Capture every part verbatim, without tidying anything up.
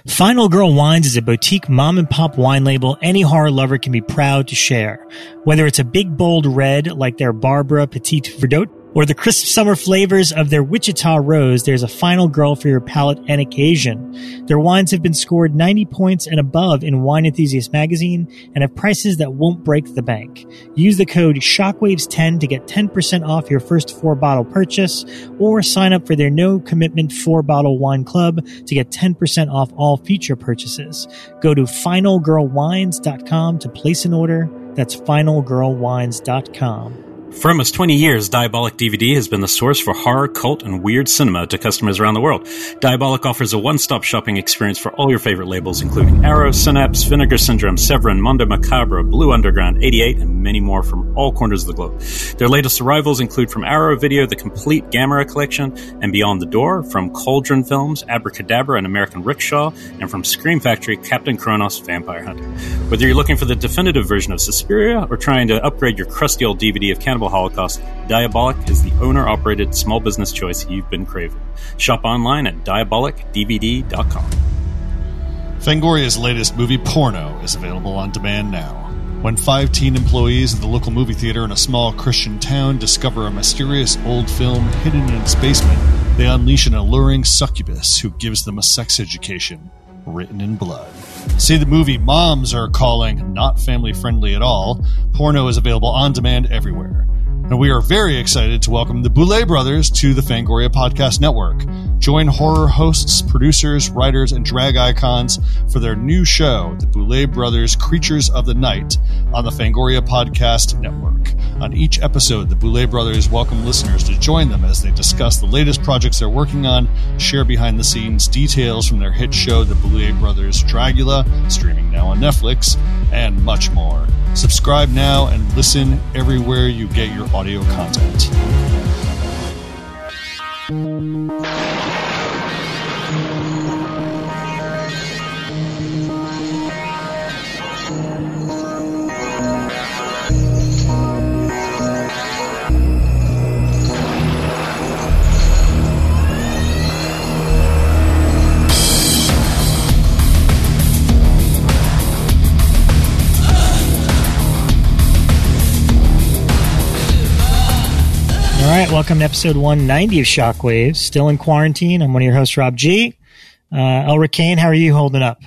Final Girl Wines is a boutique mom-and-pop wine label any horror lover can be proud to share. Whether it's a big, bold red like their Barbara Petite Verdot, or the crisp summer flavors of their Wichita Rose, there's a Final Girl for your palate and occasion. Their wines have been scored ninety points and above in Wine Enthusiast magazine and have prices that won't break the bank. Use the code shockwaves ten to get ten percent off your first four-bottle purchase, or sign up for their no-commitment four-bottle wine club to get ten percent off all future purchases. Go to final girl wines dot com to place an order. That's final girl wines dot com. For almost twenty years, Diabolic D V D has been the source for horror, cult, and weird cinema to customers around the world. Diabolic offers a one-stop shopping experience for all your favorite labels, including Arrow, Synapse, Vinegar Syndrome, Severin, Mondo Macabro, Blue Underground, eighty-eight, and many more from all corners of the globe. Their latest arrivals include from Arrow Video, the complete Gamera collection, and Beyond the Door, from Cauldron Films, Abracadabra, and American Rickshaw, and from Scream Factory, Captain Kronos, Vampire Hunter. Whether you're looking for the definitive version of Suspiria or trying to upgrade your crusty old D V D of Cannibal Holocaust, Diabolic is the owner-operated small business choice you've been craving. Shop online at diabolic d v d dot com. Fangoria's latest movie, Porno, is available on demand now. When five teen employees at the local movie theater in a small Christian town discover a mysterious old film hidden in its basement, they unleash an alluring succubus who gives them a sex education written in blood. See the movie Moms Are Calling, not family-friendly at all. Porno is available on demand everywhere. And we are very excited to welcome the Boulet brothers to the Fangoria Podcast Network. Join horror hosts, producers, writers, and drag icons for their new show, the Boulet Brothers Creatures of the Night, on the Fangoria Podcast Network. On each episode, the Boulet brothers welcome listeners to join them as they discuss the latest projects they're working on, share behind-the-scenes details from their hit show, The Boulet Brothers Dragula, streaming now on Netflix, and much more. Subscribe now and listen everywhere you get your audio content. All right, welcome to episode one ninety of Shockwaves. Still in quarantine. I'm one of your hosts, Rob G. Uh, Elric Kane, how are you holding up?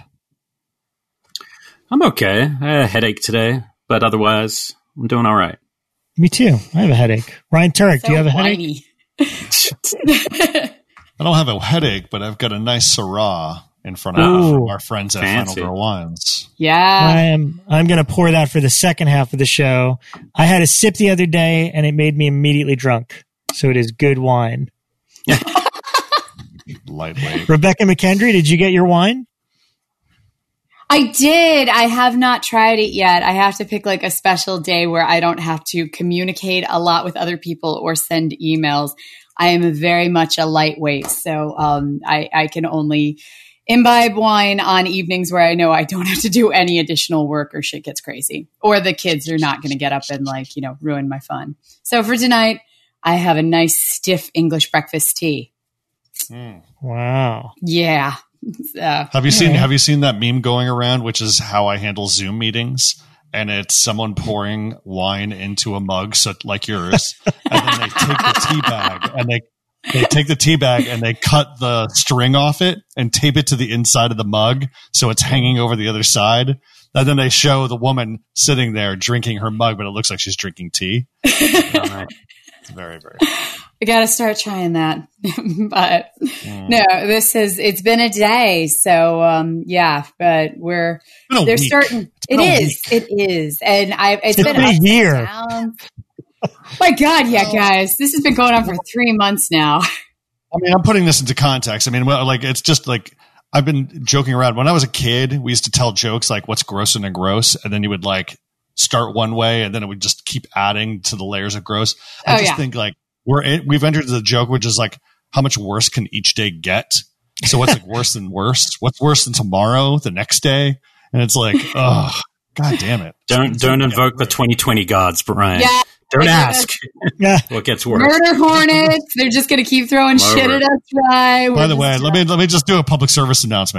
I'm okay. I had a headache today, but otherwise, I'm doing all right. Me too. I have a headache. Ryan Turek, so do you have a whiny. headache? I don't have a headache, but I've got a nice Syrah in front of Ooh, our friends at fancy. Final Girl Wines. Yeah. I am. I'm going to pour that for the second half of the show. I had a sip the other day, and it made me immediately drunk. So it is good wine. Lightweight. Rebecca McKendry, did you get your wine? I did. I have not tried it yet. I have to pick like a special day where I don't have to communicate a lot with other people or send emails. I am very much a lightweight, so um, I, I can only imbibe wine on evenings where I know I don't have to do any additional work or shit gets crazy. Or the kids are not going to get up and like, you know, ruin my fun. So for tonight, I have a nice stiff English breakfast tea. Mm. Wow. Yeah. Uh, Have you seen Have you seen that meme going around, which is how I handle Zoom meetings? And it's someone pouring wine into a mug, so like yours, and then they take the tea bag and they they take the tea bag and they cut the string off it and tape it to the inside of the mug, so it's hanging over the other side. And then they show the woman sitting there drinking her mug, but it looks like she's drinking tea. It's very, very. I got to start trying that. But mm. no, this is, it's been a day. So, um, yeah, but we're, there's week. certain, it is, week. it is. And I, it's, It's been been a ups and year. downs. My God. Yeah, guys, this has been going on for three months now. I mean, I'm putting this into context. I mean, well, like, it's just like, I've been joking around. When I was a kid, we used to tell jokes like what's gross and gross. And then you would like start one way and then it would just keep adding to the layers of gross. I Oh, just yeah. think like we're, in, we've entered the joke, which is like, how much worse can each day get? So what's like worse than worse? What's worse than tomorrow, the next day? And it's like, oh, God damn it. Don't don't invoke the twenty twenty gods, Brian. Yeah. Don't ask. Yeah. What gets worse? Murder hornets. They're just going to keep throwing Lower. shit at us, right? By the way, let me let me just do a public service announcement.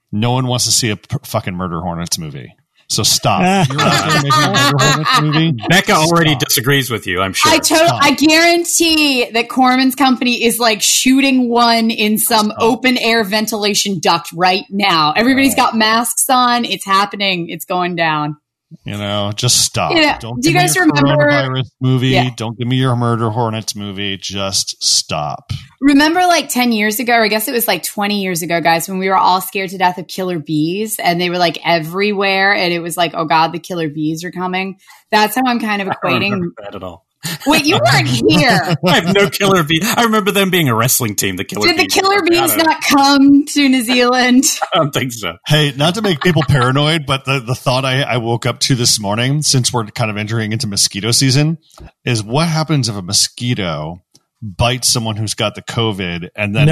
no one wants to see a p- fucking Murder Hornets movie. So stop. You're out there making a Murder Hornets movie. Becca already Stop. disagrees with you, I'm sure. I, to- I guarantee that Corman's company is like shooting one in some Stop. open air ventilation duct right now. Everybody's got masks on. It's happening. It's going down. You know, just stop. You know, Don't do give you guys me your remember coronavirus movie. Yeah. Don't give me your Murder Hornets movie. Just stop. Remember like ten years ago, or I guess it was like twenty years ago, guys, when we were all scared to death of killer bees and they were like everywhere and it was like, oh God, the killer bees are coming. That's how I'm kind of equating. I don't remember that at all. Wait, you weren't here. I have no killer bee. I remember them being a wrestling team. The killer Did the bees. killer bees not come to New Zealand? I don't think so. Hey, not to make people paranoid, but the, the thought I, I woke up to this morning, since we're kind of entering into mosquito season, is what happens if a mosquito bites someone who's got the COVID and then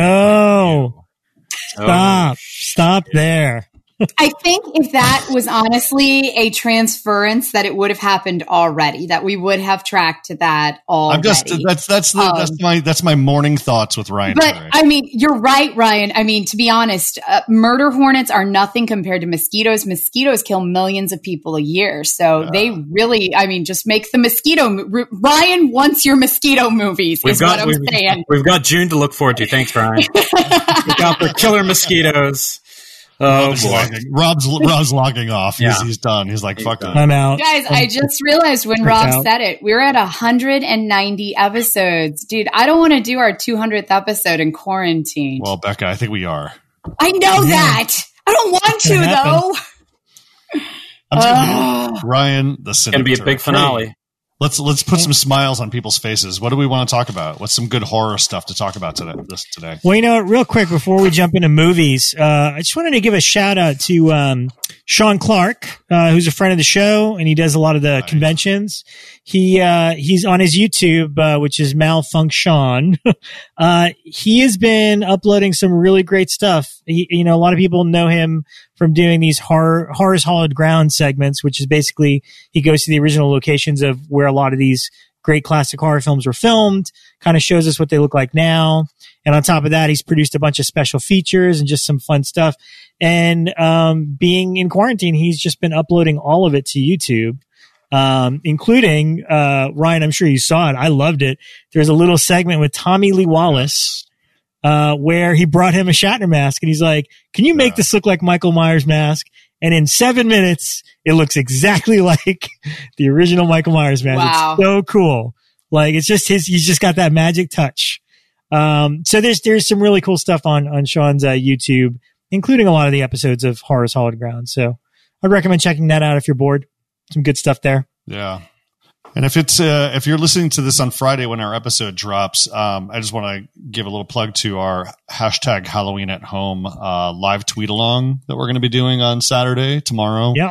no, stop, Oh, stop there. I think if that was honestly a transference, that it would have happened already. That we would have tracked to that already. I'm just that's that's the, Um, that's my that's my morning thoughts with Ryan. But Perry. I mean, you're right, Ryan. I mean, to be honest, uh, murder hornets are nothing compared to mosquitoes. Mosquitoes kill millions of people a year, so Yeah. they really, I mean, just make the mosquito. mo- R- Ryan wants your mosquito movies. We've is got what I'm we've, saying. we've got June to look forward to. Thanks, Ryan. Look out for killer mosquitoes. Oh Rob's boy. logging, Rob's Rob's logging off. He's, Yeah. he's done. He's like, He's fuck done. it. I'm out. Guys, I just realized when Check Rob out. said it, we're at one hundred ninety episodes. Dude, I don't want to do our two hundredth episode in quarantine. Well, Becca, I think we are. I know Yeah. that. I don't want to, gonna happen. though. I'm just Ugh. gonna, Ryan, the It's going to be a big finale. Let's let's put some smiles on people's faces. What do we want to talk about? What's some good horror stuff to talk about today? This today. Well, you know, real quick before we jump into movies, uh, I just wanted to give a shout out to um, Sean Clark, uh, who's a friend of the show, and he does a lot of the Nice. conventions. He uh, he's on his YouTube, uh, which is Malfunction. uh, he has been uploading some really great stuff. He, you know, a lot of people know him from doing these horror horror's hallowed ground segments, which is basically he goes to the original locations of where a lot of these great classic horror films were filmed, kind of shows us what they look like now. And on top of that, he's produced a bunch of special features and just some fun stuff. And um, being in quarantine, he's just been uploading all of it to YouTube, um, including, uh, Ryan, I'm sure you saw it. I loved it. There's a little segment with Tommy Lee Wallace, uh, where he brought him a Shatner mask and he's like, can you make Yeah. this look like Michael Myers' mask? And in seven minutes, it looks exactly like the original Michael Myers mask. Wow. It's so cool. Like, it's just his, he's just got that magic touch. Um, so there's, there's some really cool stuff on, on Sean's, uh, YouTube, including a lot of the episodes of Horror's Hallowed Ground. So I'd recommend checking that out if you're bored. Some good stuff there. Yeah. And if it's uh, if you're listening to this on Friday when our episode drops, um, I just want to give a little plug to our hashtag Halloween at Home uh, live tweet along that we're going to be doing on Saturday tomorrow. Yep.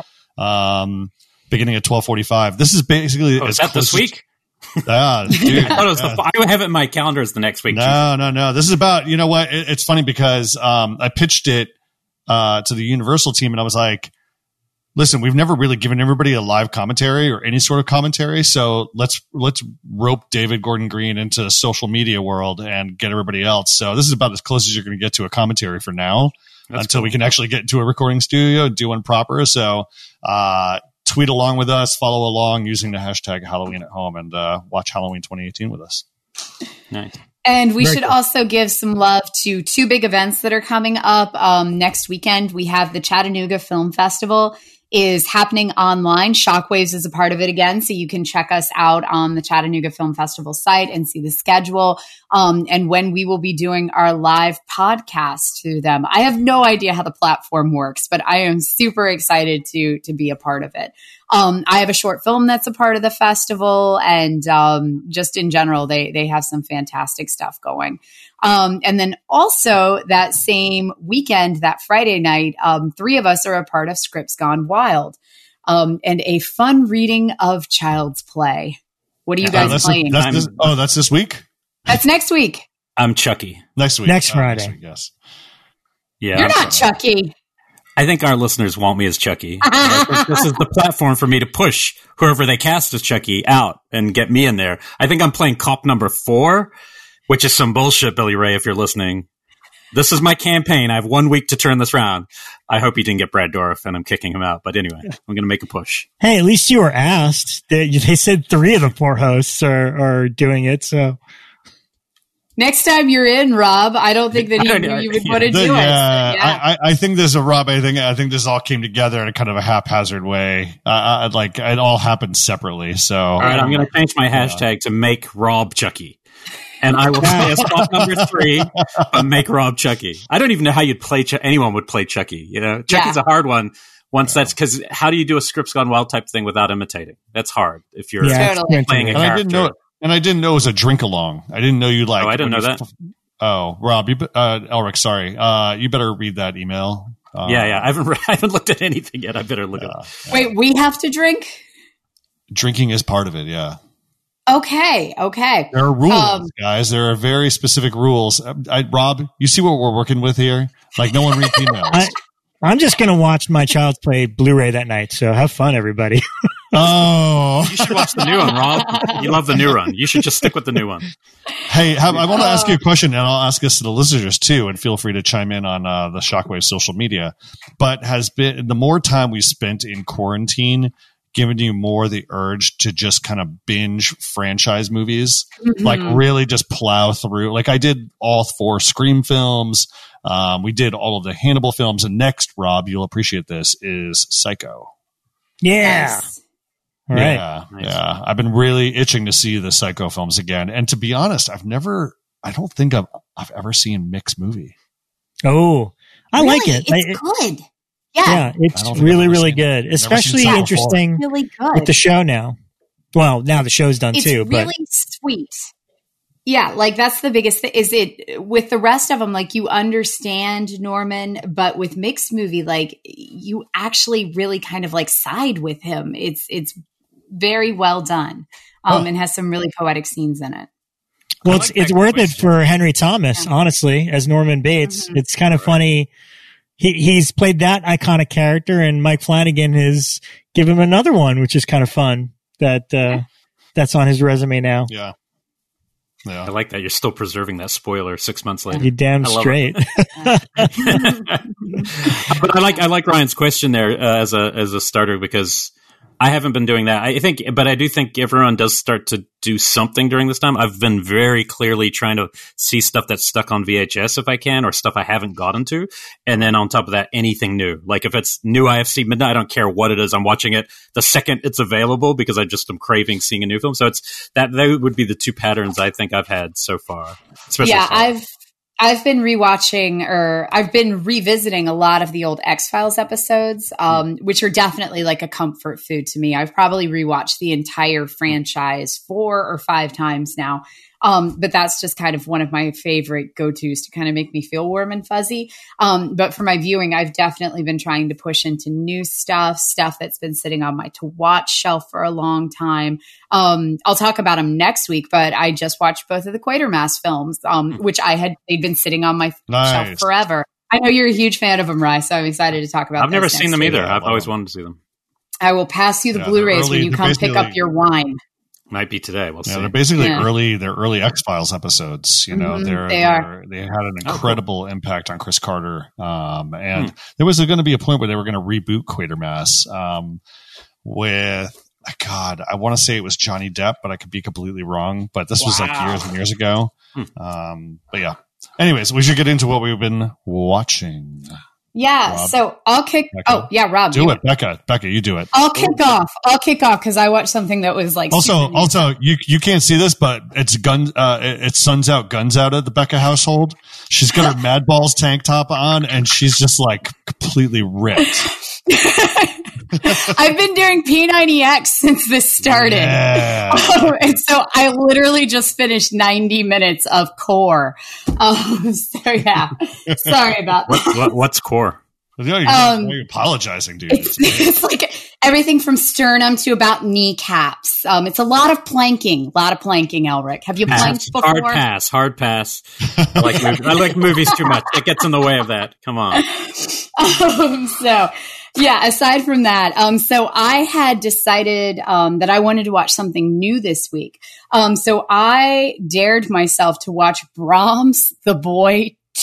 Um, beginning at twelve forty-five. This is basically Oh, as is that this close as- week? Yeah, dude. I thought it was yeah. the, I have it in my calendar as the next week. No, no, no. This is about, you know what? It, it's funny because um, I pitched it uh, to the Universal team and I was like, listen, we've never really given everybody a live commentary or any sort of commentary. So let's, let's rope David Gordon Green into the social media world and get everybody else. So this is about as close as you're going to get to a commentary for now. That's until cool. we can actually get into a recording studio and do one proper. So, uh, tweet along with us, follow along using the hashtag Halloween at Home, and uh, watch Halloween twenty eighteen with us. Nice. And we Very should cool. also give some love to two big events that are coming up. Um, next weekend, we have the Chattanooga Film Festival is happening online. Shockwaves is a part of it again, so you can check us out on the Chattanooga Film Festival site and see the schedule um, and when we will be doing our live podcast to them. I have no idea how the platform works, but I am super excited to to be a part of it. Um, I have a short film that's a part of the festival, and um, just in general, they they have some fantastic stuff going. Um, and then also that same weekend, that Friday night, um, three of us are a part of Scripts Gone Wild, um, and a fun reading of Child's Play. What are you Yeah, guys that's playing? that's this, oh, that's this week? That's next week. I'm Chucky. Next week. Next Oh, Friday. week, yes. Yeah. You're I'm not sorry. Chucky. I think our listeners want me as Chucky. I think this is the platform for me to push whoever they cast as Chucky out and get me in there. I think I'm playing cop number four, which is some bullshit, Billy Ray, if you're listening. This is my campaign. I have one week to turn this around. I hope he didn't get Brad Dourif, and I'm kicking him out. But anyway, I'm going to make a push. Hey, at least you were asked. They, they said three of the four hosts are, are doing it, so... Next time you're in, Rob, I don't think that he knew you would want to do it. Yeah, So, yeah. I, I think there's a Rob. I think I think this all came together in a kind of a haphazard way. Uh, I, like it all happened separately. So all right, I'm going to change my hashtag yeah. to make Rob Chucky, and I will say as Rob number three, uh, make Rob Chucky. I don't even know how you'd play. Ch- anyone would play Chucky. You know, Chucky's yeah. a hard one. Once yeah. that's because how do you do a Scripts Gone Wild type thing without imitating? That's hard if you're yeah, totally. playing a and character. I didn't know it. And I didn't know it was a drink along. I didn't know you like. Oh, I didn't know that. F- oh, Rob, you, uh, Elric, sorry. Uh, you better read that email. Uh, yeah, yeah. I haven't, re- I haven't looked at anything yet. I better look yeah, at it. Yeah. Wait, we have to drink? Drinking is part of it. Yeah. Okay. Okay. There are rules, um, guys. There are very specific rules. I, I, Rob, you see what we're working with here? Like no one reads emails. I, I'm just going to watch my Child's Play Blu-ray that night. So have fun, everybody. Oh, you should watch the new one, Rob. You love the new run. You should just stick with the new one. Hey, have, I want to ask you a question, and I'll ask this to the listeners too, and feel free to chime in on uh, the Shockwave social media. But has been the more time we spent in quarantine given you more the urge to just kind of binge franchise movies, mm-hmm. like really just plow through? Like I did all four Scream films. Um, we did all of the Hannibal films, and next, Rob, you'll appreciate this, is Psycho. Yeah. Nice. Right. Yeah, yeah. I've been really itching to see the Psycho films again. And to be honest, I've never, I don't think I've, I've ever seen Mick's movie. Oh, I really? like it. It's I, good. Yeah. Yeah, it's really, really good. It. Especially interesting really good. with the show now. Well, now the show's done it's too. It's really but. sweet. Yeah, like that's the biggest thing. Is it with the rest of them? Like you understand Norman, but with Mick's movie, like you actually really kind of like side with him. It's it's very well done, um, oh. and has some really poetic scenes in it. Well, it's like it's worth question. it for Henry Thomas, yeah. honestly, as Norman Bates. Mm-hmm. It's kind of right. funny. He he's played that iconic character, and Mike Flanagan has given him another one, which is kind of fun. That uh, yeah. that's on his resume now. Yeah. Yeah. I like that you're still preserving that spoiler six months later. You damn straight. But I like I like Ryan's question there uh, as a as a starter because I haven't been doing that. I think, but I do think everyone does start to do something during this time. I've been very clearly trying to see stuff that's stuck on V H S if I can, or stuff I haven't gotten to. And then on top of that, anything new. Like if it's new I F C Midnight, I don't care what it is. I'm watching it the second it's available because I just am craving seeing a new film. So it's that, that would be the two patterns I think I've had so far. Especially yeah, so. I've, I've been rewatching or I've been revisiting a lot of the old X-Files episodes, um, which are definitely like a comfort food to me. I've probably rewatched the entire franchise four or five times now. Um, but that's just kind of one of my favorite go-tos to kind of make me feel warm and fuzzy. Um, but for my viewing, I've definitely been trying to push into new stuff, stuff that's been sitting on my to-watch shelf for a long time. Um, I'll talk about them next week, but I just watched both of the Quatermass films, um, which I had, they'd been sitting on my nice. shelf forever. I know you're a huge fan of them, Rye, so I'm excited to talk about I've never seen them week. either. I've always wanted to see them. I will pass you the yeah, Blu-rays early, when you come pick up your wine. Might be today. We'll yeah, see. they're basically yeah. early. They're early X-Files episodes. You know, mm-hmm, they're, they they're, are. They had an incredible oh, cool. impact on Chris Carter. Um, and hmm. there was going to be a point where they were going to reboot Quatermass um, with. God, I want to say it was Johnny Depp, but I could be completely wrong. But this wow. was like years and years ago. Hmm. Um, but yeah. Anyways, we should get into what we've been watching. Yeah, Rob. so I'll kick. Becca. Oh, yeah, Rob, do it, Becca. Becca, you do it. I'll kick off. I'll kick off because I watched something that was like. Also, also, you you can't see this, but it's gun. Uh, it's Suns Out, Guns Out at the Becca household. She's got her Mad Balls tank top on, and she's just like completely ripped. I've been doing P ninety X since this started. Yeah. Um, and so I literally just finished ninety minutes of Core. Um, so yeah, sorry about that. What, what, what's Core? No, you're, um, you're apologizing, dude. It's, it's like everything from sternum to about kneecaps. Um, it's a lot of planking, a lot of planking, Elric. Have you pass. planked before? Hard pass, hard pass. I like, movies. I like movies too much. It gets in the way of that. Come on. Um, so, yeah, aside from that, um, so I had decided um, that I wanted to watch something new this week. Um, so I dared myself to watch Brahms, The Boy,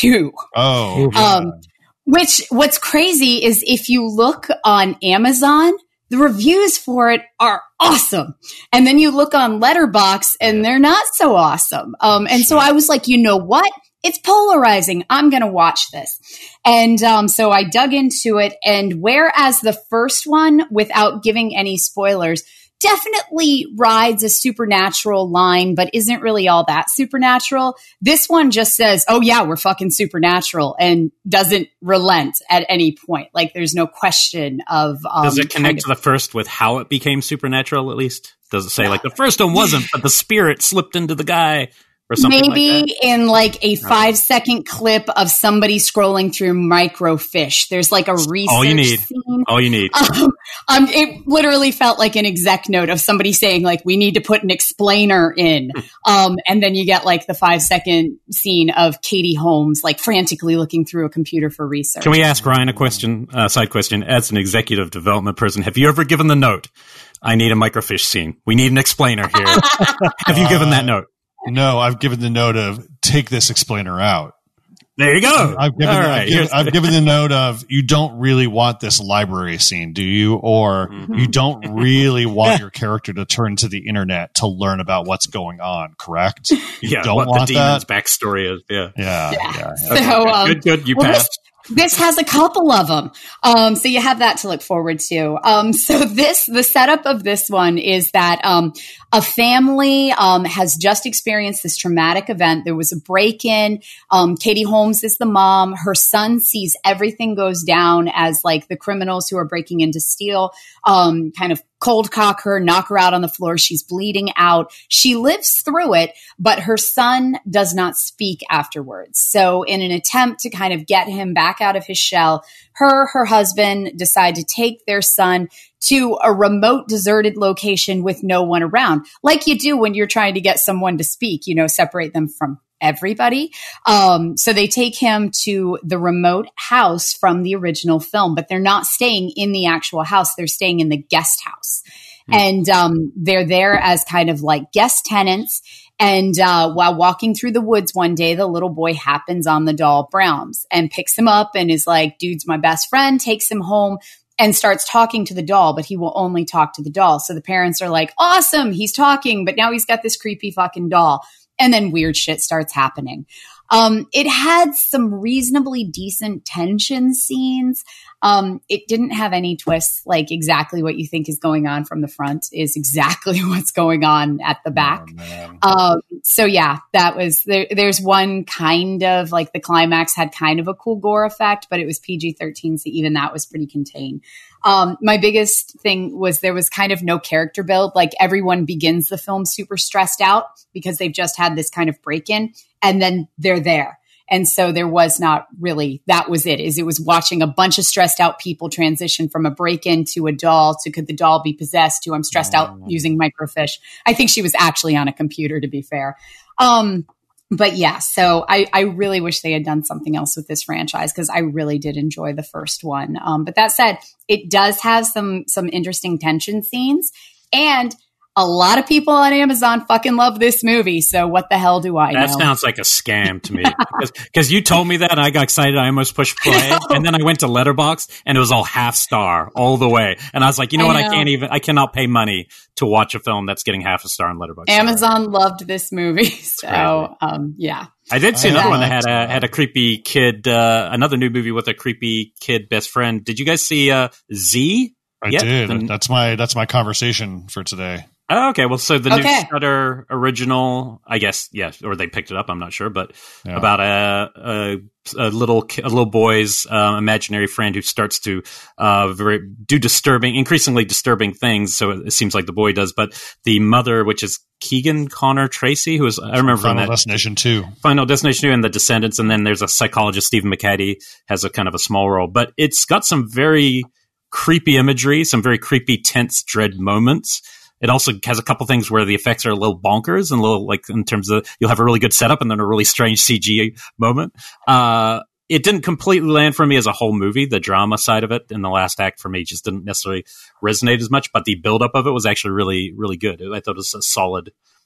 two. Oh, um, which what's crazy is if you look on Amazon, the reviews for it are awesome. And then you look on Letterboxd and they're not so awesome. Um, and so I was like, you know what? It's polarizing. I'm going to watch this. And um, so I dug into it. And whereas the first one, without giving any spoilers, definitely rides a supernatural line, but isn't really all that supernatural. This one just says, oh yeah, we're fucking supernatural, and doesn't relent at any point. Like there's no question of... Um, Does it connect kind of- to the first with how it became supernatural, at least? Does it say, like, the first one wasn't, but the spirit slipped into the guy? Or something Maybe like that? in like a five second clip of somebody scrolling through microfiche. There's like a research All you need. scene. All you need. Um, um, it literally felt like an exec note of somebody saying like, we need to put an explainer in. um, and then you get like the five second scene of Katie Holmes, like frantically looking through a computer for research. Can we ask Ryan a question, uh, side question? As an executive development person, have you ever given the note, I need a microfiche scene. We need an explainer here. Have you given that note? No, I've given the note of take this explainer out. There you go. I've given, All I've, right, given, here's- I've given the note of you don't really want this library scene, do you? Or Mm-hmm. you don't really want your character to turn to the internet to learn about what's going on, correct? You yeah, don't what want the demon's that? backstory is. Yeah. Yeah, yeah. Yeah. yeah. So, um, good, good. You well, this- passed. This has a couple of them. Um, so you have that to look forward to. Um, so this, the setup of this one is that, um, a family, um, has just experienced this traumatic event. There was a break-in. Um, Katie Holmes is the mom. Her son sees everything goes down as like the criminals who are breaking in to steal, um, kind of cold cock her, knock her out on the floor. She's bleeding out. She lives through it, but her son does not speak afterwards. So in an attempt to kind of get him back out of his shell, her, her husband decide to take their son to a remote, deserted location with no one around, like you do when you're trying to get someone to speak, you know, separate them from everybody. Um, so they take him to the remote house from the original film, but they're not staying in the actual house. They're staying in the guest house. Mm. And um, they're there as kind of like guest tenants. And uh, while walking through the woods one day, the little boy happens on the doll Brahms and picks him up and is like, dude's my best friend, takes him home and starts talking to the doll, but he will only talk to the doll. So the parents are like, awesome, he's talking, but now he's got this creepy fucking doll. And then weird shit starts happening. Um, it had some reasonably decent tension scenes. Um, it didn't have any twists. Like exactly what you think is going on from the front is exactly what's going on at the back. Oh, um, so yeah, that was there. There's one kind of like the climax had kind of a cool gore effect, but it was P G thirteen, so even that was pretty contained. Um, my biggest thing was there was kind of no character build. Like everyone begins the film super stressed out because they've just had this kind of break-in and then they're there. And so there was not really, that was it, is it was watching a bunch of stressed out people transition from a break-in to a doll to could the doll be possessed to I'm stressed out using microfiche. I think she was actually on a computer, to be fair. Um, But yeah, so I, I really wish they had done something else with this franchise because I really did enjoy the first one. Um, but that said, it does have some some interesting tension scenes, and a lot of people on Amazon fucking love this movie. So what the hell do I that know? That sounds like a scam to me because you told me that and I got excited. I almost pushed play, and then I went to Letterboxd and it was all half star all the way. And I was like, you know I what? Know. I can't even. I cannot pay money to watch a film that's getting half a star on Letterboxd. Amazon loved this movie, so um, yeah. I did see another one that had a had a creepy kid. Uh, another new movie with a creepy kid best friend. Did you guys see uh, Z? I yet? did. The, that's my that's my conversation for today. Oh, okay. Well, so the okay. new Shudder original, I guess, yes, or they picked it up. I'm not sure, but yeah. about a, a a little a little boy's uh, imaginary friend who starts to uh, very do disturbing, increasingly disturbing things. So it seems like the boy does, but the mother, which is Keegan Connor Tracy, who is I remember Final from that Destination two, Final Destination two, and The Descendants, and then there's a psychologist Stephen McHattie has a kind of a small role, but it's got some very creepy imagery, some very creepy, tense, dread moments. It also has a couple things where the effects are a little bonkers and a little like in terms of you'll have a really good setup and then a really strange C G moment. Uh, it didn't completely land for me as a whole movie. The drama side of it in the last act for me just didn't necessarily resonate as much, but the buildup of it was actually really, really good. I thought it was a solid,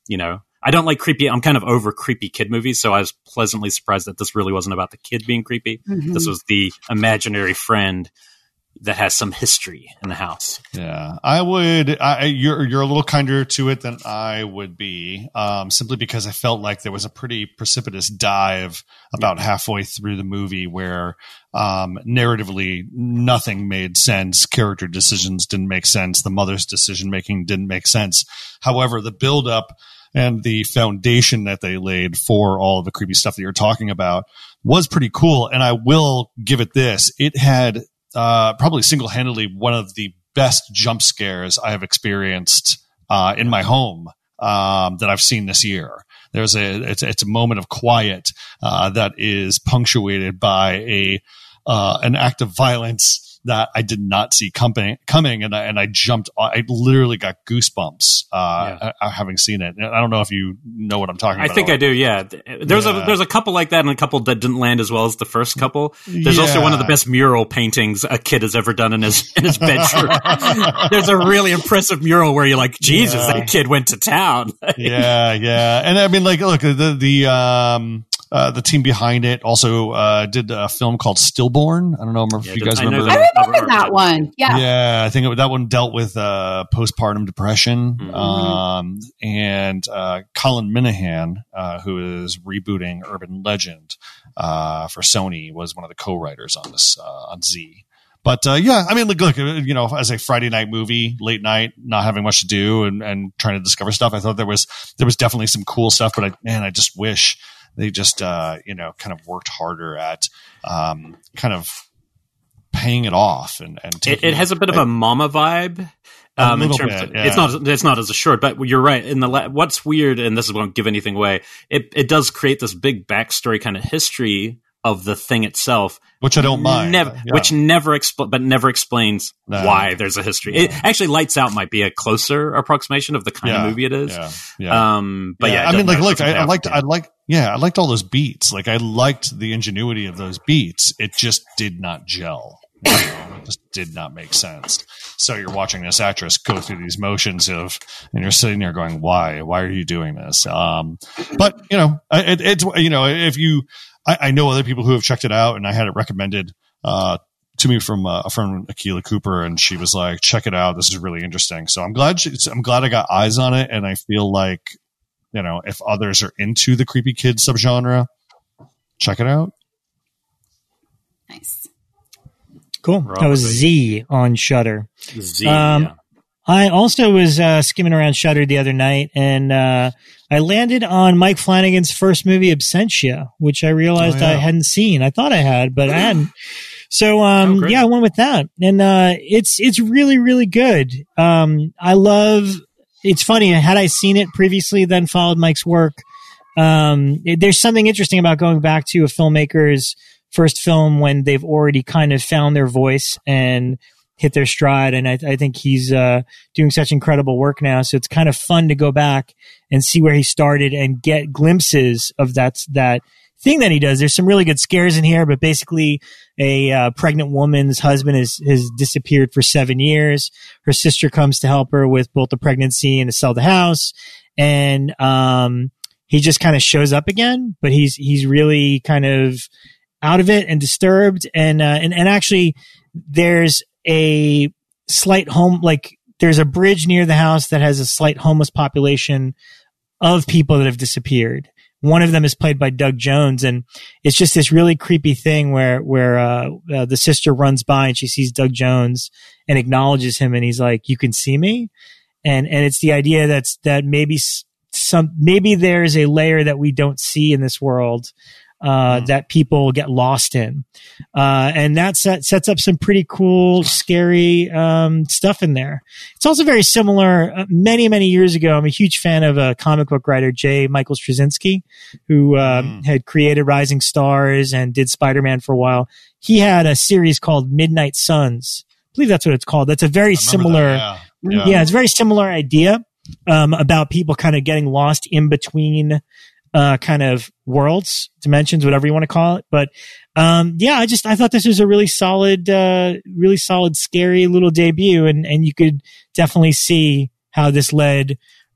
you know, I don't like creepy. I'm kind of over creepy kid movies, so I was pleasantly surprised that this really wasn't about the kid being creepy. Mm-hmm. This was the imaginary friend that has some history in the house. Yeah, I would. I, you're you're a little kinder to it than I would be, um, simply because I felt like there was a pretty precipitous dive about halfway through the movie where um, narratively nothing made sense. Character decisions didn't make sense. The mother's decision making didn't make sense. However, the build up and the foundation that they laid for all of the creepy stuff that you're talking about was pretty cool. And I will give it this: it had. Uh, probably single-handedly one of the best jump scares I have experienced uh, in my home um, that I've seen this year. There's a it's, it's a moment of quiet uh, that is punctuated by a uh, an act of violence that I did not see coming, coming and I, and I jumped. I literally got goosebumps uh, yeah. having seen it. I don't know if you know what I'm talking I about. I think I do. Yeah, there's yeah. a there's a couple like that, and a couple that didn't land as well as the first couple. There's yeah. also one of the best mural paintings a kid has ever done in his in his bedroom. There's a really impressive mural where you're like, Jesus, yeah. that kid went to town. yeah, yeah, and I mean, like, look, the the um. Uh, the team behind it also uh, did a film called Stillborn. I don't know if yeah, you guys I remember that. that. I remember that one. Yeah. Yeah. I think it, that one dealt with uh, postpartum depression. Mm-hmm. Um, and uh, Colin Minahan, uh, who is rebooting Urban Legend uh, for Sony, was one of the co-writers on this, uh, on Z. But uh, yeah, I mean, look, look, you know, as a Friday night movie, late night, not having much to do and, and trying to discover stuff, I thought there was there was definitely some cool stuff. But I, man, I just wish they just, uh, you know, kind of worked harder at um, kind of paying it off. And, and it, it has a bit of a mama vibe. Um, in terms bit, of, yeah. It's not it's not as assured, but you're right. In the la- what's weird, and this won't give anything away, it, it does create this big backstory kind of history of the thing itself, which I don't mind, never, yeah. which never expl- but never explains no. why there's a history. No. It actually, Lights Out might be a closer approximation of the kind yeah. of movie it is. Yeah. Yeah. Um, but yeah, yeah I mean, like, look, I, I liked, yeah. I like, yeah, I liked all those beats. Like, I liked the ingenuity of those beats. It just did not gel. You know, it just did not make sense. So you're watching this actress go through these motions of, and you're sitting there going, "Why? Why are you doing this?" Um, but you know, it, it's you know, if you, I, I know other people who have checked it out, and I had it recommended uh, to me from uh, a friend, Akilah Cooper, and she was like, "Check it out. This is really interesting." So I'm glad she, I'm glad I got eyes on it, and I feel like, you know, if others are into the creepy kid subgenre, check it out. Nice. Cool. Probably. That was Z on Shudder. Z. Um, yeah. I also was uh, skimming around Shudder the other night, and uh, I landed on Mike Flanagan's first movie, Absentia, which I realized oh, yeah. I hadn't seen. I thought I had, but I hadn't. So, um, oh, yeah, I went with that, and uh, it's it's really really good. Um, I love. It's funny. Had I seen it previously, then followed Mike's work, um, it, there's something interesting about going back to a filmmaker's first film when they've already kind of found their voice and hit their stride. And I, I think he's uh, doing such incredible work now. So it's kind of fun to go back and see where he started and get glimpses of that, that thing that he does. There's some really good scares in here, but basically a uh, pregnant woman's husband is, has disappeared for seven years. Her sister comes to help her with both the pregnancy and to sell the house. And um, he just kind of shows up again, but he's, he's really kind of out of it and disturbed. And, uh, and, and actually there's a slight home, like there's a bridge near the house that has a slight homeless population of people that have disappeared. One of them is played by Doug Jones. And it's just this really creepy thing where, where, uh, uh the sister runs by and she sees Doug Jones and acknowledges him. And he's like, "You can see me." And, and it's the idea that's, that maybe some, maybe there's a layer that we don't see in this world uh, mm. that people get lost in. Uh, and that set, sets up some pretty cool, scary, um, stuff in there. It's also very similar. Uh, many, many years ago, I'm a huge fan of a comic book writer, J. Michael Straczynski, who, uh, mm. had created Rising Stars and did Spider-Man for a while. He had a series called Midnight Suns. I believe that's what it's called. That's a very similar, that, yeah. Yeah. yeah, it's a very similar idea, um, about people kind of getting lost in between, uh, kind of worlds, dimensions, whatever you want to call it. But, um, yeah, I just, I thought this was a really solid, uh, really solid, scary little debut. And, and you could definitely see how this led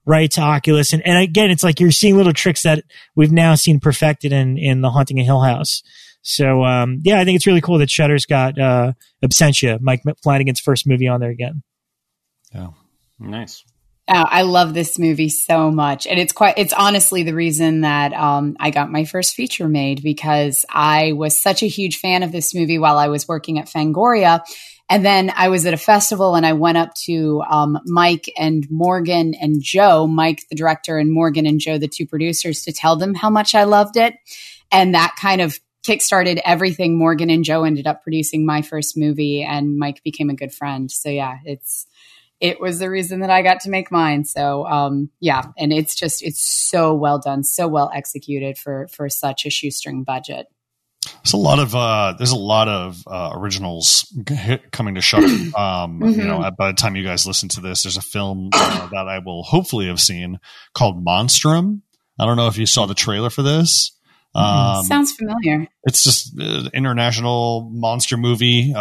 right to Oculus. And, and again, it's like you're seeing little tricks that we've now seen perfected in, in The Haunting of Hill House. So, um, yeah, I think it's really cool that Shudder's got uh, Absentia, Mike Flanagan's first movie, on there again. Yeah. Nice. Oh, I love this movie so much. And it's quite, it's honestly the reason that um, I got my first feature made, because I was such a huge fan of this movie while I was working at Fangoria. And then I was at a festival and I went up to um, Mike and Morgan and Joe, Mike, the director, and Morgan and Joe, the two producers, to tell them how much I loved it. And that kind of kickstarted everything. Morgan and Joe ended up producing my first movie, and Mike became a good friend. So yeah, it's, it was the reason that I got to make mine. So um, yeah, and it's just, it's so well done, so well executed for, for such a shoestring budget. There's a lot of uh, there's a lot of uh, originals hit, coming to Shudder. Um, mm-hmm. You know, by the time you guys listen to this, there's a film uh, that I will hopefully have seen called Monstrum. I don't know if you saw the trailer for this. Um, Sounds familiar. It's just an international monster movie. Uh,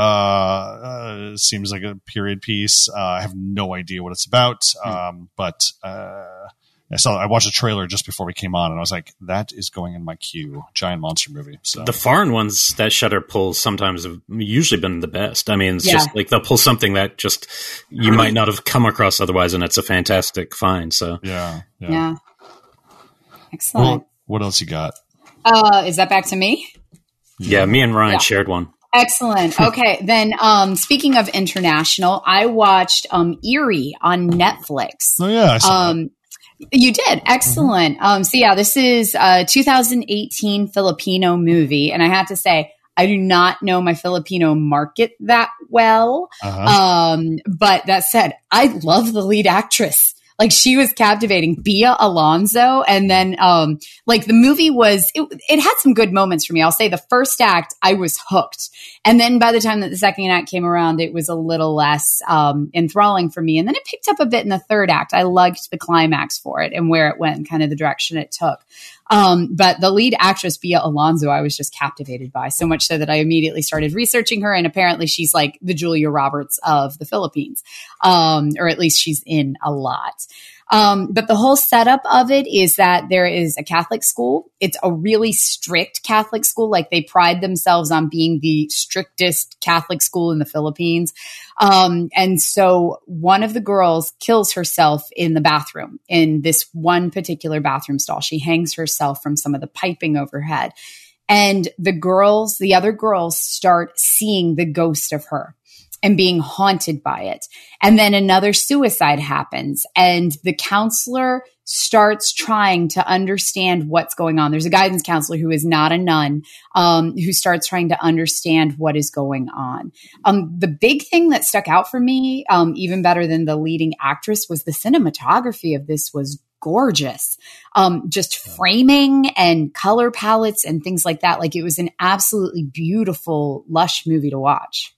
uh, seems like a period piece. Uh, I have no idea what it's about, um, but. Uh, I saw. I watched a trailer just before we came on, and I was like, "That is going in my queue." Giant monster movie. So the foreign ones that Shudder pulls sometimes have usually been the best. I mean, it's yeah. just like they'll pull something that just you might not have come across otherwise, and it's a fantastic find. So yeah, yeah. yeah. Excellent. What, what else you got? Uh, is that back to me? Yeah, me and Ryan yeah. shared one. Excellent. Okay, then um, speaking of international, I watched um, Eerie on Netflix. Oh yeah, I saw um, that. You did. Excellent. Mm-hmm. Um, so yeah, this is a two thousand eighteen Filipino movie. And I have to say, I do not know my Filipino market that well. Uh-huh. Um, but that said, I love the lead actress. Like, she was captivating, Bia Alonzo. And then, um, like, the movie was, it, it had some good moments for me. I'll say the first act, I was hooked. And then by the time that the second act came around, it was a little less, um, enthralling for me. And then it picked up a bit in the third act. I liked the climax for it and where it went and kind of the direction it took. Um, but the lead actress, Bia Alonzo, I was just captivated by, so much so that I immediately started researching her. And apparently she's like the Julia Roberts of the Philippines, um, or at least she's in a lot. Um, but the whole setup of it is that there is a Catholic school. It's a really strict Catholic school. Like, they pride themselves on being the strictest Catholic school in the Philippines. Um, and so one of the girls kills herself in the bathroom, in this one particular bathroom stall. She hangs herself from some of the piping overhead. And the girls, the other girls, start seeing the ghost of her and being haunted by it. And then another suicide happens, and the counselor starts trying to understand what's going on. There's a guidance counselor who is not a nun, um, who starts trying to understand what is going on. Um, the big thing that stuck out for me, um, even better than the leading actress, was the cinematography of this was gorgeous. Um, just framing and color palettes and things like that. Like, it was an absolutely beautiful, lush movie to watch.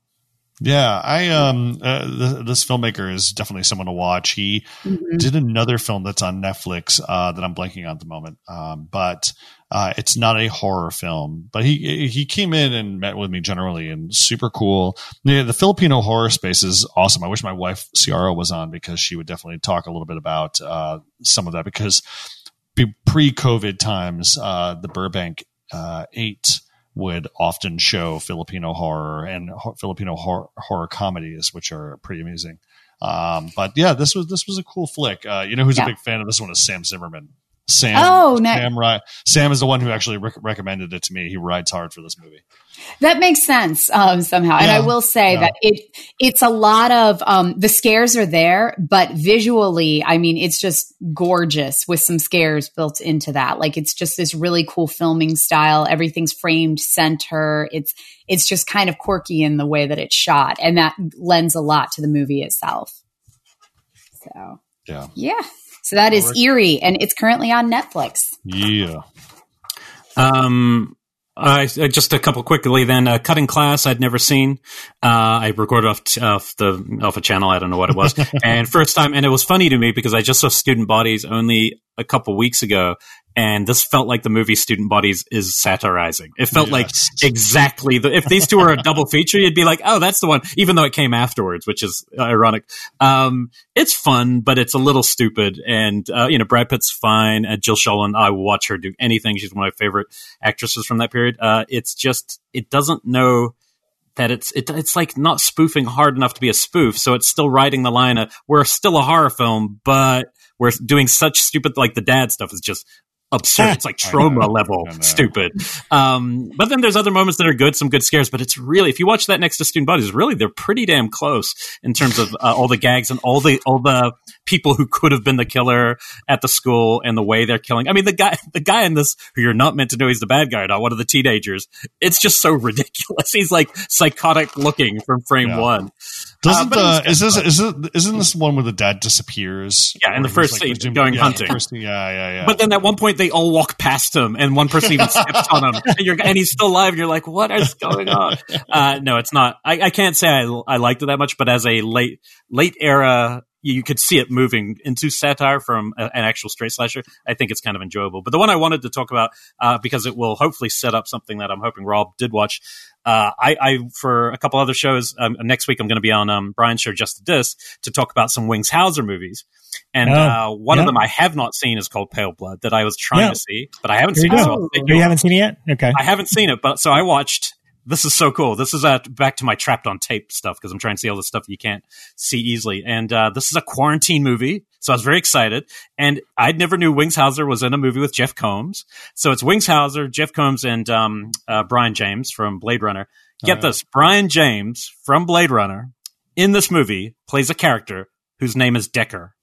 Yeah, I um uh, th- this filmmaker is definitely someone to watch. He mm-hmm. did another film that's on Netflix uh, that I'm blanking on at the moment, um, but uh, it's not a horror film. But he he came in and met with me generally, and super cool. Yeah, the Filipino horror space is awesome. I wish my wife Ciara was on, because she would definitely talk a little bit about uh, some of that. Because pre-COVID times, uh, the Burbank uh, Eight would often show Filipino horror and ho- Filipino horror, horror comedies, which are pretty amusing. Um, but yeah, this was this was a cool flick. Uh, you know who's yeah. a big fan of this one is Sam Zimmerman. Sam, oh, nice. Sam, ri- Sam is the one who actually rec- recommended it to me. He rides hard for this movie. That makes sense um, somehow. And yeah, I will say yeah. that it it's a lot of um, the scares are there, but visually, I mean, it's just gorgeous with some scares built into that. Like, it's just this really cool filming style. Everything's framed center. It's it's just kind of quirky in the way that it's shot, and that lends a lot to the movie itself. So yeah, yeah. So that is Eerie, and it's currently on Netflix. Yeah. Um. Uh, just a couple quickly then. Uh, Cutting Class I'd never seen. Uh, I recorded off, t- off the off a channel. I don't know what it was. And first time, and it was funny to me because I just saw Student Bodies only a couple weeks ago, And this felt like the movie Student Bodies is satirizing. It felt Yes. like exactly the, if these two were a double feature, you'd be like, oh, that's the one, even though it came afterwards, which is ironic. Um, it's fun, but it's a little stupid. And, uh, you know, Brad Pitt's fine. And Jill Schoelen, I will watch her do anything. She's one of my favorite actresses from that period. Uh, it's just, it doesn't know that it's, it, it's like not spoofing hard enough to be a spoof. So it's still riding the line of, we're still a horror film, but we're doing such stupid, like the dad stuff is just absurd. It's like trauma level stupid. Um, but then there's other moments that are good, some good scares, but it's really, if you watch that next to Student Bodies, really, they're pretty damn close in terms of uh, all the gags and all the, all the people who could have been the killer at the school and the way they're killing. I mean, the guy, the guy in this who you're not meant to know he's the bad guy, not one of the teenagers. It's just so ridiculous. He's like psychotic looking from frame yeah. one. Doesn't, uh, uh is this, is it, isn't this one where the dad disappears? Yeah. In the first like, scene, going yeah, hunting. First, yeah, yeah, yeah. But then at one point they all walk past him and one person even steps on him and, you're, and he's still alive. And you're like, what is going on? Uh, no, it's not. I, I can't say I, I liked it that much, but as a late, late era, you could see it moving into satire from a, an actual straight slasher. I think it's kind of enjoyable. But the one I wanted to talk about, uh, because it will hopefully set up something that I'm hoping Rob did watch. Uh, I, I, for a couple other shows, um, next week I'm going to be on, um, Brian's show, Just a Disc, to talk about some Wings Hauser movies. And, oh, uh, one yeah. of them I have not seen is called Pale Blood that I was trying yeah. to see, but I haven't there seen you it. So you you haven't seen it yet? Okay. I haven't seen it, but so I watched. This is so cool. This is uh, back to my trapped on tape stuff because I'm trying to see all this stuff you can't see easily. And uh, this is a quarantine movie, so I was very excited. And I never knew Wings Hauser was in a movie with Jeff Combs. So it's Wings Hauser, Jeff Combs, and um, uh, Brian James from Blade Runner. Get oh, yeah. this. Brian James from Blade Runner in this movie plays a character whose name is Decker.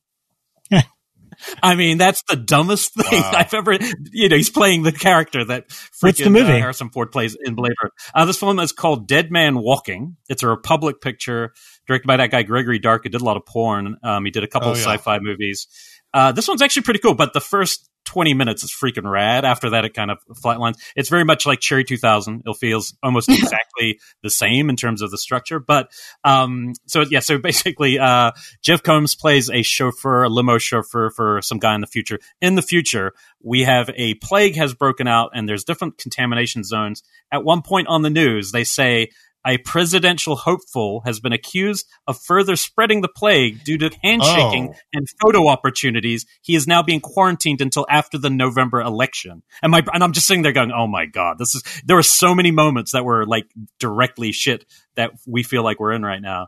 I mean, that's the dumbest thing wow. I've ever, you know, he's playing the character that What's the movie? Uh, Harrison Ford plays in Blade Runner. Uh, this film is called Dead Man Walking. It's a Republic picture directed by that guy, Gregory Dark, who did a lot of porn. Um, he did a couple oh, of yeah. sci-fi movies. Uh, this one's actually pretty cool, but the first twenty minutes is freaking rad. After that, it kind of flatlines. It's very much like Cherry two thousand. It feels almost exactly the same in terms of the structure. But um, so, yeah, so basically, uh, Jeff Combs plays a chauffeur, a limo chauffeur for some guy in the future. In the future, we have a plague has broken out and there's different contamination zones. At one point on the news, they say, a presidential hopeful has been accused of further spreading the plague due to handshaking oh. and photo opportunities. He is now being quarantined until after the November election. And my and I'm just sitting there going, "Oh my god, this is." There were so many moments that were like directly shit that we feel like we're in right now.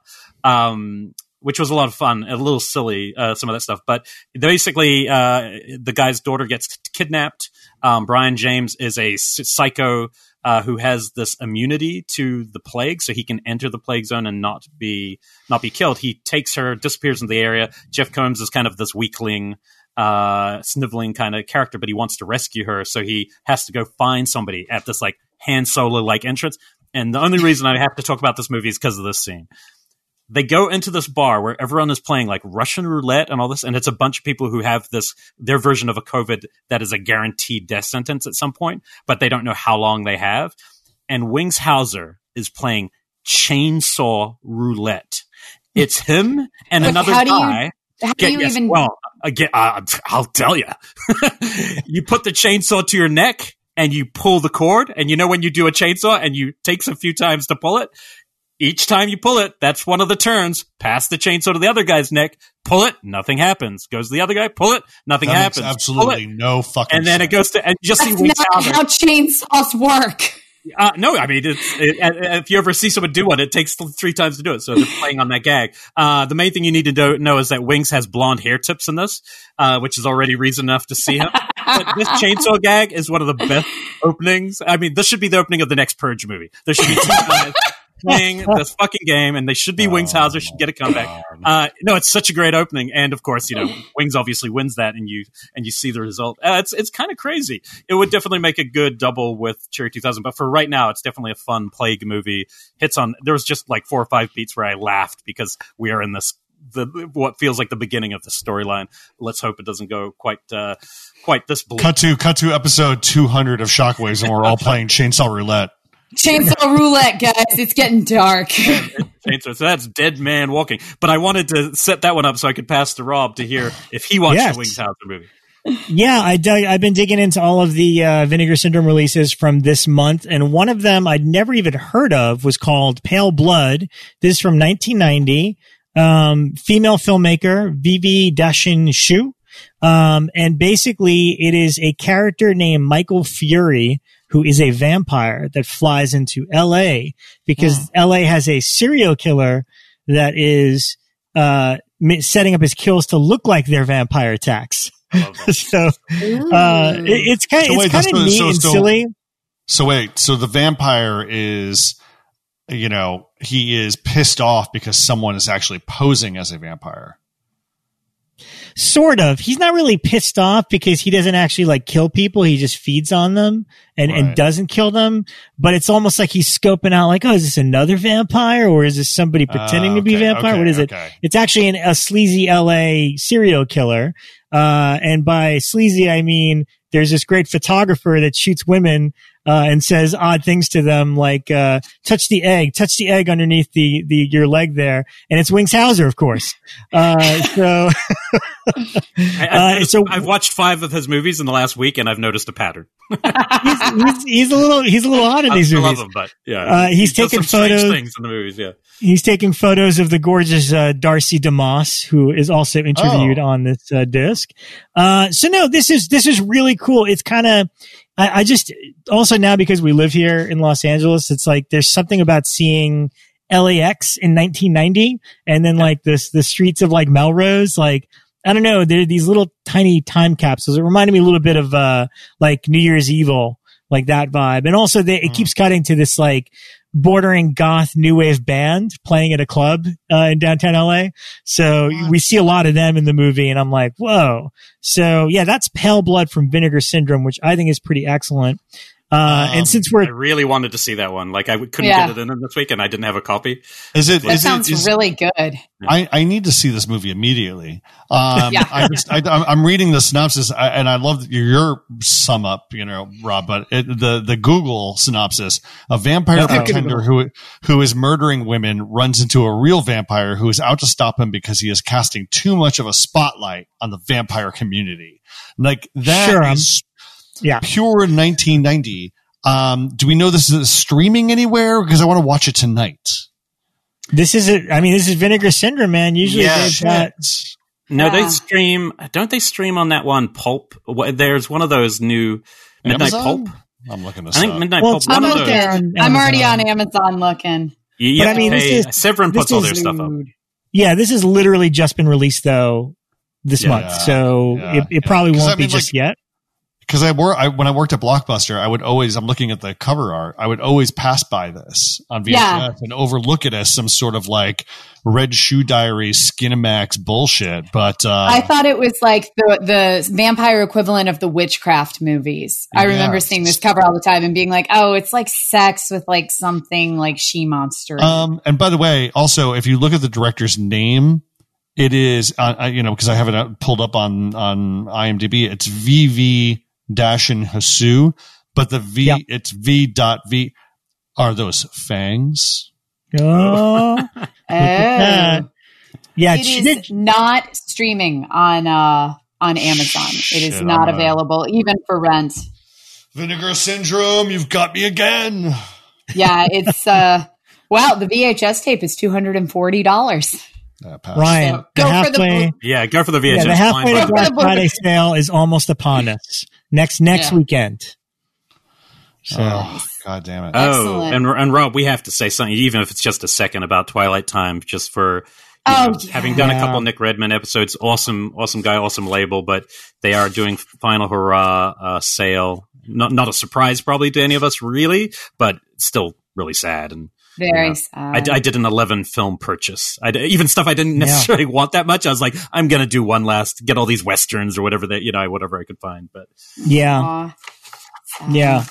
Um, which was a lot of fun, a little silly, uh, some of that stuff. But basically, uh, the guy's daughter gets kidnapped. Um, Brian James is a psycho uh, who has this immunity to the plague, so he can enter the plague zone and not be not be killed. He takes her, disappears in the area. Jeff Combs is kind of this weakling, uh, sniveling kind of character, but he wants to rescue her, so he has to go find somebody at this like Han Solo-like entrance. And the only reason I have to talk about this movie is because of this scene. They go into this bar where everyone is playing like Russian roulette and all this, and it's a bunch of people who have this, their version of a COVID that is a guaranteed death sentence at some point, but they don't know how long they have. And Wings Hauser is playing chainsaw roulette. It's him and another how do guy. You, how Get, do you yes, even? Well, again, uh, I'll tell you. You put the chainsaw to your neck and you pull the cord, and you know when you do a chainsaw and you takes a few times to pull it. Each time you pull it, that's one of the turns. Pass the chainsaw to the other guy's neck. Pull it, nothing happens. Goes to the other guy, pull it, nothing that happens. Makes absolutely no fucking And then sense. it goes to, and you just That's see Wings not Hauser. how chainsaws work. Uh, no, I mean, it's, it, if you ever see someone do one, it takes three times to do it. So they're playing on that gag. Uh, the main thing you need to do, know is that Wings has blonde hair tips in this, uh, which is already reason enough to see him. But this chainsaw gag is one of the best openings. I mean, this should be the opening of the next Purge movie. There should be two guys playing this fucking game, and they should be Wings Hauser, should get a comeback. Uh, no, it's such a great opening, and of course, you know, Wings obviously wins that, and you and you see the result. Uh, it's it's kind of crazy. It would definitely make a good double with Cherry two thousand, but for right now, it's definitely a fun plague movie. Hits on. There was just like four or five beats where I laughed because we are in this the what feels like the beginning of the storyline. Let's hope it doesn't go quite uh, quite this bleak. Cut to cut to episode two hundred of Shockwaves, and we're all playing chainsaw roulette. Chainsaw roulette, guys. It's getting dark. So that's Dead Man Walking. But I wanted to set that one up so I could pass to Rob to hear if he watched yes. the Wings Hauser movie. Yeah, I dug, I've been digging into all of the uh, Vinegar Syndrome releases from this month, and one of them I'd never even heard of was called Pale Blood. This is from nineteen ninety. Um, female filmmaker Vivi Dashin Shu. Um, and basically it is a character named Michael Fury who is a vampire that flies into L A because oh. L A has a serial killer that is uh setting up his kills to look like their vampire attacks. so uh it, it's kind of so it's kind of neat so, and so, silly. So wait, so the vampire is, you know, he is pissed off because someone is actually posing as a vampire. Sort of. He's not really pissed off because he doesn't actually like kill people. He just feeds on them and, right. and doesn't kill them. But it's almost like he's scoping out like, oh, is this another vampire or is this somebody pretending uh, okay, to be a vampire? Okay, what is okay. it? It's actually an, a sleazy L A serial killer. Uh, and by sleazy, I mean, there's this great photographer that shoots women, uh, and says odd things to them like, uh, touch the egg, touch the egg underneath the, the, your leg there. And it's Wings Hauser, of course. Uh, so, I, I've, uh, so I've watched five of his movies in the last week and I've noticed a pattern. he's, he's, he's a little, he's a little odd in I, these I movies. love him, but yeah, uh, he's he taking photos things in the movies. Yeah. He's taking photos of the gorgeous, uh, Darcy DeMoss, who is also interviewed oh. on this, uh, disc. Uh, so no, this is, this is really cool. It's kind of, I, I just, also now because we live here in Los Angeles, it's like there's something about seeing L A X in nineteen ninety and then like this, the streets of like Melrose, like, I don't know, there are these little tiny time capsules. It reminded me a little bit of, uh, like New Year's Evil, like that vibe. And also they, it mm. keeps cutting to this like bordering goth new wave band playing at a club, uh, in downtown L A. So what? We see a lot of them in the movie and I'm like, whoa. So yeah, that's Pale Blood from Vinegar Syndrome, which I think is pretty excellent. Uh, um, and since we're, I really wanted to see that one. Like I couldn't yeah. get it in this week and I didn't have a copy. Is it, that is sounds it, is, really good. I, I need to see this movie immediately. Um, yeah. I just, I, I'm reading the synopsis and I love your, your sum up, you know, Rob, but it, the, the Google synopsis, a vampire Okay. pretender who, who is murdering women runs into a real vampire who is out to stop him because he is casting too much of a spotlight on the vampire community. Like that Sure, is yeah. pure nineteen ninety. Um, do we know this is streaming anywhere? Because I want to watch it tonight. This is a, I mean, this is Vinegar Syndrome, man. Usually Yeah, they've got, No, they Yeah. stream. Don't they stream on that one Pulp? What- There's one of those new Midnight Amazon? Pulp. I'm looking this I think up. Midnight Well, Pulp. it's One I'm of those. looking. Amazon. I'm already on Amazon looking. You, you But have I mean, to this pay. is- Severin this puts all their is- stuff up. yeah, this has literally just been released though this Yeah. month. So Yeah, it, it yeah. probably 'Cause won't I be mean, just like, yet. Because I work, I, when I worked at Blockbuster, I would always, I'm looking at the cover art, I would always pass by this on V H S Yeah. and overlook it as some sort of like Red Shoe Diary, Skinamax bullshit. But uh, I thought it was like the the vampire equivalent of the witchcraft movies. I remember Yes. seeing this cover all the time and being like, "Oh, it's like sex with like something like she monster." um, and by the way, also, if you look at the director's name, it is, uh, I- you know, because I have it pulled up on, on IMDb, it's V V Dashin Hasu, but the V, Yep. it's V dot V. Are those fangs? Oh, look at that. Yeah, It she is did. not streaming on uh on Amazon. It is Shit, not I'm, uh, available even for rent. Vinegar Syndrome, you've got me again. Yeah, it's uh well, the V H S tape is two hundred forty dollars. Uh, pass. Ryan, So the go for the halfway, book. Yeah, go for the V H S. yeah, the halfway Fine. to Go for Black the book. Friday sale is almost upon us. Next next Yeah. weekend. So Oh, God damn it. Oh, Excellent. and and Rob, we have to say something, even if it's just a second, about Twilight Time, just for you Oh, know, yeah. having done a Yeah. couple Nick Redman episodes. Awesome, awesome guy, awesome label, but they are doing Final Hurrah uh, sale. Not not a surprise, probably to any of us, really, but still really sad. And Very Yeah. sad. I, I did an eleven film purchase. I did, even stuff I didn't Yeah. necessarily want that much. I was like, I'm gonna do one last, get all these westerns or whatever that you know, whatever I could find. But yeah, Aw. Sad. yeah.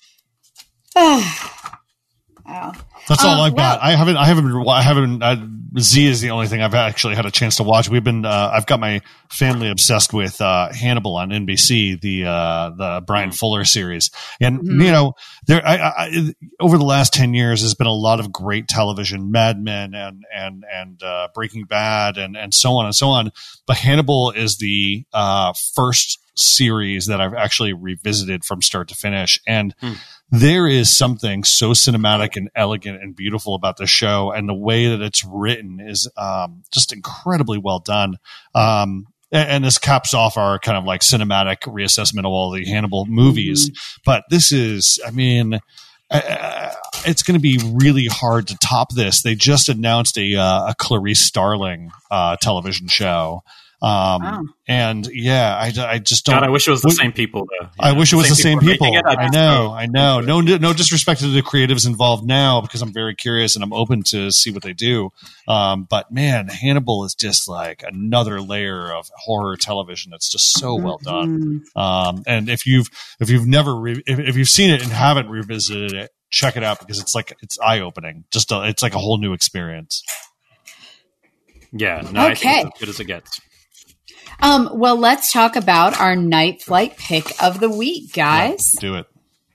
wow. That's all Uh, I've got. well- I haven't, I haven't, I haven't, I, Z is the only thing I've actually had a chance to watch. We've been, uh, I've got my family obsessed with uh, Hannibal on N B C, the uh, the Brian Fuller series, and mm-hmm. you know, there I, I, over the last ten years, there's been a lot of great television, Mad Men and and and uh, Breaking Bad, and and so on and so on. But Hannibal is the uh, first series that I've actually revisited from start to finish, and hmm. there is something so cinematic and elegant and beautiful about the show, and the way that it's written is um, just incredibly well done. Um, and, and this caps off our kind of like cinematic reassessment of all the Hannibal movies. Mm-hmm. But this is, I mean, uh, it's going to be really hard to top this. They just announced a, uh, a Clarice Starling uh, television show. Um, wow. And yeah, I, I just don't. God, I wish it was the same people though. I wish it was the same people. It, I know, I know. No, no disrespect to the creatives involved now, because I'm very curious and I'm open to see what they do. Um, but man, Hannibal is just like another layer of horror television that's just so well done. Um, and if you've if you've never re- if, if you've seen it and haven't revisited it, check it out, because it's like it's eye opening. Just a, it's like a whole new experience. Yeah. No, okay. I think it's as good as it gets. Um, well, let's talk about our Night Flight pick of the week, guys. Yeah, do it.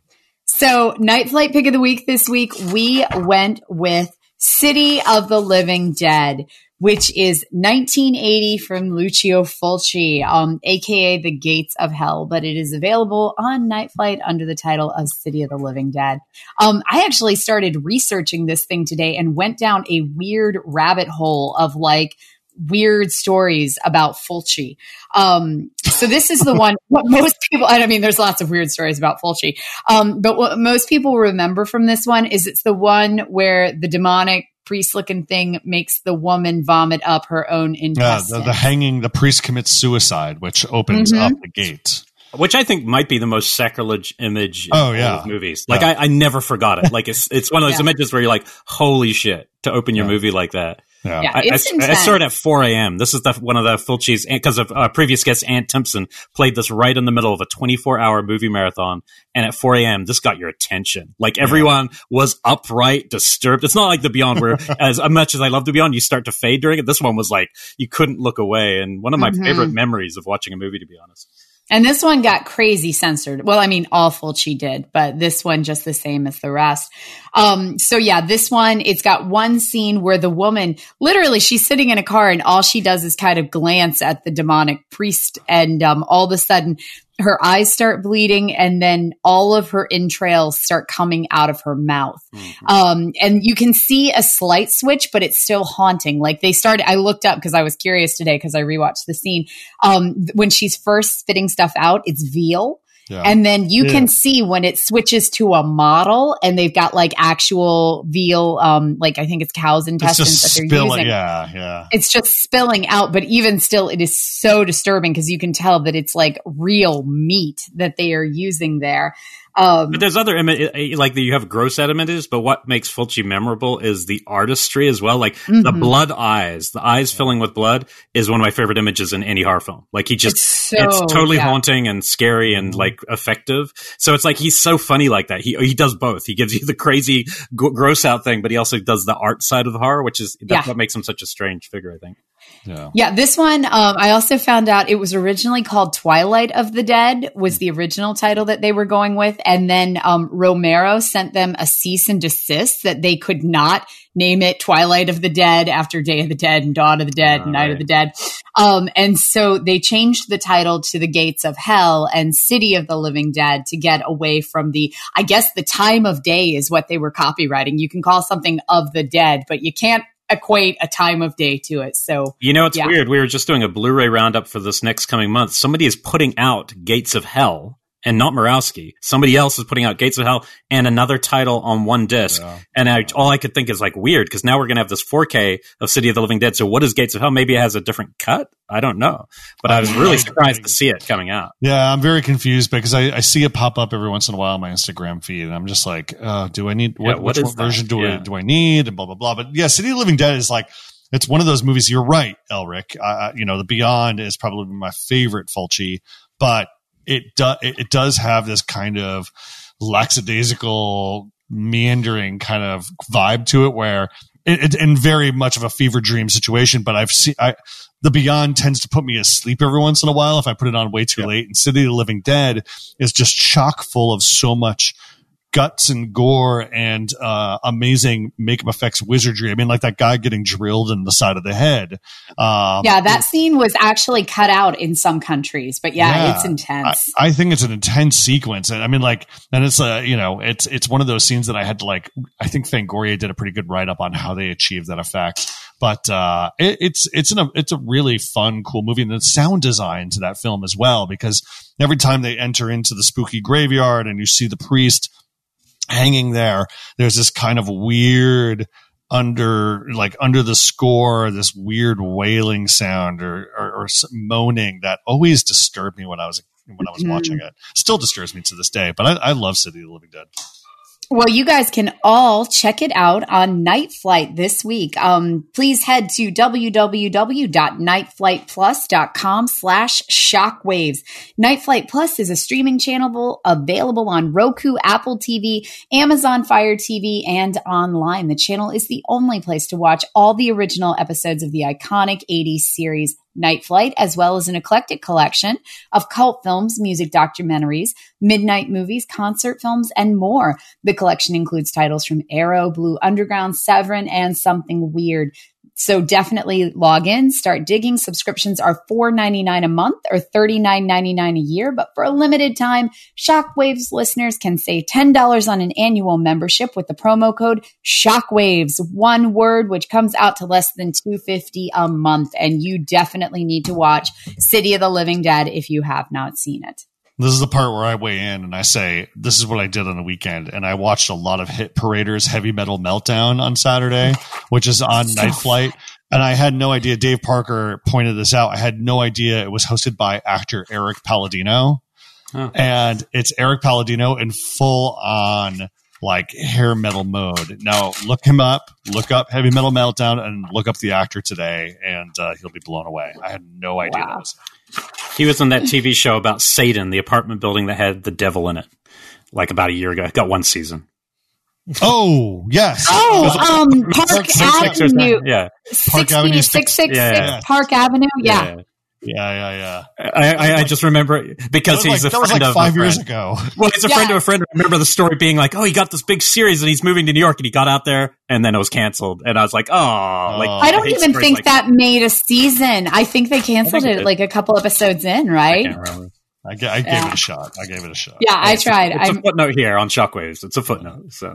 So, Night Flight pick of the week this week, we went with City of the Living Dead, which is nineteen eighty from Lucio Fulci, um, aka The Gates of Hell, but it is available on Night Flight under the title of City of the Living Dead. Um, I actually started researching this thing today and went down a weird rabbit hole of like weird stories about Fulci. Um, so this is the one, what most people, I mean, there's lots of weird stories about Fulci. Um, but what most people remember from this one is it's the one where the demonic priest-looking thing makes the woman vomit up her own intestines. Yeah, the, the hanging, the priest commits suicide, which opens mm-hmm. up the gate. Which I think might be the most sacrilege image in oh, all yeah. of movies. Like, yeah. I, I never forgot it. Like, it's it's one of those yeah. images where you're like, holy shit, to open your yeah. movie like that. Yeah, yeah I, I, I started at four a.m. This is the, one of the Fulci's, because of uh, previous guest Ant Timpson played this right in the middle of a twenty-four hour movie marathon. And at four a.m., this got your attention. Like, everyone yeah. was upright, disturbed. It's not like The Beyond, where as much as I love The Beyond, you start to fade during it. This one was like, you couldn't look away. And one of my mm-hmm. favorite memories of watching a movie, to be honest. And this one got crazy censored. Well, I mean, all Fulci did, but this one just the same as the rest. Um, so yeah, this one, it's got one scene where the woman, literally, she's sitting in a car and all she does is kind of glance at the demonic priest. And um, all of a sudden, her eyes start bleeding, and then all of her entrails start coming out of her mouth. Mm-hmm. Um, and you can see a slight switch, but it's still haunting. Like they started, I looked up because I was curious today because I rewatched the scene. Um, when she's first spitting stuff out, it's veal. Yeah. And then you yeah. can see when it switches to a model and they've got like actual veal, um, like I think it's cow's intestines that they're spilling, using. Yeah, yeah. It's just spilling out, but even still, it is so disturbing because you can tell that it's like real meat that they are using there. Um, but there's other images, like you have gross out images, but what makes Fulci memorable is the artistry as well. Like mm-hmm. the blood eyes, the eyes filling with blood is one of my favorite images in any horror film. Like he just, it's, so, it's totally yeah. haunting and scary and like effective. So it's like, he's so funny like that. He, he does both. He gives you the crazy g- gross out thing, but he also does the art side of the horror, which is, that's yeah. what makes him such a strange figure, I think. Yeah. yeah, this one, um, I also found out it was originally called Twilight of the Dead, was the original title that they were going with. And then um, Romero sent them a cease and desist that they could not name it Twilight of the Dead after Day of the Dead and Dawn of the Dead and Night right. of the Dead. Um, and so they changed the title to The Gates of Hell and City of the Living Dead to get away from the, I guess the time of day is what they were copywriting. You can call something of the dead, but you can't equate a time of day to it. So, you know, it's yeah. weird. We were just doing a Blu-ray roundup for this next coming month. Somebody is putting out Gates of Hell, and not Murawski. Somebody else is putting out Gates of Hell and another title on one disc. Yeah. And I, all I could think is like weird, because now we're going to have this four K of City of the Living Dead. So what is Gates of Hell? Maybe it has a different cut. I don't know. But I was really surprised to see it coming out. Yeah, I'm very confused because I, I see it pop up every once in a while on my Instagram feed. And I'm just like, uh, do I need, what, yeah, what which version do, yeah. I, do I need? And blah, blah, blah. But yeah, City of the Living Dead is like, it's one of those movies. You're right, Elric. Uh, you know, The Beyond is probably my favorite Fulci, but it, do, it, it does have this kind of lackadaisical, meandering kind of vibe to it where it, it, in very much of a fever dream situation. But I've seen I, the Beyond tends to put me asleep every once in a while if I put it on way too yeah. late. And City of the Living Dead is just chock full of so much guts and gore and uh, amazing makeup effects wizardry. I mean, like that guy getting drilled in the side of the head. Um, yeah, that scene was actually cut out in some countries, but yeah, yeah it's intense. I, I think it's an intense sequence, and I mean, like, and it's a uh, you know, it's it's one of those scenes that I had to like. I think Fangoria did a pretty good write up on how they achieved that effect. But uh, it, it's it's an, it's a really fun, cool movie, and the sound design to that film as well, because every time they enter into the spooky graveyard and you see the priest hanging there, there's this kind of weird under like under the score, this weird wailing sound or, or, or moaning that always disturbed me when I was when I was mm-hmm. watching it. Still disturbs me to this day, but I, I love City of the Living Dead. Well, you guys can all check it out on Night Flight this week. Um, please head to www.nightflightplus.com slash shockwaves. Night Flight Plus is a streaming channel available on Roku, Apple T V, Amazon Fire T V, and online. The channel is the only place to watch all the original episodes of the iconic eighties series Night Flight, as well as an eclectic collection of cult films, music documentaries, midnight movies, concert films, and more. The collection includes titles from Arrow, Blue Underground, Severin, and Something Weird. So definitely log in, start digging. Subscriptions are four dollars and ninety-nine cents a month or thirty-nine ninety-nine a year. But for a limited time, Shockwaves listeners can save ten dollars on an annual membership with the promo code Shockwaves, one word, which comes out to less than two hundred fifty dollars a month. And you definitely need to watch City of the Living Dead if you have not seen it. This is the part where I weigh in and I say, this is what I did on the weekend. And I watched a lot of Hit Parader's Heavy Metal Meltdown on Saturday, which is on so Night Flight. And I had no idea. Dave Parker pointed this out. I had no idea it was hosted by actor Eric Palladino. Oh. And it's Eric Palladino in full on like hair metal mode. Now look him up, look up Heavy Metal Meltdown and look up the actor today and uh, he'll be blown away. I had no idea wow. that was him. He was on that T V show about Satan, the apartment building that had the devil in it, like about a year ago. Got one season. Oh, yes. Oh, um, Park Avenue. Yeah. Park Avenue. six six six Park Avenue. Yeah. yeah. Yeah, yeah, yeah. I, I, I just remember because he's like, a friend like of five a friend. years ago. Well, he's a yeah. friend of a friend. I remember the story being like, "Oh, he got this big series and he's moving to New York," and he got out there, and then it was canceled. And I was like, "Oh, oh. like I don't I even think like that, that made a season. I think they canceled think it, it like a couple episodes in, right?" I can't remember. I, g- I gave yeah. it a shot. I gave it a shot. Yeah, I tried. It's, it's a footnote here on Shockwaves. It's a footnote. So,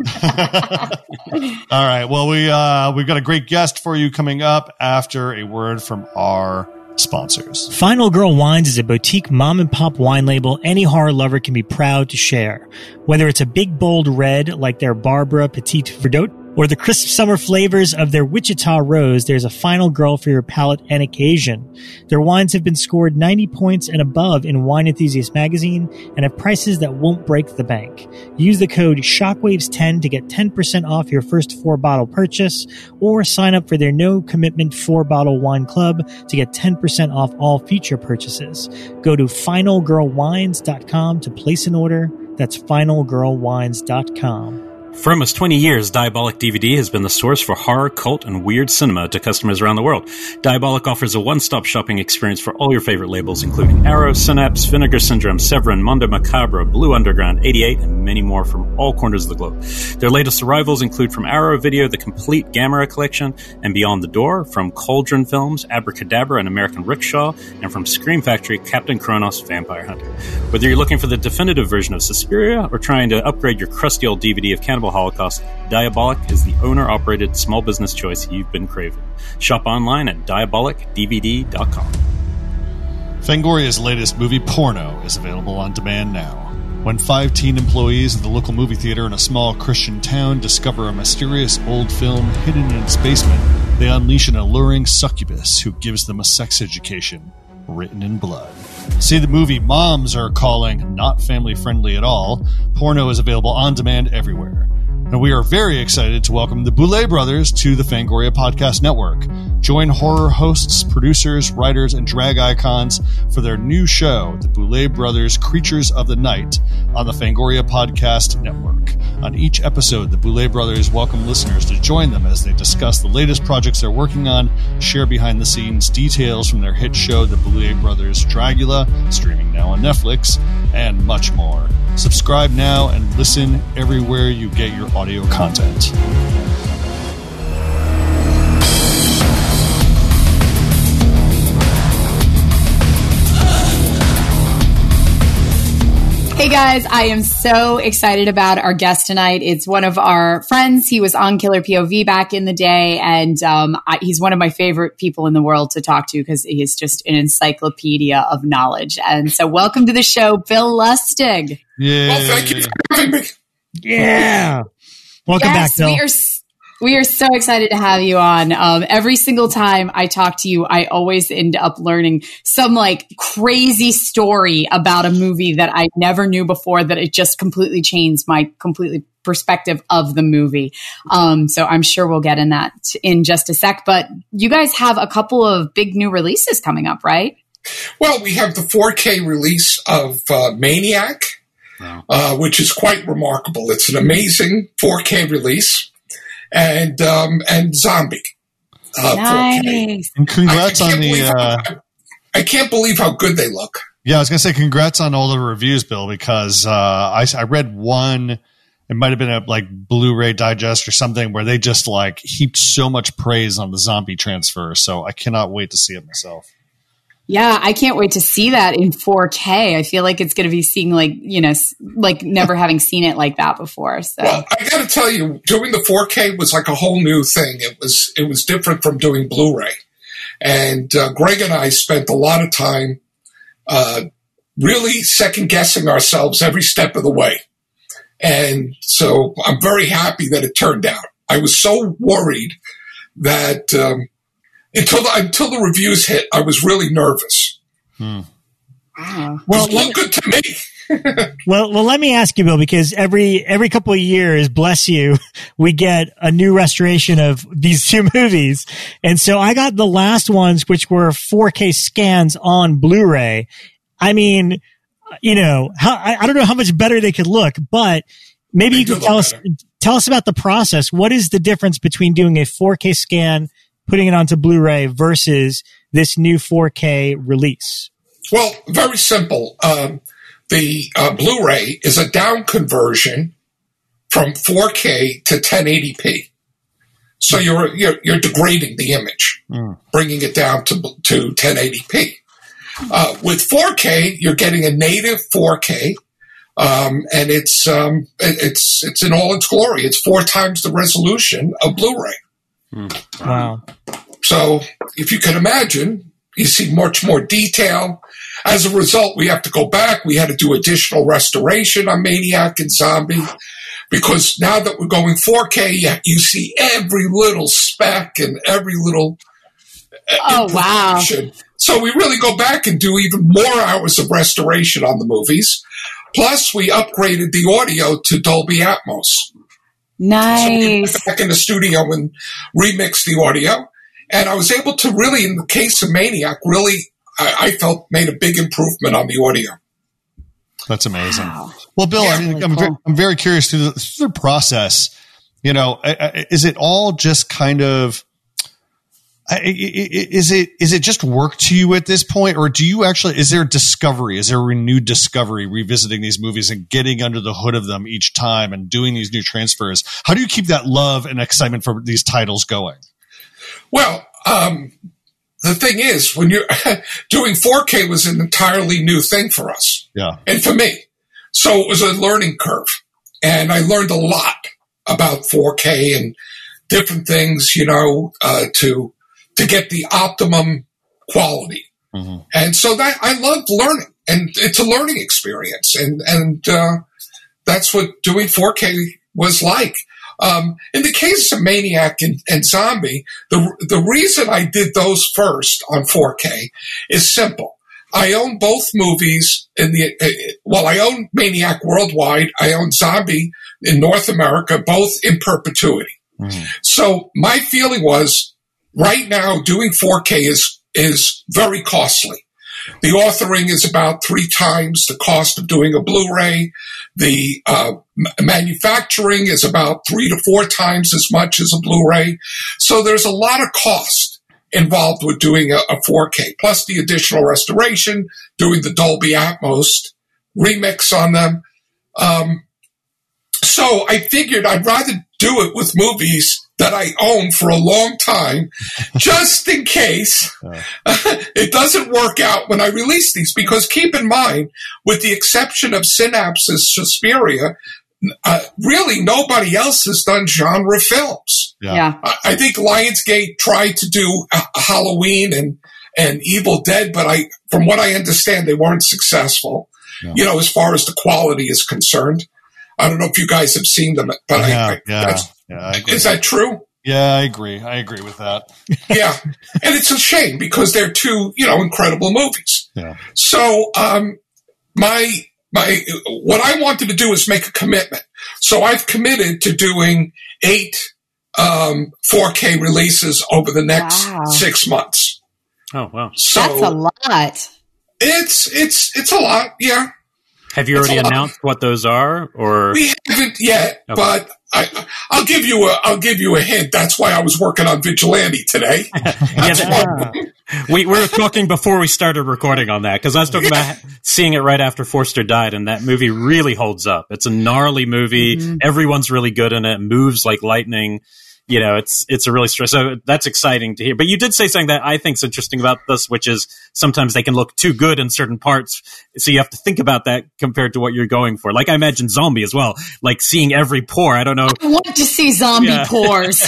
all right. Well, we uh, we've got a great guest for you coming up after a word from our sponsors. Final Girl Wines is a boutique mom and pop wine label any horror lover can be proud to share. Whether it's a big bold red like their Barbara Petite Verdot or the crisp summer flavors of their Wichita Rose, there's a Final Girl for your palate and occasion. Their wines have been scored ninety points and above in Wine Enthusiast magazine and have prices that won't break the bank. Use the code Shockwaves ten to get ten percent off your first four bottle purchase or sign up for their no commitment four bottle wine club to get ten percent off all future purchases. Go to final girl wines dot com to place an order. That's final girl wines dot com. For almost twenty years, Diabolic D V D has been the source for horror, cult, and weird cinema to customers around the world. Diabolic offers a one-stop shopping experience for all your favorite labels, including Arrow, Synapse, Vinegar Syndrome, Severin, Mondo Macabre, Blue Underground, eighty-eight, and many more from all corners of the globe. Their latest arrivals include from Arrow Video, the complete Gamera collection, and Beyond the Door, from Cauldron Films, Abracadabra, and American Rickshaw, and from Scream Factory, Captain Kronos, Vampire Hunter. Whether you're looking for the definitive version of Suspiria or trying to upgrade your crusty old D V D of Cannibal Holocaust, Diabolic is the owner-operated small business choice you've been craving. Shop online at diabolic d v d dot com. Fangoria's latest movie, Porno, is available on demand now. When five teen employees at the local movie theater in a small Christian town discover a mysterious old film hidden in its basement, they unleash an alluring succubus who gives them a sex education written in blood. See the movie Moms Are Calling, not family friendly at all. Porno is available on demand everywhere. And we are very excited to welcome the Boulet brothers to the Fangoria Podcast Network. Join horror hosts, producers, writers, and drag icons for their new show, the Boulet Brothers Creatures of the Night, on the Fangoria Podcast Network. On each episode, the Boulet brothers welcome listeners to join them as they discuss the latest projects they're working on, share behind-the-scenes details from their hit show, The Boulet Brothers Dragula, streaming now on Netflix, and much more. Subscribe now and listen everywhere you get your audio content. Hey guys, I am so excited about our guest tonight. It's one of our friends. He was on Killer P O V back in the day, and um, I, he's one of my favorite people in the world to talk to because he is just an encyclopedia of knowledge. And so welcome to the show, Bill Lustig. Yeah. Well, thank you for having me. Yeah. Welcome yes, back, Bill. We are, we are so excited to have you on. Um, every single time I talk to you, I always end up learning some like crazy story about a movie that I never knew before, that it just completely changed my completely perspective of the movie. Um, so I'm sure we'll get in that in just a sec. But you guys have a couple of big new releases coming up, right? Well, we have the four K release of uh, Maniac, wow. uh, which is quite remarkable. It's an amazing four K release. And um, and Zombie. Uh, nice. And congrats I, I on the... How, uh, I, I can't believe how good they look. Yeah, I was going to say congrats on all the reviews, Bill, because uh, I, I read one, it might have been a like Blu-ray digest or something, where they just like heaped so much praise on the Zombie transfer. So I cannot wait to see it myself. Yeah, I can't wait to see that in four K. I feel like it's going to be seeing like, you know, like never having seen it like that before. So. Well, I got to tell you, doing the four K was like a whole new thing. It was it was different from doing Blu-ray. And uh, Greg and I spent a lot of time uh, really second-guessing ourselves every step of the way. And so I'm very happy that it turned out. I was so worried that... Um, Until the, until the reviews hit, I was really nervous. Hmm. Wow. Well, it looked good to me. well, well, let me ask you, Bill, because every every couple of years, bless you, we get a new restoration of these two movies, and so I got the last ones, which were four K scans on Blu-ray. I mean, you know, how, I, I don't know how much better they could look, but maybe they you could tell us better. tell us about the process. What is the difference between doing a four K scan, putting it onto Blu-ray, versus this new four K release? Well, very simple. Um, the uh, Blu-ray is a down conversion from four K to ten eighty p. So you're you're, you're degrading the image, mm. bringing it down to to ten eighty p. Uh, with four K, you're getting a native four K, um, and it's um, it, it's it's in all its glory. It's four times the resolution of Blu-ray. Mm. Wow. So if you can imagine, you see much more detail. As a result, we have to go back. We had to do additional restoration on Maniac and Zombie, because now that we're going four K, you see every little speck and every little oh, wow. So we really go back and do even more hours of restoration on the movies. Plus, we upgraded the audio to Dolby Atmos. Nice. So we went back in the studio and remixed the audio. And I was able to really, in the case of Maniac, really, I, I felt made a big improvement on the audio. That's amazing. Wow. Well, Bill, yeah, I mean, really I'm, cool. very, I'm very curious through the, through the process. You know, is it all just kind of, is it is it just work to you at this point, or do you actually, is there discovery? Is there renewed discovery revisiting these movies and getting under the hood of them each time and doing these new transfers? How do you keep that love and excitement for these titles going? Well, um, the thing is, when you're doing four K was an entirely new thing for us. Yeah. And for me. So it was a learning curve. And I learned a lot about four K and different things, you know, uh, to to get the optimum quality. Mm-hmm. And so that I loved learning, and it's a learning experience. And, and, uh, that's what doing four K was like. Um, in the case of Maniac and, and Zombie, the, the reason I did those first on four K is simple. I own both movies in the, uh, well, I own Maniac worldwide. I own Zombie in North America, both in perpetuity. Mm-hmm. So my feeling was, right now, doing four K is is very costly. The authoring is about three times the cost of doing a Blu-ray. The uh, m- manufacturing is about three to four times as much as a Blu-ray. So there's a lot of cost involved with doing a, a four K, plus the additional restoration, doing the Dolby Atmos remix on them. Um, so I figured I'd rather do it with movies that I own for a long time, just in case uh, it doesn't work out when I release these. Because keep in mind, with the exception of Synapse's Suspiria, uh, really nobody else has done genre films. Yeah, yeah. I, I think Lionsgate tried to do a, a Halloween and, and Evil Dead, but I, from what I understand, they weren't successful, yeah. you know, as far as the quality is concerned. I don't know if you guys have seen them, but yeah, I, I, yeah, yeah, I agree. Is that true? Yeah, I agree. I agree with that. Yeah. And it's a shame because they're two, you know, incredible movies. Yeah. So, um, my, my, what I wanted to do is make a commitment. So I've committed to doing eight, um, four K releases over the next wow. six months. Oh, wow. So that's a lot. It's, it's, it's a lot. Yeah. Have you already announced what those are, or we haven't yet? Okay. But I, I'll give you a, I'll give you a hint. That's why I was working on Vigilante today. yeah, that, we, we were talking before we started recording on that because I was talking yeah. about seeing it right after Forster died, and that movie really holds up. It's a gnarly movie. Mm-hmm. Everyone's really good in it. Moves like lightning. You know, it's it's a really stress. So that's exciting to hear. But you did say something that I think is interesting about this, which is sometimes they can look too good in certain parts. So you have to think about that compared to what you're going for. Like I imagine Zombie as well. Like seeing every pore. I don't know. I want to see zombie yeah. pores.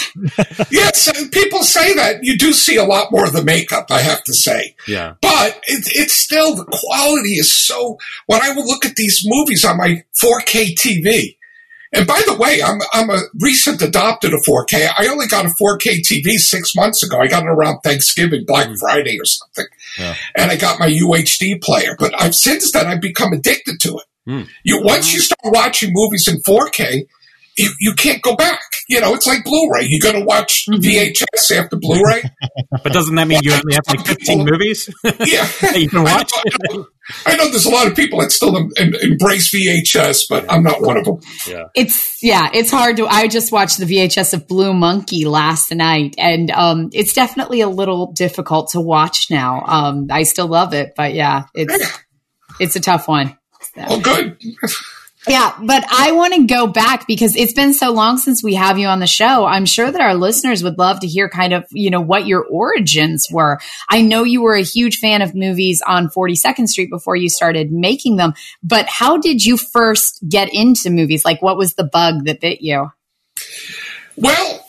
Yes, people say that. You do see a lot more of the makeup, I have to say. Yeah. But it, it's still, the quality is so, when I would look at these movies on my four K T V, and by the way, I'm I'm a recent adopted of four K. I only got a four K T V six months ago. I got it around Thanksgiving, Black Friday or something. Yeah. And I got my U H D player. But I've since then, I've become addicted to it. Mm. You Once you start watching movies in four K, you, you can't go back. You know, it's like Blu-ray. You're going to watch V H S after Blu-ray. But doesn't that mean you only have like fifteen people, movies? Yeah. that you can watch? I know, I, know, I know there's a lot of people that still em, em, embrace V H S, but I'm not one of them. Yeah. It's, yeah, it's hard to, I just watched the V H S of Blue Monkey last night, and um, it's definitely a little difficult to watch now. Um, I still love it, but yeah, it's, it's a tough one. So. Oh, good. Yeah, but I want to go back because it's been so long since we have you on the show. I'm sure that our listeners would love to hear kind of, you know, what your origins were. I know you were a huge fan of movies on forty-second Street before you started making them, but how did you first get into movies? Like, what was the bug that bit you? Well,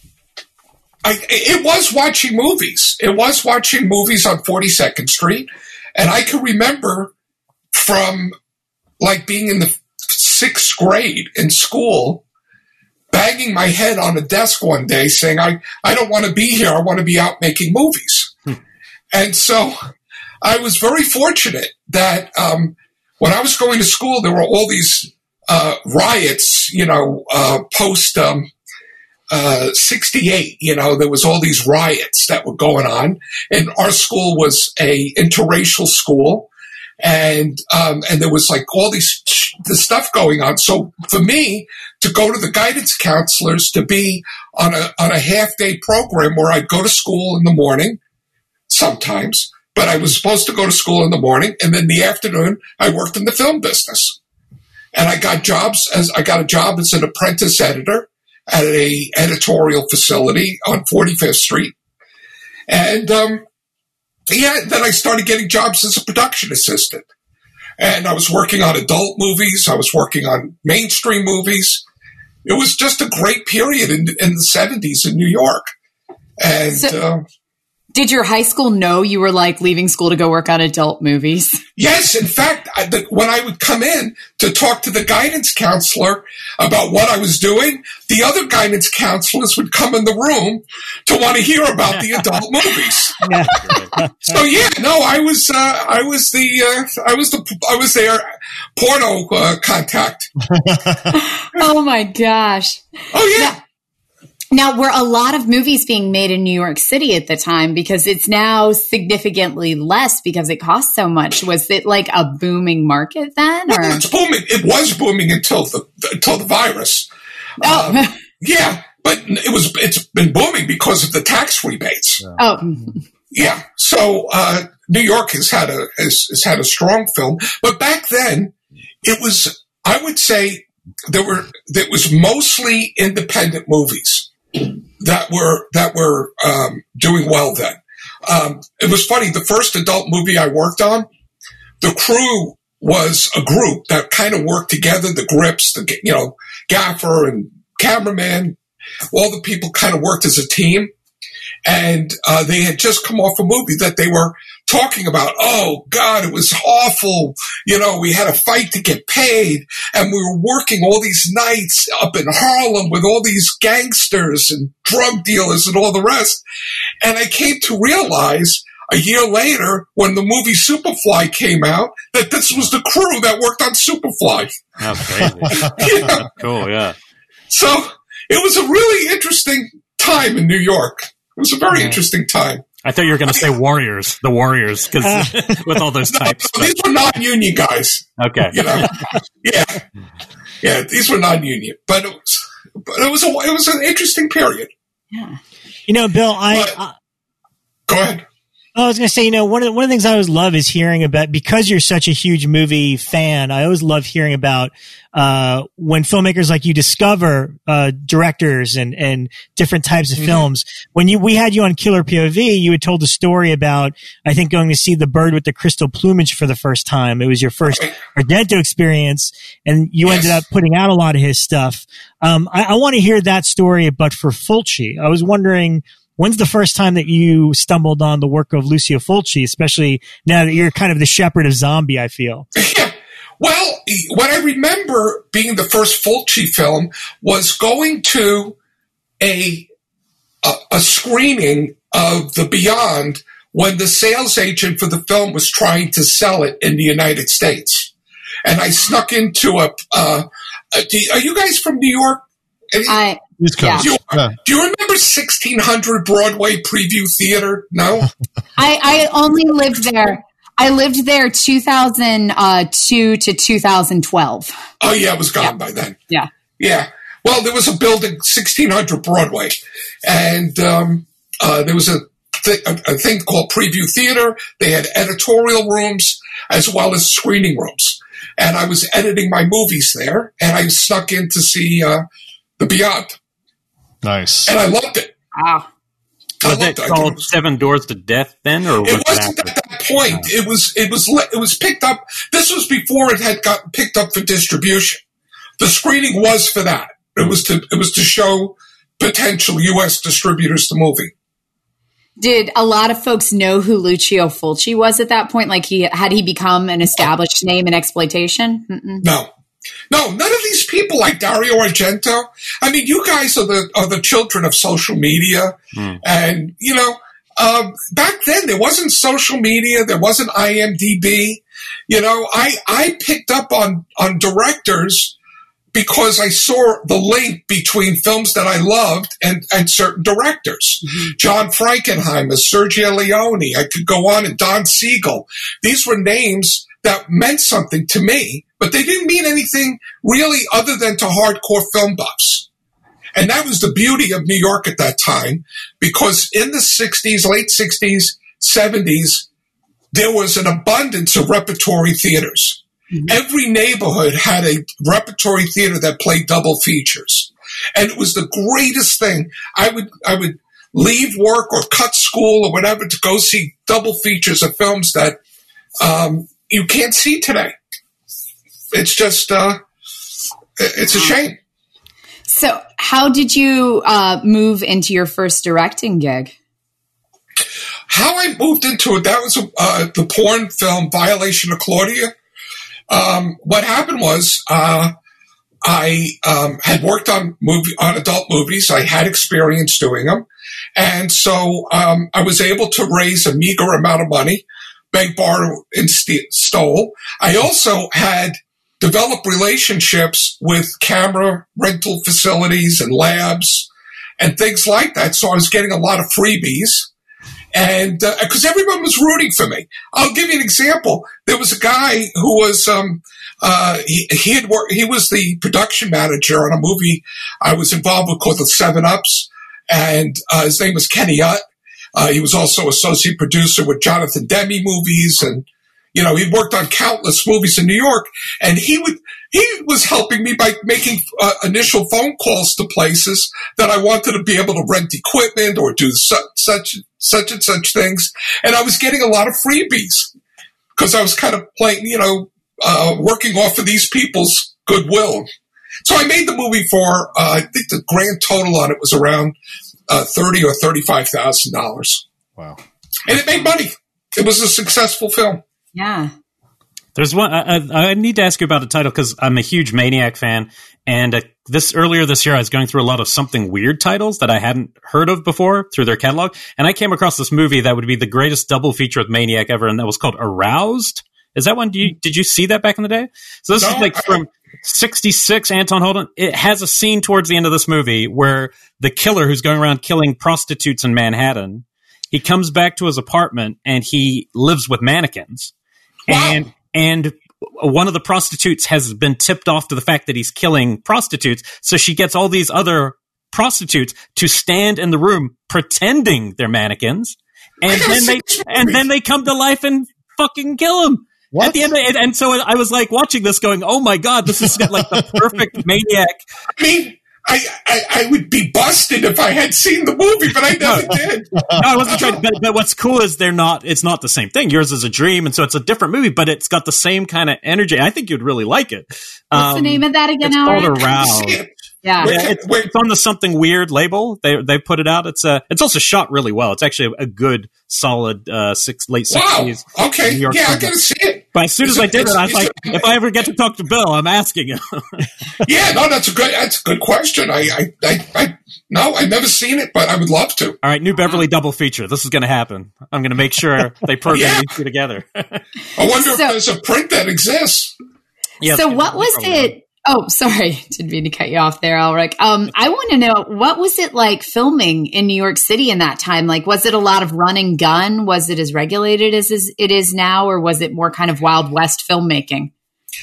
I, it was watching movies. It was watching movies on forty-second Street. And I can remember from like being in the sixth grade in school, banging my head on a desk one day saying, I, I don't want to be here. I want to be out making movies. Hmm. And so I was very fortunate that um, when I was going to school, there were all these uh, riots, you know, uh, post um, uh, sixty-eight, you know, there was all these riots that were going on. And our school was a interracial school. And, um, and there was like all these, the stuff going on. So for me to go to the guidance counselors, to be on a, on a half day program where I'd go to school in the morning sometimes, but I was supposed to go to school in the morning. And then the afternoon I worked in the film business, and I got jobs as I got a job as an apprentice editor at a editorial facility on forty-fifth Street. And, um, yeah, then I started getting jobs as a production assistant. And I was working on adult movies. I was working on mainstream movies. It was just a great period in, in the seventies in New York. And so, uh, Did your high school know you were like leaving school to go work on adult movies? Yes. In fact, I, the, when I would come in to talk to the guidance counselor about what I was doing, the other guidance counselors would come in the room to want to hear about the adult movies. Yeah. So yeah, no, I was, uh, I was the, uh, I was the, I was their porno uh, contact. Oh my gosh. Oh yeah. Now, now, were a lot of movies being made in New York City at the time? Because it's now significantly less because it costs so much. Was it like a booming market then? Or? Well, it's booming. It was booming until the until the virus. Oh, Um, yeah, but it was. It's been booming because of the tax rebates. Yeah. oh, Yeah. So uh, New York has had a has, has had a strong film, but back then it was. I would say there were. It was mostly independent movies that were that were um, doing well then. Um, it was funny. The first adult movie I worked on, the crew was a group that kind of worked together. The grips, the you know, gaffer and cameraman, all the people kind of worked as a team. And uh, they had just come off a movie that they were talking about. Oh, God, it was awful. You know, we had a fight to get paid, and we were working all these nights up in Harlem with all these gangsters and drug dealers and all the rest. And I came to realize a year later, when the movie Superfly came out, that this was the crew that worked on Superfly. That's crazy. Yeah. Cool, yeah. So it was a really interesting time in New York. It was a very Yeah. interesting time. I thought you were going to say Warriors, the Warriors, because with all those types. No, these were non-union guys. Okay. You know, yeah, yeah, these were non-union, but it was, but it was a, it was an interesting period. yeah. You know, Bill, I, But- I Go ahead. I was going to say, you know, one of the, one of the things I always love is hearing about, because you're such a huge movie fan, I always love hearing about, uh, when filmmakers like you discover, uh, directors and, and different types of Mhm. films. When you, we had you on Killer P O V, you had told a story about, I think, going to see The Bird with the Crystal Plumage for the first time. It was your first Argento experience, and you Yes. ended up putting out a lot of his stuff. Um, I, I want to hear that story, but for Fulci. I was wondering, when's the first time that you stumbled on the work of Lucio Fulci, especially now that you're kind of the shepherd of Zombie, I feel? Yeah. Well, what I remember being the first Fulci film was going to a, a a screening of The Beyond when the sales agent for the film was trying to sell it in the United States, and I snuck into a. Uh, a do, are you guys from New York? I East Coast. Do you, Yeah. do you remember sixteen hundred Broadway Preview Theater? No? I, I only lived there. I lived there two thousand two to two thousand twelve. Oh, yeah, it was gone Yeah. by then. Yeah. Yeah. Well, there was a building, sixteen hundred Broadway, and um, uh, there was a, th- a, a thing called Preview Theater. They had editorial rooms as well as screening rooms. And I was editing my movies there, and I snuck in to see uh, The Beyond. Nice. And I loved it. Wow. I Was loved it it. I thought called it was- Seven Doors to Death then, or was It it wasn't after? at that point. It was. It was. le- It was picked up. This was before it had got picked up for distribution. The screening was for that. It was to. It was to show potential U S distributors the movie. Did a lot of folks know who Lucio Fulci was at that point? Like, he had he become an established name in exploitation? Mm-mm. No, no, none of these people like Dario Argento. I mean, you guys are the are the children of social media, Hmm. and you know, um, back then there wasn't social media, there wasn't I M D B. You know, I I picked up on on directors because I saw the link between films that I loved and, and certain directors. Mm-hmm. John Frankenheimer, Sergio Leone, I could go on, and Don Siegel. These were names that meant something to me, but they didn't mean anything really other than to hardcore film buffs. And that was the beauty of New York at that time, because in the sixties, late sixties, seventies, there was an abundance of repertory theaters. Mm-hmm. Every neighborhood had a repertory theater that played double features. And it was the greatest thing. I would, I would leave work or cut school or whatever to go see double features of films that, um, you can't see today. It's just, uh, it's a shame. So, how did you uh, move into your first directing gig? how I moved into it, that was uh, the porn film Violation of Claudia. Um, what happened was uh, I um, had worked on movie on adult movies. I had experience doing them. And so um, I was able to raise a meager amount of money, beg, borrow, and st- stole. I also had developed relationships with camera rental facilities and labs and things like that. So I was getting a lot of freebies. And because uh, everyone was rooting for me. I'll give you an example. There was a guy who was um, uh, he, he had worked. He was the production manager on a movie I was involved with called The Seven Ups, and uh, his name was Kenny Utt. Uh, he was also associate producer with Jonathan Demme movies, and you know he'd worked on countless movies in New York. And he would he was helping me by making uh, initial phone calls to places that I wanted to be able to rent equipment or do such such. such and such things. And I was getting a lot of freebies because I was kind of playing, you know, uh, working off of these people's goodwill. So I made the movie for, uh, I think the grand total on it was around uh, thirty thousand dollars or thirty-five thousand dollars. Wow. And it made money. It was a successful film. Yeah. There's one, I, I, I need to ask you about the title because I'm a huge Maniac fan. And uh, this earlier this year, I was going through a lot of Something Weird titles that I hadn't heard of before through their catalog. And I came across this movie that would be the greatest double feature with Maniac ever. And that was called Aroused. Is that one? Do you, did you see that back in the day? So this No, is like from sixty-six, Anton Holden. It has a scene towards the end of this movie where the killer who's going around killing prostitutes in Manhattan, he comes back to his apartment and he lives with mannequins. Wow. And, and one of the prostitutes has been tipped off to the fact that he's killing prostitutes. So she gets all these other prostitutes to stand in the room pretending they're mannequins. And then they, and then they come to life and fucking kill him. What? At the end of it. And so I was like watching this going, oh my God, this is like the perfect Maniac. I mean, I, I, I would be busted if I had seen the movie, but I never did. No, I wasn't trying. But, but what's cool is they're not. It's not the same thing. Yours is a dream, and so it's a different movie, but it's got the same kind of energy. I think you'd really like it. What's um, the name of that again? It's Howard? called Aroused. Yeah, yeah it's, it's on the Something Weird label. They they put it out. It's a. It's also shot really well. It's actually a, a good, solid uh, six late sixties. Wow. Okay. Yeah, I gotta see it. But as soon as it, I did it, I was like, it, if I ever get to talk to Bill, I'm asking him. Yeah, no, that's a good. That's a good question. I, I, I, I no, I've never seen it, but I would love to. All right, New Beverly double feature. This is going to happen. I'm going to make sure they program Yeah. these two together. I wonder if So- there's a print that exists. Yes, so what was probably. it? Oh, sorry. Didn't mean to cut you off there, Ulrich. Um, I want to know, what was it like filming in New York City in that time? Like, was it a lot of run and gun? Was it as regulated as is- it is now? Or was it more kind of Wild West filmmaking?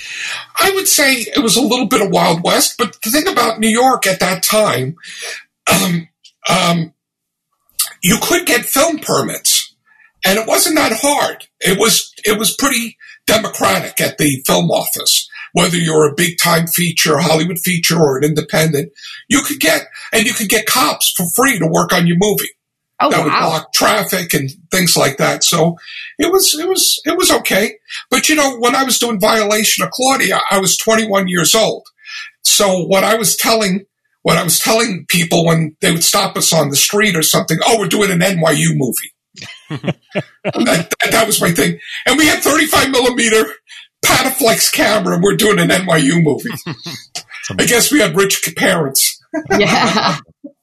I would say it was a little bit of Wild West, but the thing about New York at that time, um, um, you could get film permits, and it wasn't that hard. It was it was pretty democratic at the film office. Whether you're a big time feature, Hollywood feature, or an independent, you could get and you could get cops for free to work on your movie. Oh, that would wow. block traffic and things like that. So it was, it was, it was okay. But you know, when I was doing Violation of Claudia, I was twenty-one years old. So what I was telling, what I was telling people when they would stop us on the street or something, oh, we're doing an N Y U movie. that, that, that was my thing. And we had thirty-five millimeter Pataflex camera and we're doing an N Y U movie. I guess we had rich parents. Yeah.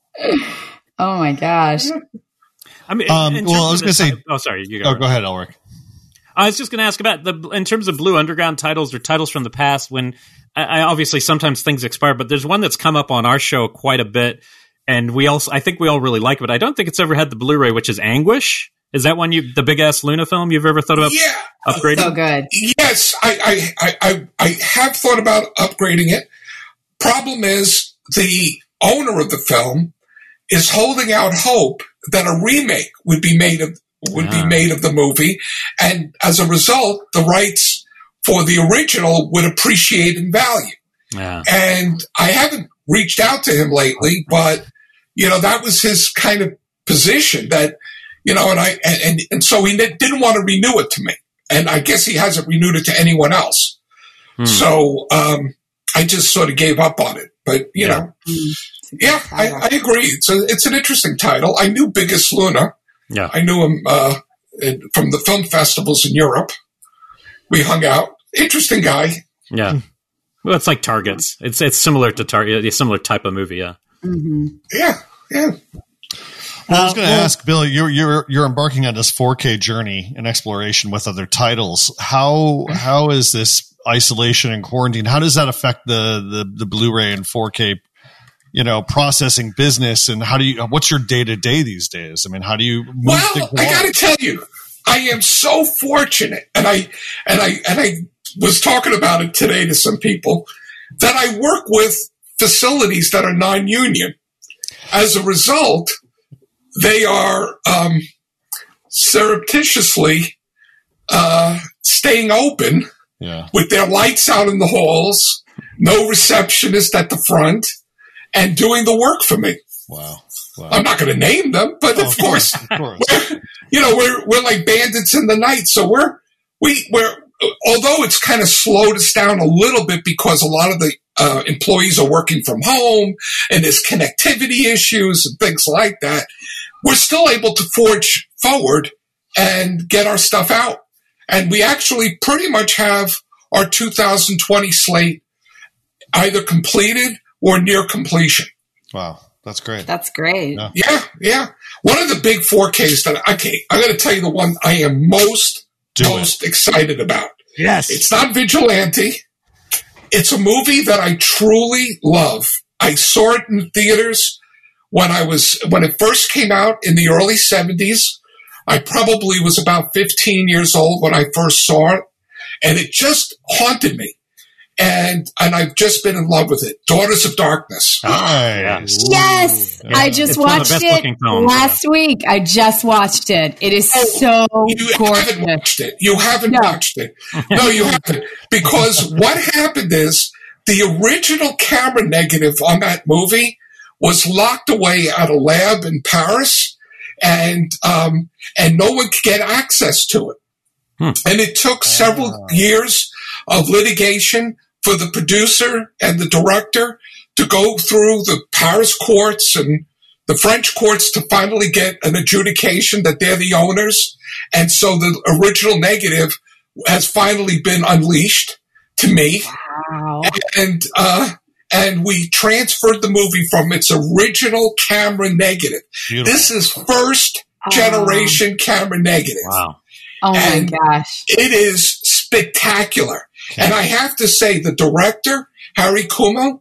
Oh my gosh. I mean, Um, in well, terms I was of gonna say- the- Oh, sorry. You go. Oh, go ahead, Ulrich. I was just going to ask about the in terms of Blue Underground titles or titles from the past. When I, I obviously sometimes things expire, but there's one that's come up on our show quite a bit, and we also I think we all really like it. But I don't think it's ever had the Blu-ray, which is Anguish. Is that one you the big ass Luna film you've ever thought about Yeah. upgrading? So good. Yes, I, I, I, I, I have thought about upgrading it. Problem is, the owner of the film is holding out hope that a remake would be made of would Ah. be made of the movie, and as a result, the rights for the original would appreciate in value. Yeah. And I haven't reached out to him lately, but you know that was his kind of position that you know, and I and and, and so he didn't want to renew it to me, and I guess he hasn't renewed it to anyone else. Hmm. So um, I just sort of gave up on it. But you Yeah. know, yeah, I, I agree. It's a, it's an interesting title. I knew Biggest Luna, Yeah. I knew him uh, in, from the film festivals in Europe. We hung out. Interesting guy. Yeah. Well, it's like Targets. It's it's similar to Target, a similar type of movie. Yeah. Mm-hmm. Yeah. Yeah. Well, I was going to Uh, well- ask, Bill, you're you're you're embarking on this four K journey and exploration with other titles. How how is this isolation and quarantine? How does that affect the the, the Blu-ray and four K, you know, processing business? And how do you? What's your day to day these days? I mean, how do you move Well, things I along? got to tell you, I am so fortunate, and I and I and I was talking about it today to some people that I work with facilities that are non-union. As a result, they are um, surreptitiously uh, staying open Yeah. with their lights out in the halls, no receptionist at the front, and doing the work for me. Wow. Wow. I'm not going to name them, but Oh, of course, of course. we're, you know, we're we're like bandits in the night. So we're we we're although it's kind of slowed us down a little bit because a lot of the uh, employees are working from home and there's connectivity issues and things like that. We're still able to forge forward and get our stuff out. And we actually pretty much have our two thousand twenty slate either completed or near completion. Wow. That's great. That's great. Yeah. Yeah, yeah. One of the big four Ks that I can't, I'm going to tell you the one I am most, Do it. most excited about. Yes. It's not Vigilante. It's a movie that I truly love. I saw it in theaters when I was, when it first came out in the early seventies. I probably was about fifteen years old when I first saw it, and it just haunted me. And and I've just been in love with it. Daughters of Darkness. Nice. Yes, Yeah. I just It's one of the watched best it looking films, last week. I just watched it. It is so You haven't gorgeous. watched it. You haven't No. watched it. No, you haven't. Because what happened is the original camera negative on that movie was locked away at a lab in Paris, and um, and no one could get access to it. Hmm. And it took several years of litigation for the producer and the director to go through the Paris courts and the French courts to finally get an adjudication that they're the owners. And so the original negative has finally been unleashed to me. Wow. And, uh, and we transferred the movie from its original camera negative. Beautiful. This is first generation camera negative. Wow. Oh my and- gosh. It is spectacular. And I have to say, the director, Harry Kummel,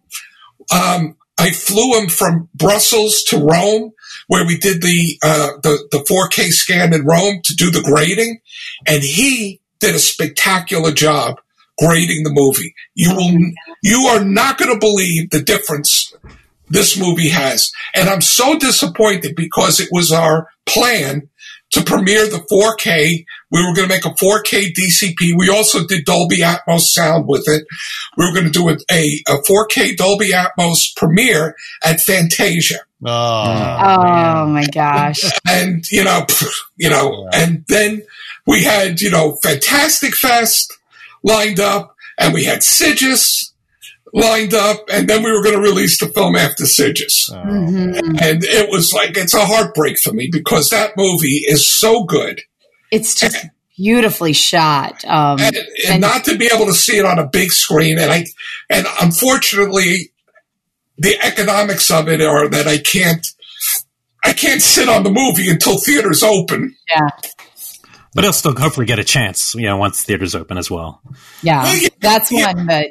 um, I flew him from Brussels to Rome, where we did the, uh, the, the four K scan in Rome to do the grading. And he did a spectacular job grading the movie. You will, you are not going to believe the difference this movie has. And I'm so disappointed because it was our plan to premiere the four K. We were going to make a four K D C P. We also did Dolby Atmos sound with it. We were going to do a, a, a four K Dolby Atmos premiere at Fantasia. Oh, Oh my gosh. And, you know, you know, and then we had, you know, Fantastic Fest lined up, and we had Sigis lined up, and then we were going to release the film after Sigis. oh. Mhm. And it was like, it's a heartbreak for me because that movie is so good. It's just beautifully shot. Um, And, and and- not to be able to see it on a big screen. And I, and unfortunately, the economics of it are that I can't, I can't sit on the movie until theaters open. yeah. But it'll still hopefully get a chance, you know, once theaters open as well. Yeah. Well, yeah, That's yeah. one that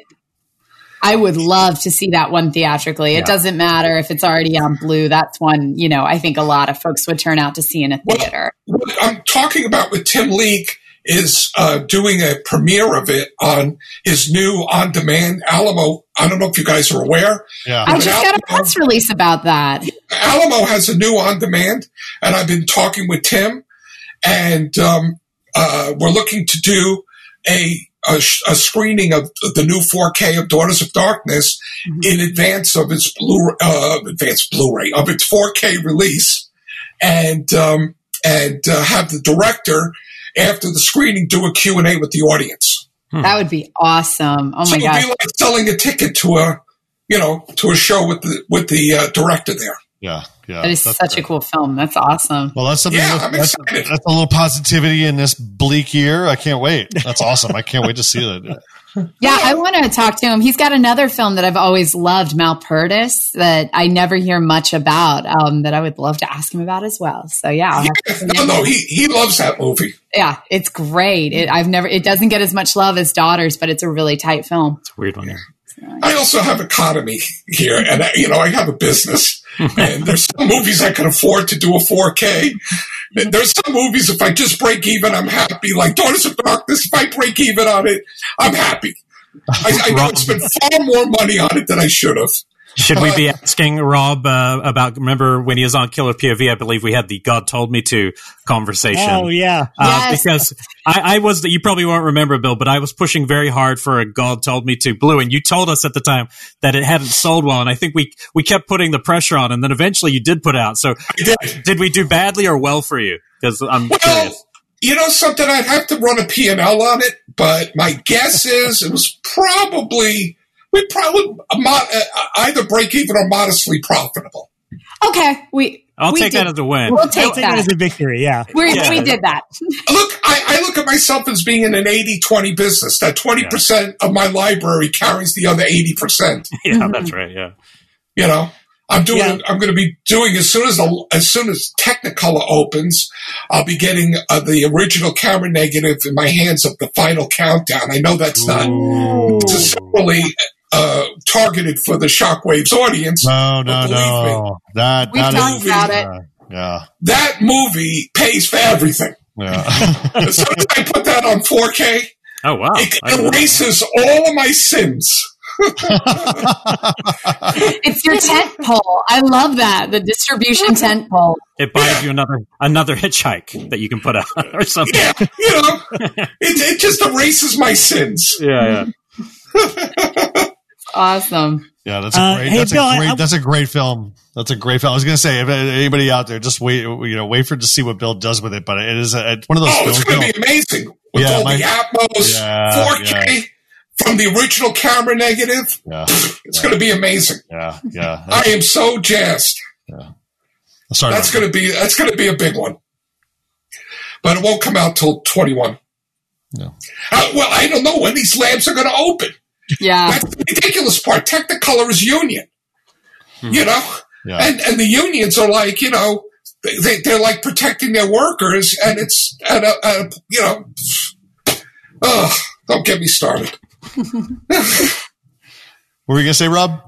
I would love to see that one theatrically. It Yeah. doesn't matter if it's already on Blue. That's one, you know, I think a lot of folks would turn out to see in a Well, theater. What I'm talking about with Tim Leake is uh, doing a premiere of it on his new on-demand Alamo. I don't know if you guys are aware. Yeah. I just got a Alamo- press release about that. Alamo has a new on-demand, and I've been talking with Tim, and um, uh, we're looking to do a, a, sh- a screening of the new four K of Daughters of Darkness Mhm. in advance of its Blu uh, advanced Blu-ray of its four K release, and um, and uh, have the director after the screening do a Q and A with the audience. That would be awesome. Oh so my it would gosh. be like selling a ticket to a you know to a show with the with the uh, director there. Yeah, yeah. That is that's such great. a cool film. That's awesome. Well, that's something. Yeah, that's, I'm that's, excited. that's a little positivity in this bleak year. I can't wait. That's awesome. I can't wait to see that. Yeah, I want to talk to him. He's got another film that I've always loved, Malpurtis, that I never hear much about, um, that I would love to ask him about as well. So yeah, I'll have to- No, no, he he loves that movie. yeah, it's great. It, I've never. It doesn't get as much love as Daughters, but it's a really tight film. It's a weird one. Yeah. I also have economy here, and I, you know I have a business, and there's some movies I can afford to do a four K. And there's some movies if I just break even, I'm happy. Like Daughters of Darkness, if I break even on it, I'm happy. I, I know I spent far more money on it than I should have. Should we be asking Rob uh, about, remember when he was on Killer P O V, I believe we had the God Told Me To conversation. Oh, yeah. Uh, Yes. Because I, I was, you probably won't remember, Bill, but I was pushing very hard for a God Told Me To Blue, and you told us at the time that it hadn't sold well, and I think we, we kept putting the pressure on, and then eventually you did put out. So I did. did we do badly or well for you? Because I'm Well, curious. you know something, I'd have to run a P and L on it, but my guess is it was probably, we probably mo- either break even or modestly profitable. Okay, we. I'll we take did, that as a win. We'll I'll take take that that. as a victory. Yeah. We Yeah. we did that. Look, I, I look at myself as being in an eighty twenty business. That twenty percent of my library carries the other eighty percent. Yeah, that's right. Yeah. You know, I'm doing. Yeah. I'm going to be doing as soon as the, as soon as Technicolor opens, I'll be getting uh, the original camera negative in my hands of the final countdown. I know that's not necessarily uh, targeted for the Shockwaves audience. No, no, but believe me, no. That We've that talked is, about it. uh, yeah, that movie pays for everything. yeah. As soon as I put that on four K, Oh, wow. it I didn't know that. erases all of my sins. It's your tent pole. I love that, the distribution tent pole. It buys you another another hitchhike that you can put out or something. Yeah, you know, it, it just erases my sins. Yeah, yeah. Awesome. Yeah, that's a Uh, great. hey, that's Bill, a I- great. I- that's a great film. That's a great film. I was going to say, if anybody out there, just wait. You know, wait for to see what Bill does with it. But it is a, it's one of those Oh, films. it's going to Bill, be amazing with Yeah, all my- the Atmos, Yeah, four K from the original camera negative. yeah, It's going to be amazing. yeah, yeah. I am so jazzed. Sorry, That's going to be that's going to be a big one, but it won't come out till twenty-one. No. Uh, well, I don't know when these labs are going to open. Yeah. That's the ridiculous part. Technicolor is union, you know, Yeah. and and the unions are like, you know, they they're like protecting their workers, and it's and uh, uh, you know, oh, don't get me started. What were you going to say, Rob?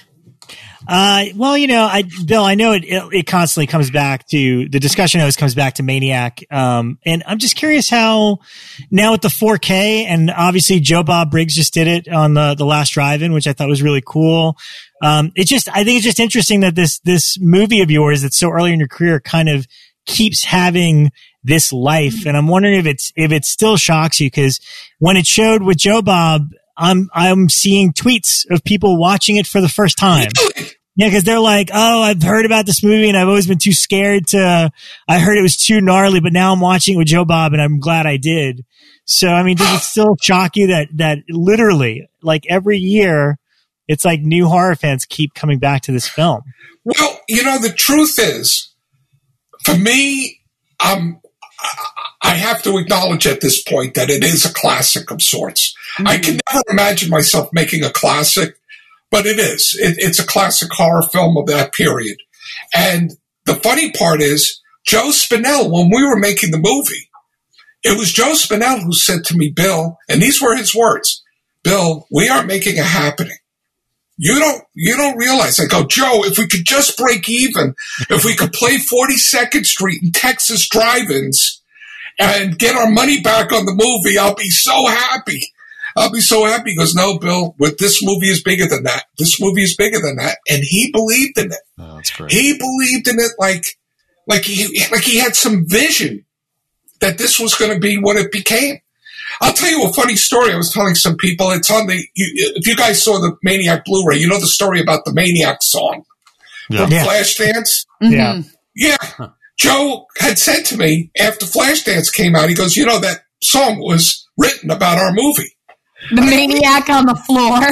Uh, well, you know, I, Bill, I know it, it, it constantly comes back to the discussion always comes back to Maniac. Um, and I'm just curious how now with the four K and obviously Joe Bob Briggs just did it on the, the last drive-in, which I thought was really cool. Um, it just, I think it's just interesting that this, this movie of yours that's so early in your career kind of keeps having this life. And I'm wondering if it's, if it still shocks you, because when it showed with Joe Bob, I'm, I'm seeing tweets of people watching it for the first time. Yeah, because they're like, oh, I've heard about this movie and I've always been too scared to, I heard it was too gnarly, but now I'm watching it with Joe Bob and I'm glad I did. So, I mean, does it still shock you that, that literally, like every year, it's like new horror fans keep coming back to this film? Well, you know, the truth is, for me, um, I have to acknowledge at this point that it is a classic of sorts. Mm-hmm. I can never imagine myself making a classic, but it is. It, it's a classic horror film of that period. And the funny part is, Joe Spinell, when we were making the movie, it was Joe Spinell who said to me, Bill, and these were his words, Bill, we are making a happening. You don't, you don't realize. I go, Joe, if we could just break even, if we could play forty-second Street and Texas drive-ins and get our money back on the movie, I'll be so happy. I'll be so happy. He goes, no, Bill, with this movie is bigger than that. This movie is bigger than that. And he believed in it. Oh, that's great. He believed in it like, like he, like he had some vision that this was going to be what it became. I'll tell you a funny story. I was telling some people. It's on the. You, if you guys saw the Maniac Blu-ray, you know the story about the Maniac song Yeah. from Yeah. Flashdance. Yeah. Yeah, Joe had said to me after Flashdance came out, he goes, "You know that song was written about our movie." The maniac on the floor.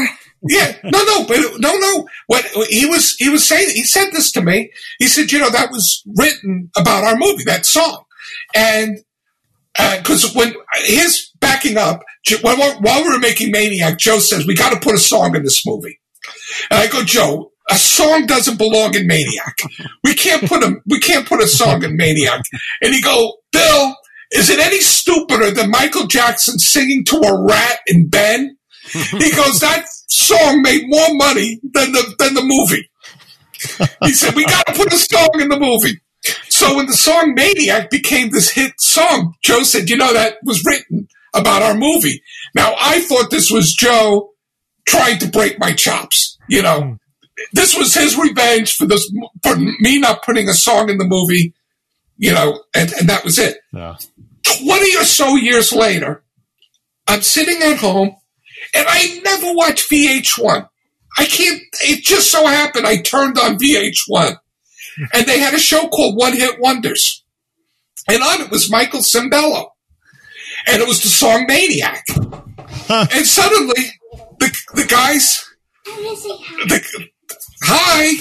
Yeah, no, no, but no, no. What he was, he was saying, he said this to me. He said, you know, that was written about our movie, that song, and because uh, when his backing up, while, while we were making Maniac, Joe says we got to put a song in this movie, and I go, Joe, a song doesn't belong in Maniac. We can't put a we can't put a song in Maniac. And he go, Bill, is it any stupider than Michael Jackson singing to a rat in Ben? He goes, that song made more money than the than the movie. He said, we got to put a song in the movie. So when the song Maniac became this hit song, Joe said, you know, that was written about our movie. Now, I thought this was Joe trying to break my chops. You know, this was his revenge for this, for me not putting a song in the movie, you know, and, and that was it. Yeah. twenty or so years later, I'm sitting at home, and I never watched V H one. I can't, it just so happened I turned on V H one. And they had a show called One Hit Wonders. And on it was Michael Sembello. And it was the song Maniac. Huh. And suddenly, the the guys... The, hi!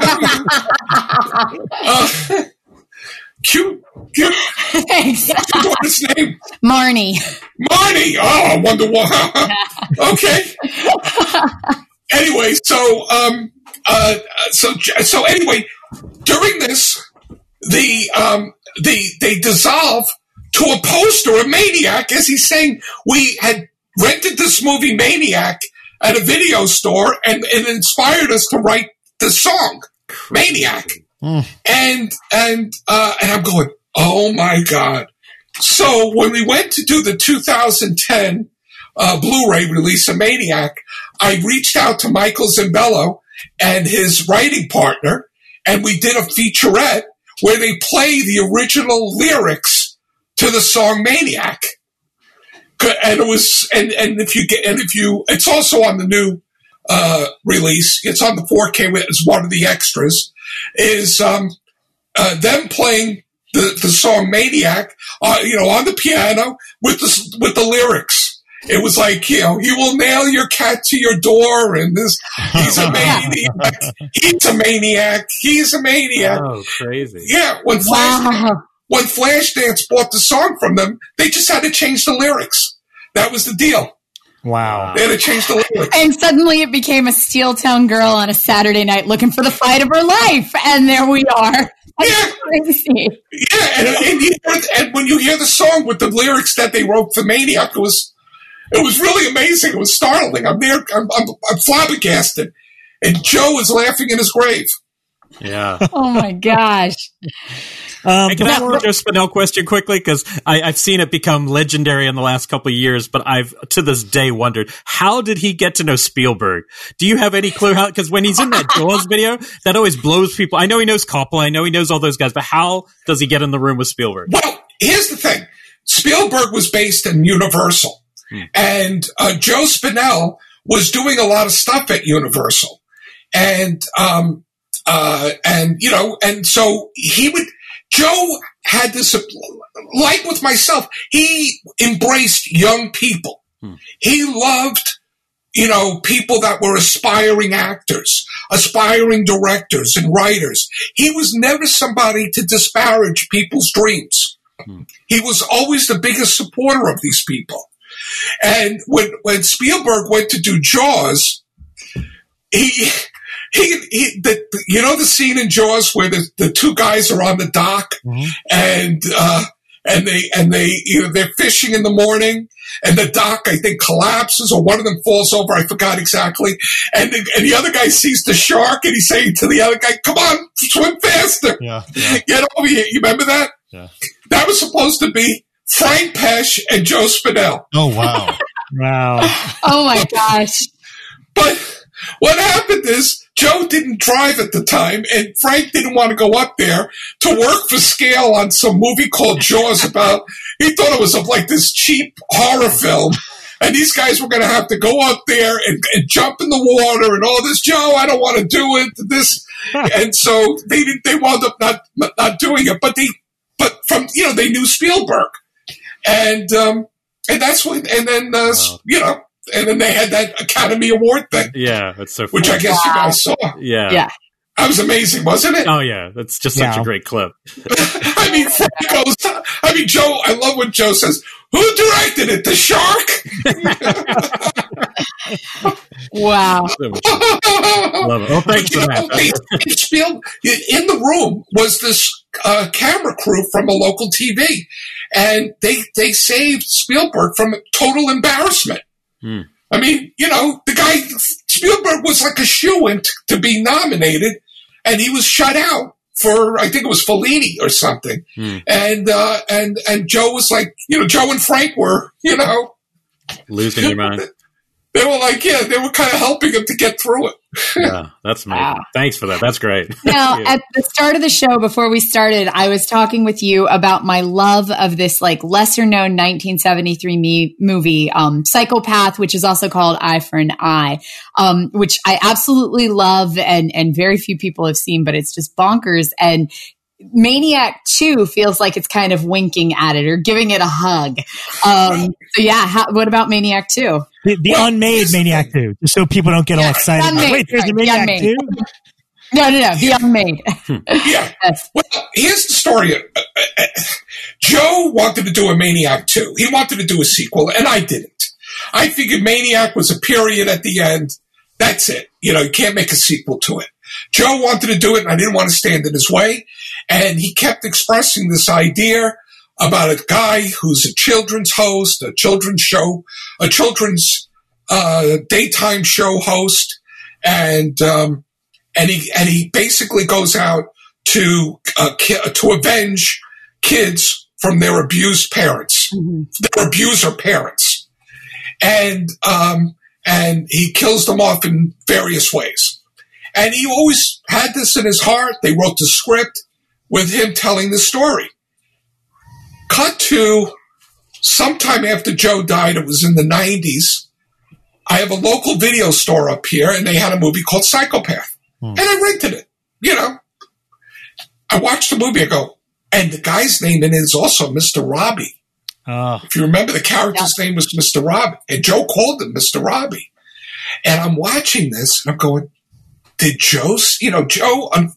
uh, cute, cute. Thanks. What's his name? Marnie. Marnie! Oh, I wonder why. Okay. Anyway, so, um, uh, so, so anyway... During this, the um, the they dissolve to a poster of Maniac as he's saying we had rented this movie Maniac at a video store and it inspired us to write the song Maniac. Mm. And and uh, and I'm going, oh my God. So when we went to do the two thousand ten uh, Blu-ray release of Maniac, I reached out to Michael Sembello and his writing partner. And we did a featurette where they play the original lyrics to the song Maniac. And it was, and, and if you get, and if you, it's also on the new, uh, release. It's on the four K as one of the extras is, um, uh, them playing the, the song Maniac, uh, you know, on the piano with the, with the lyrics. It was like, you know, he will nail your cat to your door, and this, he's a maniac. He's a maniac. He's a maniac. Oh, crazy. Yeah. When Flash, wow. when Flashdance bought the song from them, they just had to change the lyrics. That was the deal. Wow. They had to change the lyrics. And suddenly it became a Steel Town girl on a Saturday night looking for the fight of her life. And there we are. That's yeah. crazy. Yeah. And, and, you hear, and when you hear the song with the lyrics that they wrote for Maniac, it was, It was really amazing. It was startling. I'm there. I'm, I'm, I'm flabbergasted. And Joe is laughing in his grave. Yeah. Oh, my gosh. Um, hey, can I ask a Joe Spinell question quickly? Because I've seen it become legendary in the last couple of years, but I've to this day wondered, how did he get to know Spielberg? Do you have any clue how? Because when he's in that Jaws video, that always blows people. I know he knows Coppola. I know he knows all those guys, but how does he get in the room with Spielberg? Well, here's the thing. Spielberg was based in Universal. And uh, Joe Spinell was doing a lot of stuff at Universal, and um, uh, and you know, and so he would. Joe had this, like with myself, he embraced young people. Hmm. He loved, you know, people that were aspiring actors, aspiring directors and writers. He was never somebody to disparage people's dreams. Hmm. He was always the biggest supporter of these people. And when when Spielberg went to do Jaws, he he he the, you know the scene in Jaws where the, the two guys are on the dock mm-hmm. and uh, and they and they you know they're fishing in the morning and the dock I think collapses or one of them falls over, I forgot exactly, and the, and the other guy sees the shark and he's saying to the other guy, "Come on, swim faster, yeah, yeah. Get over here." You remember that? Yeah. That was supposed to be Frank Pesh and Joe Spinell. Oh, wow. Wow. Oh, my gosh. But what happened is Joe didn't drive at the time, and Frank didn't want to go up there to work for scale on some movie called Jaws about, he thought it was of like this cheap horror film, and these guys were going to have to go up there and, and jump in the water and all this. Joe, I don't want to do it. This, and so they they wound up not not doing it. But they, but from you know they knew Spielberg. And um, and that's what, and then uh, wow. you know, and then they had that Academy Award thing. Yeah, that's so funny. Which I guess wow. you guys saw. Yeah. Yeah. That was amazing, wasn't it? Oh, yeah. That's just yeah. such a great clip. I mean, Frank goes, I mean, Joe, I love when Joe says, who directed it? The shark? Wow. Love it. Well, thanks for that. In the room was this uh, camera crew from a local T V, and they, they saved Spielberg from total embarrassment. Hmm. I mean, you know, the guy, Spielberg was like a shoo-in t- to be nominated, and he was shut out for, I think it was Fellini or something. Hmm. And, uh, and, and Joe was like, you know, Joe and Frank were, you know, losing your mind. They were like, yeah, they were kind of helping him to get through it. Yeah, that's amazing. Wow. Thanks for that. That's great. Now, yeah. At the start of the show, before we started, I was talking with you about my love of this like lesser known nineteen seventy-three me- movie, um, Psychopath, which is also called Eye for an Eye, um, which I absolutely love and, and very few people have seen, but it's just bonkers. And Maniac two feels like it's kind of winking at it or giving it a hug. Um, so yeah, how, what about Maniac two? The, the well, unmade Maniac two, just so people don't get yeah, all excited. Unmade, Wait, there's right, a Maniac two? No, no, no, the unmade. Yeah. Yes. Well, here's the story. Uh, uh, Joe wanted to do a Maniac two. He wanted to do a sequel, and I didn't. I figured Maniac was a period at the end. That's it. You know, you can't make a sequel to it. Joe wanted to do it, and I didn't want to stand in his way. And he kept expressing this idea about a guy who's a children's host, a children's show, a children's uh, daytime show host, and um, and he and he basically goes out to uh, ki- to avenge kids from their abused parents, mm-hmm. their abuser parents, and um, and he kills them off in various ways. And he always had this in his heart. They wrote the script with him telling the story. Cut to sometime after Joe died, it was in the nineties. I have a local video store up here, and they had a movie called Psychopath. Hmm. And I rented it. You know, I watched the movie, I go, and the guy's name in it is also Mister Robbie. Oh. If you remember, the character's yeah. name was Mister Robbie, and Joe called him Mister Robbie. And I'm watching this, and I'm going, did Joe, you know, Joe, I'm,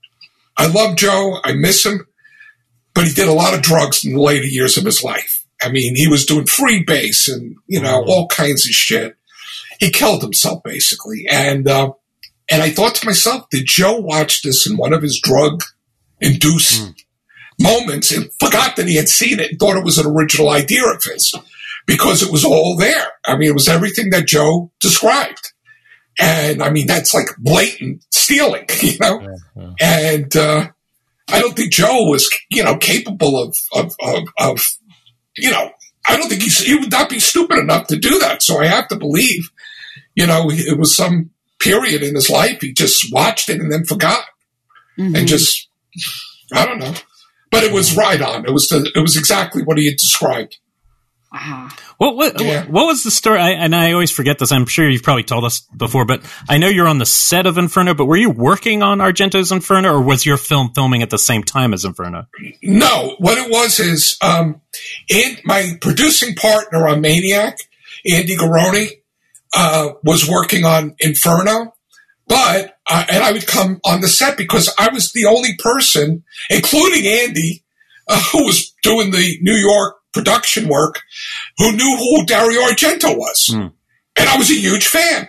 I love Joe. I miss him. But he did a lot of drugs in the later years of his life. I mean, he was doing freebase and, you know, mm. all kinds of shit. He killed himself, basically. And uh, and I thought to myself, did Joe watch this in one of his drug-induced mm. moments and forgot that he had seen it and thought it was an original idea of his? Because it was all there. I mean, it was everything that Joe described. And I mean, that's like blatant stealing, you know? Yeah, yeah. And uh, I don't think Joe was, you know, capable of, of, of, of you know, I don't think he's, he would not be stupid enough to do that. So I have to believe, you know, it was some period in his life. He just watched it and then forgot. Mm-hmm. And just, I don't know. But it was right on. It was the, it was exactly what he had described. Wow. What what, yeah. what was the story? I, and I always forget this. I'm sure you've probably told us before, but I know you're on the set of Inferno. But were you working on Argento's Inferno, or was your film filming at the same time as Inferno? No. What it was is, um, and my producing partner on Maniac, Andy Garoni, uh, was working on Inferno. But uh, and I would come on the set because I was the only person, including Andy, uh, who was doing the New York production work, who knew who Dario Argento was. Mm. And I was a huge fan.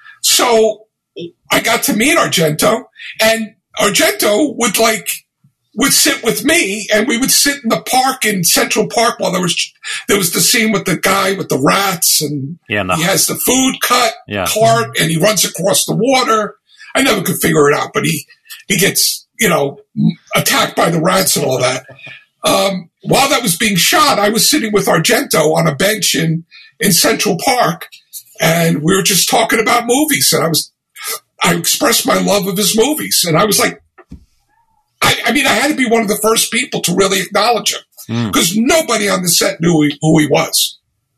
So I got to meet Argento, and Argento would like, would sit with me, and we would sit in the park in Central Park while there was, there was the scene with the guy with the rats, and yeah, no. he has the food cut yeah. cart, and he runs across the water. I never could figure it out, but he, he gets, you know, attacked by the rats and all that. Um, while that was being shot, I was sitting with Argento on a bench in, in Central Park, and we were just talking about movies. And I was, I expressed my love of his movies. And I was like, I, I mean, I had to be one of the first people to really acknowledge him because mm. nobody on the set knew he, who he was.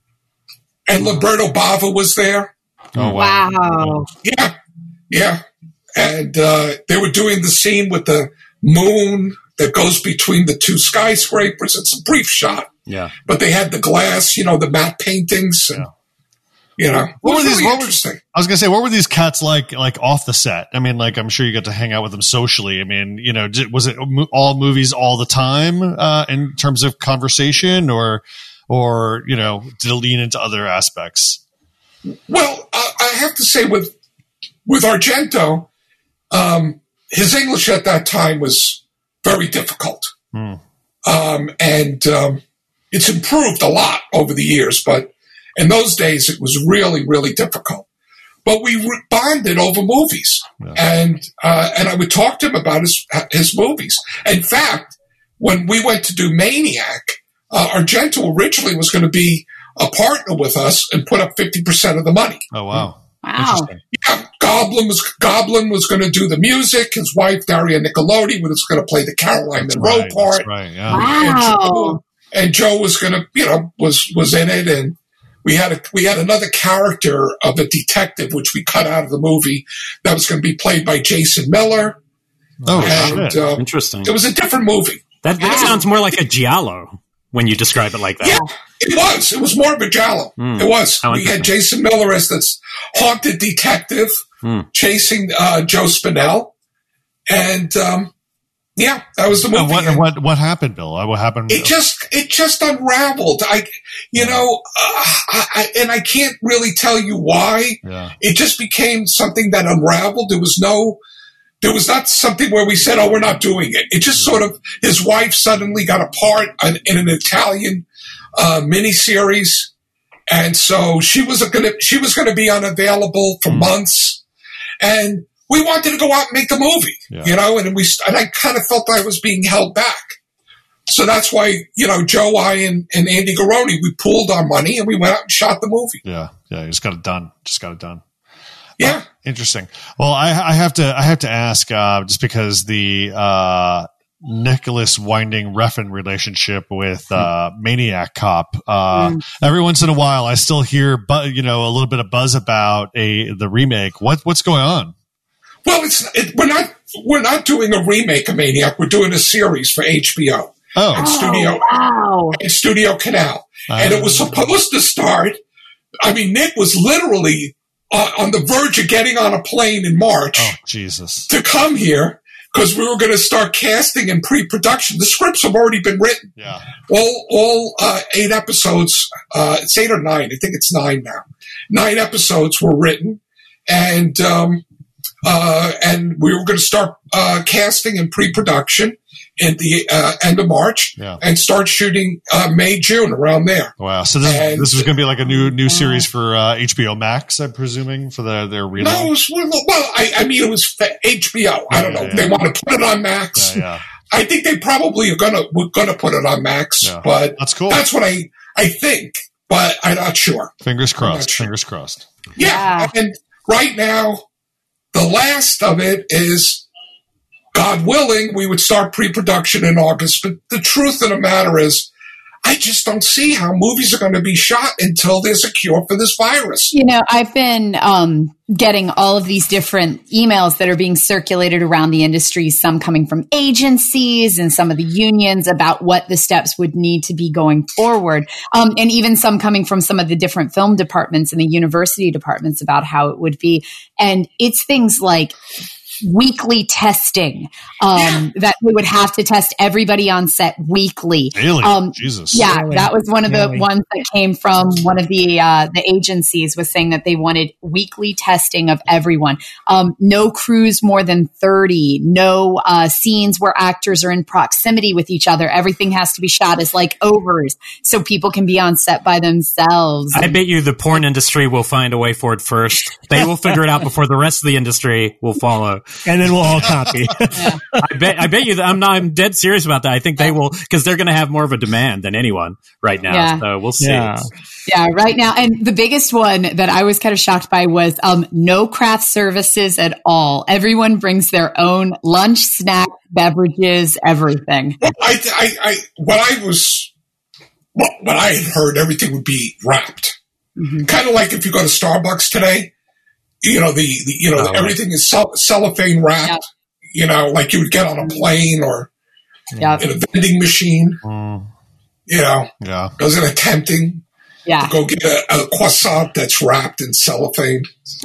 And Lamberto Bava was there. Oh, wow. wow. Yeah. Yeah. And, uh, they were doing the scene with the moon that goes between the two skyscrapers. It's a brief shot. Yeah. But they had the glass, you know, the matte paintings. And, You know, what were really these? What interesting. Were, I was gonna say, what were these cats like? Like off the set? I mean, like I'm sure you got to hang out with them socially. I mean, you know, did, was it all movies all the time uh, in terms of conversation, or, or you know, did it lean into other aspects? Well, uh, I have to say, with with Argento, um, his English at that time was very difficult, hmm. um, and um, it's improved a lot over the years, but. In those days, it was really, really difficult. But we re- bonded over movies, yeah. and uh, and I would talk to him about his his movies. In fact, when we went to do Maniac, uh, Argento originally was going to be a partner with us and put up fifty percent of the money. Oh wow! Wow! Yeah, Goblin was Goblin was going to do the music. His wife Daria Nicolodi was going to play the Caroline that's Monroe right, part. That's right. Yeah. Wow! And Joe, and Joe was going to, you know, was was in it and. We had a, we had another character of a detective, which we cut out of the movie, that was going to be played by Jason Miller. Oh, and, shit. Uh, Interesting. It was a different movie. That, that yeah. sounds more like a giallo when you describe it like that. Yeah, it was. It was more of a giallo. Mm. It was. How we had Jason Miller as this haunted detective mm. chasing uh, Joe Spinell, and um, yeah, that was the movie. Uh, what, what what happened, Bill? What happened? It just it just unraveled. I, you know, uh, I, I, and I can't really tell you why. Yeah. It just became something that unraveled. There was no, there was not something where we said, "Oh, we're not doing it." It just sort of his wife suddenly got a part in, in an Italian uh, miniseries, and so she was going to she was going to be unavailable for mm. months, and. We wanted to go out and make the movie, yeah. you know, and we and I kind of felt I was being held back. So that's why, you know, Joe, I, and, and Andy Garoni, we pooled our money and we went out and shot the movie. Yeah, yeah, you just got it done. Just got it done. Yeah, oh, interesting. Well, I, I have to, I have to ask, uh, just because the uh, Nicholas Winding Refn relationship with uh, Maniac Cop. Uh, mm. Every once in a while, I still hear, bu- you know, a little bit of buzz about a the remake. What what's going on? Well, it's it, we're not we're not doing a remake of Maniac. We're doing a series for H B O oh. and Studio wow. and Studio Canal, uh, and it was supposed to start. I mean, Nick was literally uh, on the verge of getting on a plane in March. Oh, Jesus! To come here because we were going to start casting and pre-production. The scripts have already been written. Yeah, all all uh, eight episodes. Uh, it's eight or nine. I think it's nine now. Nine episodes were written, and. Um, Uh, and we were going to start uh, casting and pre-production at the uh, end of March yeah. and start shooting uh, May, June, around there. Wow. So this, and, this was going to be like a new new series for uh, H B O Max, I'm presuming, for the, their relaunch? No, it was, well, I, I mean, it was for H B O. Yeah, I don't know. Yeah, they yeah. want to put it on Max. Yeah, yeah. I think they probably are going to we're going to put it on Max, yeah. but that's cool. That's what I, I think, but I'm not sure. Fingers crossed. Sure. Fingers crossed. Yeah, yeah, and right now, the last of it is, God willing, we would start pre-production in August. But the truth of the matter is, I just don't see how movies are going to be shot until there's a cure for this virus. You know, I've been um, getting all of these different emails that are being circulated around the industry, some coming from agencies and some of the unions about what the steps would need to be going forward. Um, and even some coming from some of the different film departments and the university departments about how it would be. And it's things like weekly testing, um, yeah. that they would have to test everybody on set weekly. Really? Um, Jesus. Yeah, really? That was one of the really? ones that came from one of the uh, the agencies was saying that they wanted weekly testing of everyone. Um, no crews more than thirty. No uh, scenes where actors are in proximity with each other. Everything has to be shot as like overs so people can be on set by themselves. I bet you the porn industry will find a way for it first. They will figure it out before the rest of the industry will follow. And then we'll all copy. Yeah. I bet. I bet you. That I'm not. I'm dead serious about that. I think they will because they're going to have more of a demand than anyone right now. Yeah. So we'll see. Yeah. Yeah, right now. And the biggest one that I was kind of shocked by was um, no craft services at all. Everyone brings their own lunch, snack, beverages, everything. Well, I, I, I, what I was, what, what I had heard, everything would be wrapped. Mm-hmm. Kind of like if you go to Starbucks today. You know, the, the you know, oh, everything right. is cell- cellophane wrapped, yep. you know, like you would get on a plane or yep. in a vending machine, mm. you know, yeah. it was an tempting. Yeah. to go get a, a croissant that's wrapped in cellophane.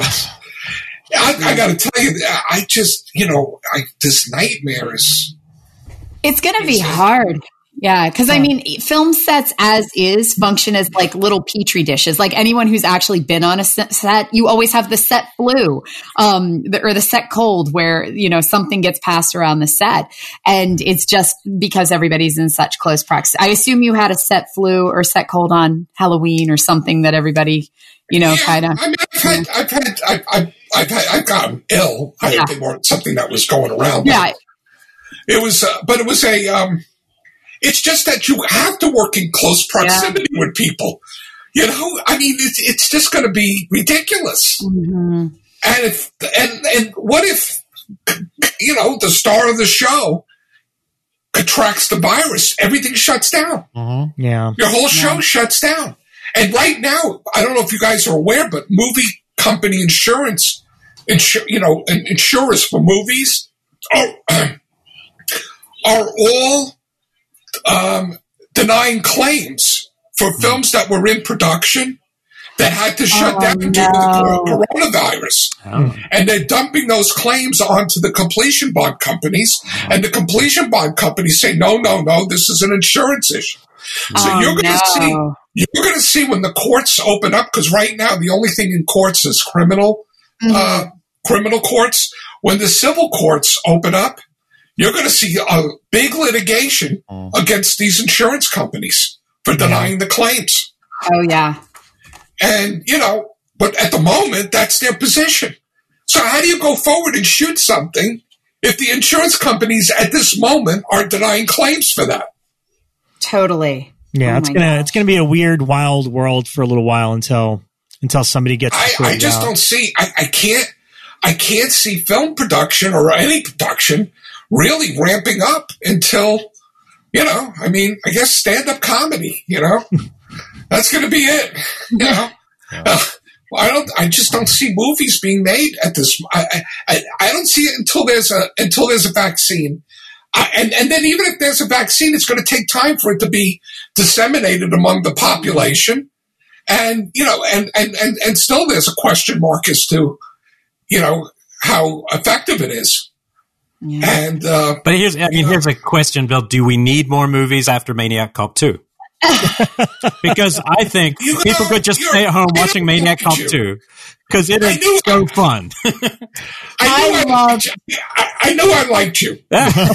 I, I got to tell you, I just, you know, I, this nightmare is. It's going to be hard. Yeah. Because, I mean, film sets as is function as like little petri dishes. Like anyone who's actually been on a set, you always have the set flu um, or the set cold where, you know, something gets passed around the set. And it's just because everybody's in such close proximity. I assume you had a set flu or set cold on Halloween or something that everybody, you know, yeah, kind of. I mean, I've had, I've had, I've, I've, I've, had, I've gotten ill. I Yeah. think more something that was going around. Yeah. It was, uh, but it was a, um, it's just that you have to work in close proximity yeah. with people. You know, I mean, it's, it's just going to be ridiculous. Mm-hmm. And if, and, and what if, you know, the star of the show contracts the virus, everything shuts down. Mm-hmm. Yeah. Your whole show yeah. shuts down. And right now, I don't know if you guys are aware, but movie company insurance, insur- you know, insurers for movies are, are all um, denying claims for films that were in production that had to shut oh, down no. due to the coronavirus. Oh. And they're dumping those claims onto the completion bond companies. And the completion bond companies say, no, no, no, this is an insurance issue. So oh, you're going to no. see. You're going to see when the courts open up, because right now the only thing in courts is criminal, mm-hmm. uh, criminal courts. When the civil courts open up, you're going to see a big litigation mm. against these insurance companies for denying the claims. Oh, yeah. And, you know, but at the moment, that's their position. So how do you go forward and shoot something if the insurance companies at this moment are denying claims for that? Totally. Yeah, oh it's gonna gosh. it's gonna be a weird, wild world for a little while until until somebody gets. I, I just out. don't see. I, I can't. I can't see film production or any production really ramping up until, you know. I mean, I guess stand-up comedy. You know, that's going to be it. You know, yeah. uh, I don't. I just don't see movies being made at this. I, I, I don't see it until there's a until there's a vaccine. Uh, and, and then even if there's a vaccine, it's going to take time for it to be disseminated among the population. And, you know, and, and, and, and still there's a question mark as to, you know, how effective it is. Yeah. And, uh, but here's, I mean, here's a question, Bill. Do we need more movies after Maniac Cop two? Because I think you people know, could just stay at home watching Maniac Cop two. Because it is so I, fun. I, I, I, loved, I, I know I liked you. um,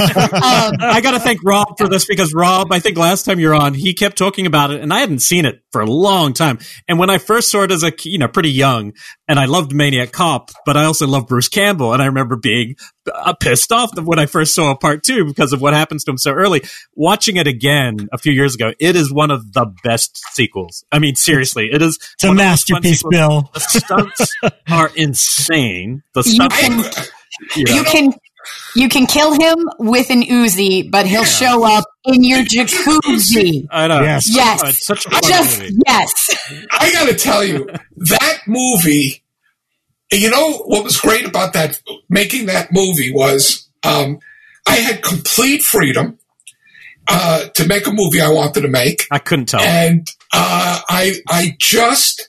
I got to thank Rob for this because Rob, I think last time you were on, he kept talking about it, and I hadn't seen it for a long time. And when I first saw it as a, you know, pretty young, and I loved Maniac Cop, but I also loved Bruce Campbell, and I remember being uh, pissed off when I first saw part two because of what happens to him so early. Watching it again a few years ago, it is one of the best sequels. I mean, seriously, it is. It's a masterpiece, Bill. The stunts are insane. The you stuff, can, you, know. you can, you can kill him with an Uzi, but he'll yeah. show up in your jacuzzi. I know. Yes. Yes. Oh, it's such a fun Just, movie. yes. I got to tell you, that movie, you know what was great about that, making that movie was um, I had complete freedom uh, to make a movie I wanted to make. I couldn't tell. And uh, I, I just...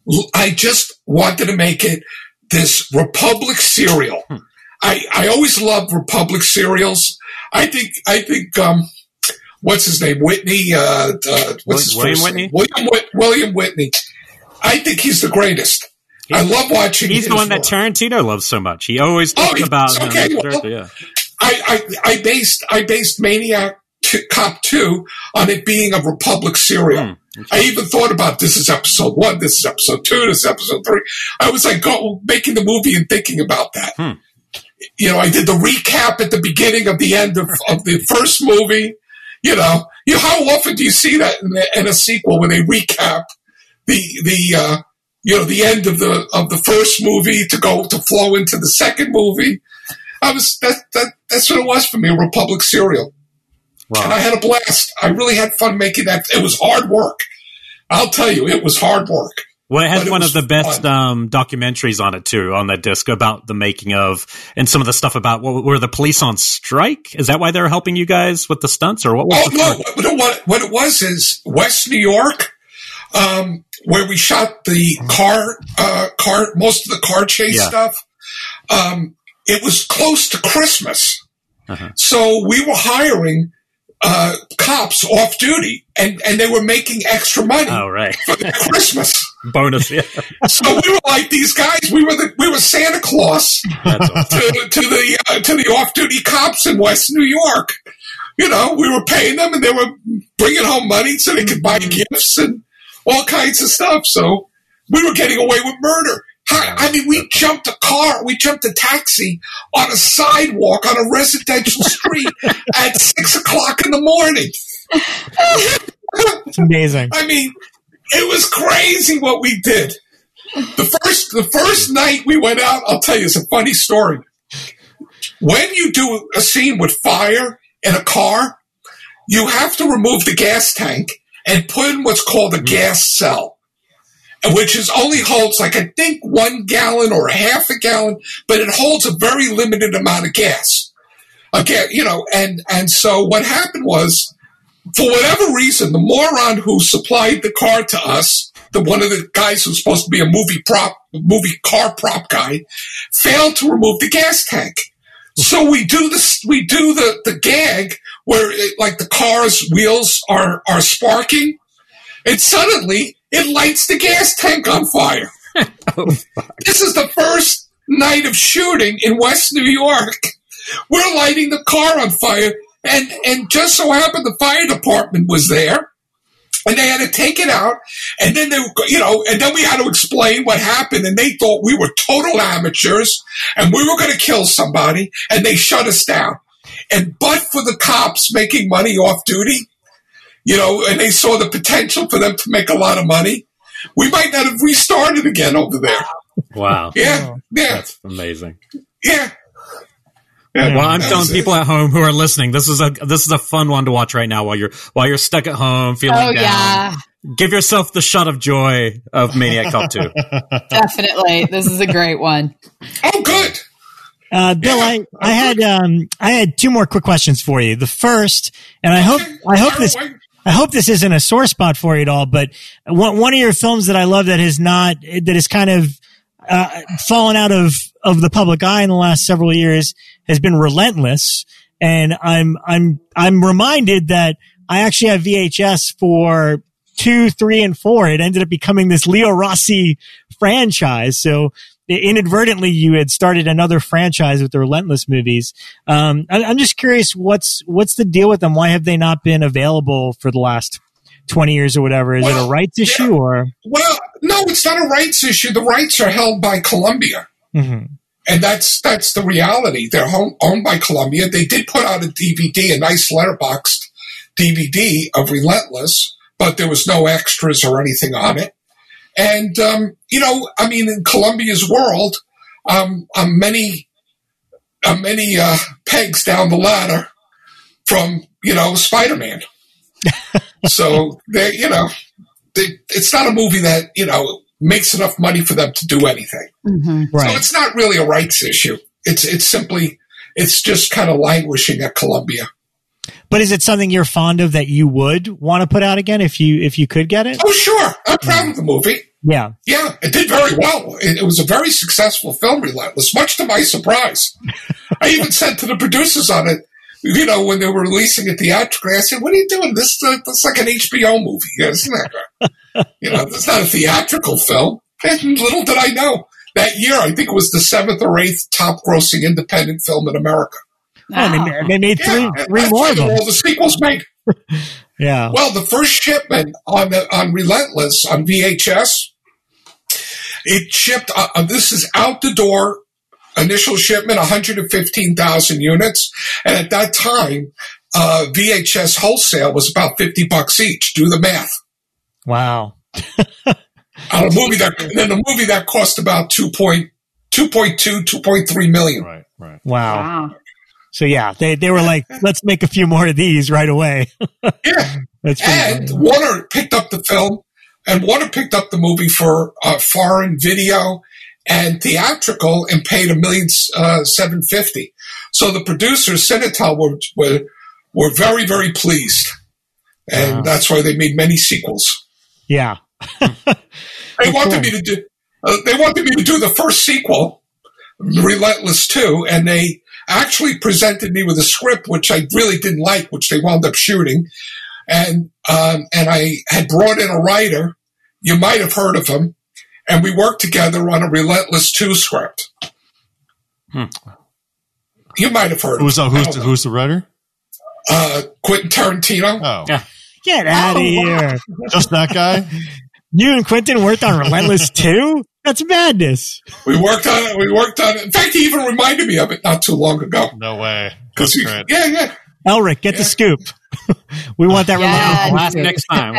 I just wanted to make it this Republic serial. Hmm. I, I always loved Republic serials. I think, I think, um, what's his name? Whitney, uh, uh what's his William first Whitney? name? William, Whit- William Whitney. I think he's the greatest. He's, I love watching He's the one work. that Tarantino loves so much. He always talks oh, about okay, him. well, yeah. I, I, I based, I based Maniac Cop two on it being a Republic serial. Hmm. I even thought about this is episode one, this is episode two, this is episode three. I was like go, making the movie and thinking about that. Hmm. You know, I did the recap at the beginning of the end of, of the first movie. You know, you know, how often do you see that in, the, in a sequel when they recap the the uh, you know the end of the of the first movie to go to flow into the second movie? I was that that that's what it was for me, a Republic serial. Wow. And I had a blast. I really had fun making that. It was hard work. I'll tell you, it was hard work. Well, it has one of the best um, documentaries on it, too, on that disc about the making of and some of the stuff about, well, were the police on strike? Is that why they were helping you guys with the stunts? Or what was oh, the no. What, what, what it was is West New York, um, where we shot the car, uh, car, most of the car chase Yeah. stuff. Um, it was close to Christmas. Uh-huh. So we were hiring, uh, cops off duty and, and they were making extra money Oh, right. for their Christmas. Bonus. Yeah. So we were like these guys. We were the, we were Santa Claus That's awesome. to, to the uh, to the off duty cops in West New York. You know, we were paying them, and they were bringing home money so they could buy gifts and all kinds of stuff. So we were getting away with murder. How, I mean, we jumped a car, we jumped a taxi on a sidewalk on a residential street at six o'clock in the morning. It's amazing. I mean, it was crazy what we did. The first, the first night we went out, I'll tell you, it's a funny story. When you do a scene with fire in a car, you have to remove the gas tank and put in what's called a gas cell, which is only holds like I think one gallon or a half a gallon, but it holds a very limited amount of gas. Again, you know, and and so what happened was, for whatever reason, the moron who supplied the car to us, the one of the guys who's supposed to be a movie prop, movie car prop guy, failed to remove the gas tank. So we do this, we do the, the gag where it, like the car's wheels are, are sparking, and suddenly it lights the gas tank on fire. Oh, fuck. This is the first night of shooting in West New York. We're lighting the car on fire, and, and just so happened the fire department was there. And they had to take it out, and then they, you know, and then we had to explain what happened, and they thought we were total amateurs, and we were going to kill somebody, and they shut us down. And but for the cops making money off duty, you know, and they saw the potential for them to make a lot of money, we might not have restarted again over there. Wow. Yeah, yeah, That's amazing. yeah. Yeah, Well, I'm that telling was it. people at home who are listening, this is a this is a fun one to watch right now while you're while you're stuck at home feeling Oh, down. yeah, Give yourself the shot of joy of Maniac Cop two. definitely. This is a great one. Oh, good. Uh, Bill, I, I had um, I had two more quick questions for you. The first, and I hope Okay, I hope fire this away. I hope this isn't a sore spot for you at all. But one one of your films that I love that has not that has kind of uh, fallen out of of the public eye in the last several years has been Relentless, and I'm I'm I'm reminded that I actually have V H S for two, three, and four. It ended up becoming this Leo Rossi franchise. So inadvertently, you had started another franchise with the Relentless movies. Um, I, I'm just curious, what's what's the deal with them? Why have they not been available for the last twenty years or whatever? Is Well, it a rights yeah. issue or? Well, no, it's not a rights issue. The rights are held by Columbia. Mm-hmm. And that's that's the reality. They're home, owned by Columbia. They did put out a D V D, a nice letterboxed D V D of Relentless, but there was no extras or anything on it. And, um, you know, I mean, in Columbia's world, um, I'm many, I'm many uh, pegs down the ladder from, you know, Spider-Man. So, they, you know, they, it's not a movie that, you know, makes enough money for them to do anything. Mm-hmm. So Right. it's not really a rights issue. It's it's simply it's just kind of languishing at Columbia. But is it something you're fond of that you would want to put out again if you if you could get it? Oh, sure, I'm proud of the movie. Yeah. Yeah, it did very well. It, it was a very successful film, Relentless, much to my surprise. I even said to the producers on it, you know, when they were releasing it theatrically, I said, "What are you doing? This uh, this like an H B O movie, isn't it? You know, it's not a theatrical film." And little did I know, that year I think it was the seventh or eighth top grossing independent film in America. Oh, they, ma- they made three Yeah, three that's more why of them. all the sequels made. Yeah. Well, the first shipment on the, on Relentless on V H S, it shipped. Uh, uh, this is out the door. Initial shipment one hundred fifteen thousand units, and at that time, uh, V H S wholesale was about fifty bucks each. Do the math. Wow. On a movie that then a movie that cost about two point two point two two point three million. Right, right. Wow. Wow. So yeah, they they were like, let's make a few more of these right away. Yeah. That's pretty And funny. Warner picked up the film, and Warner picked up the movie for uh, foreign video and theatrical, and paid a million uh, seven fifty. So the producers, Cinetel, were were were very very pleased, and Wow. that's why they made many sequels. Yeah. they wanted cool. me to do. Uh, they wanted me to do the first sequel, Relentless two, and they actually presented me with a script which I really didn't like, which they wound up shooting, and um, and I had brought in a writer. You might have heard of him, and we worked together on a Relentless two script. Hmm. You might have heard who's, of him. Uh, who's, the, who's the writer? Uh, Quentin Tarantino. Oh, yeah. Get out of oh, here! Just that guy. You and Quentin worked on Relentless two? That's madness. We worked on it. We worked on it. In fact, he even reminded me of it not too long ago. No way. Because yeah, yeah. Elric, get yeah. the scoop. We want that yeah, last next time.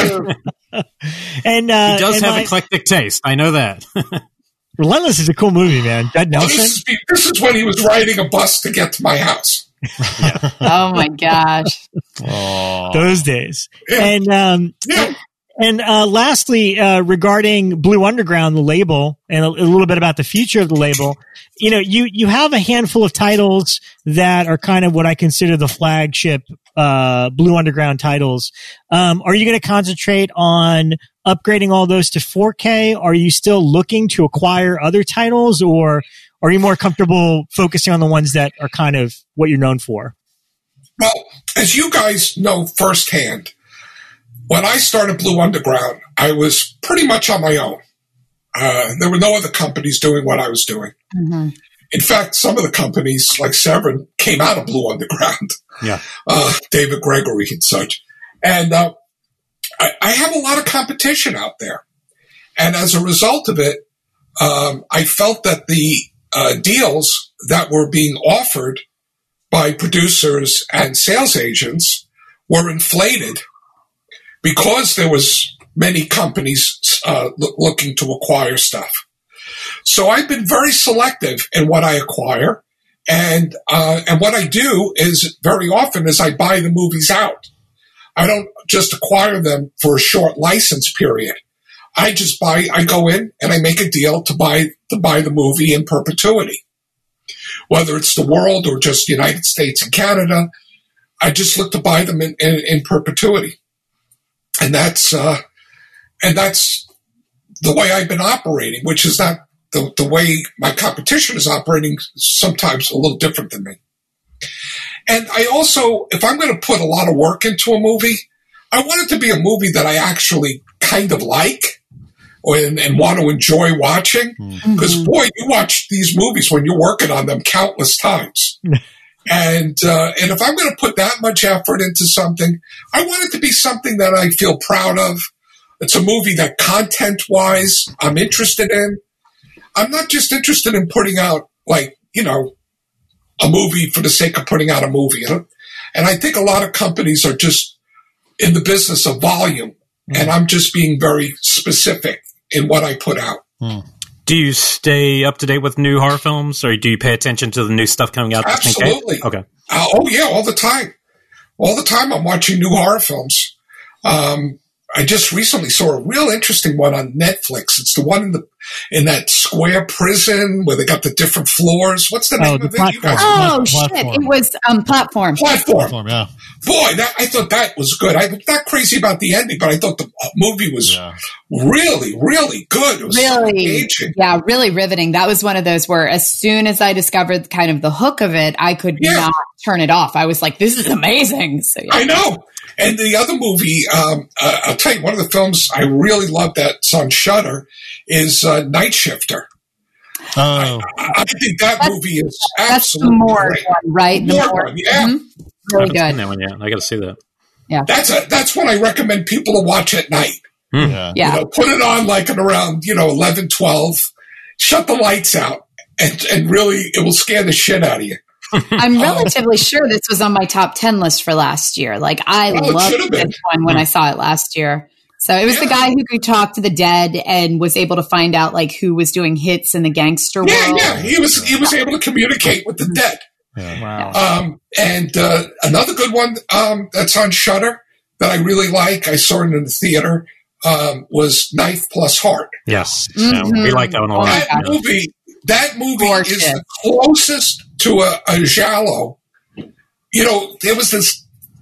and uh, he does and have my, eclectic taste. I know that. Relentless is a cool movie, man. Judd Nelson. This is, this is when he was riding a bus to get to my house. Yeah. Oh my gosh. Aww. Those days. Yeah. And um, yeah. And uh, lastly, uh, regarding Blue Underground, the label, and a, a little bit about the future of the label, you know, you, you have a handful of titles that are kind of what I consider the flagship uh, Blue Underground titles. Um, are you going to concentrate on upgrading all those to four K? Are you still looking to acquire other titles, or are you more comfortable focusing on the ones that are kind of what you're known for? Well, as you guys know firsthand, when I started Blue Underground, I was pretty much on my own. Uh, there were no other companies doing what I was doing. Mm-hmm. In fact, some of the companies, like Severin, came out of Blue Underground. Yeah, uh, David Gregory and such. And uh, I, I have a lot of competition out there. And as a result of it, um, I felt that the uh, deals that were being offered by producers and sales agents were inflated, because there was many companies uh, lo- looking to acquire stuff. So I've been very selective in what I acquire. And uh, and what I do is very often is I buy the movies out. I don't just acquire them for a short license period. I just buy, I go in and I make a deal to buy to buy the movie in perpetuity. Whether it's the world or just the United States and Canada, I just look to buy them in, in, in perpetuity. And that's uh, and that's the way I've been operating, which is not the, the way my competition is operating, sometimes a little different than me. And I also, if I'm going to put a lot of work into a movie, I want it to be a movie that I actually kind of like or, and, and want to enjoy watching. Because, mm-hmm. boy, you watch these movies when you're working on them countless times. And uh, and if I'm going to put that much effort into something, I want it to be something that I feel proud of. It's a movie that content-wise I'm interested in. I'm not just interested in putting out, like, you know, a movie for the sake of putting out a movie. You know? And I think a lot of companies are just in the business of volume, mm. and I'm just being very specific in what I put out. Mm. Do you stay up to date with new horror films, or do you pay attention to the new stuff coming out? Absolutely. Okay. Uh, oh, yeah, all the time. All the time I'm watching new horror films. Um, I just recently saw a real interesting one on Netflix. It's the one in the in that square prison where they got the different floors. What's the oh, name the of platform. it? You guys oh, shit. It was um, Platform. Platform. Platform, yeah. Boy, that, I thought that was good. I'm not crazy about the ending, but I thought the movie was yeah. really, really good. It was really, so engaging. Yeah, really riveting. That was one of those where as soon as I discovered kind of the hook of it, I could yeah. not turn it off. I was like, this is amazing. So, yeah. I know. And the other movie, um, uh, I'll tell you, one of the films I really love that's on Shudder is uh, Night Shifter. Oh, I, I think that that's, movie is that's absolutely the more great. one, right? The more more, one, yeah. Mm-hmm. Really good. That one, yeah. I got to see that. Yeah, that's a that's one I recommend people to watch at night. Mm. yeah. Yeah, you know, put it on like at around you know eleven, twelve. Shut the lights out, and and really it will scare the shit out of you. I'm relatively sure this was on my top ten list for last year. Like I well, loved this one when mm. I saw it last year. So it was yeah. the guy who could talk to the dead and was able to find out like who was doing hits in the gangster yeah, world. Yeah, yeah, he was he was able to communicate with the dead. Yeah. Wow. Um, and uh, another good one um, that's on Shudder that I really like, I saw it in the theater, um, was Knife Plus Heart. Yes, Mm-hmm. yeah, we like that one a lot. That yeah. movie, that movie Gorgeous. is the closest to a, a giallo. You know, there was this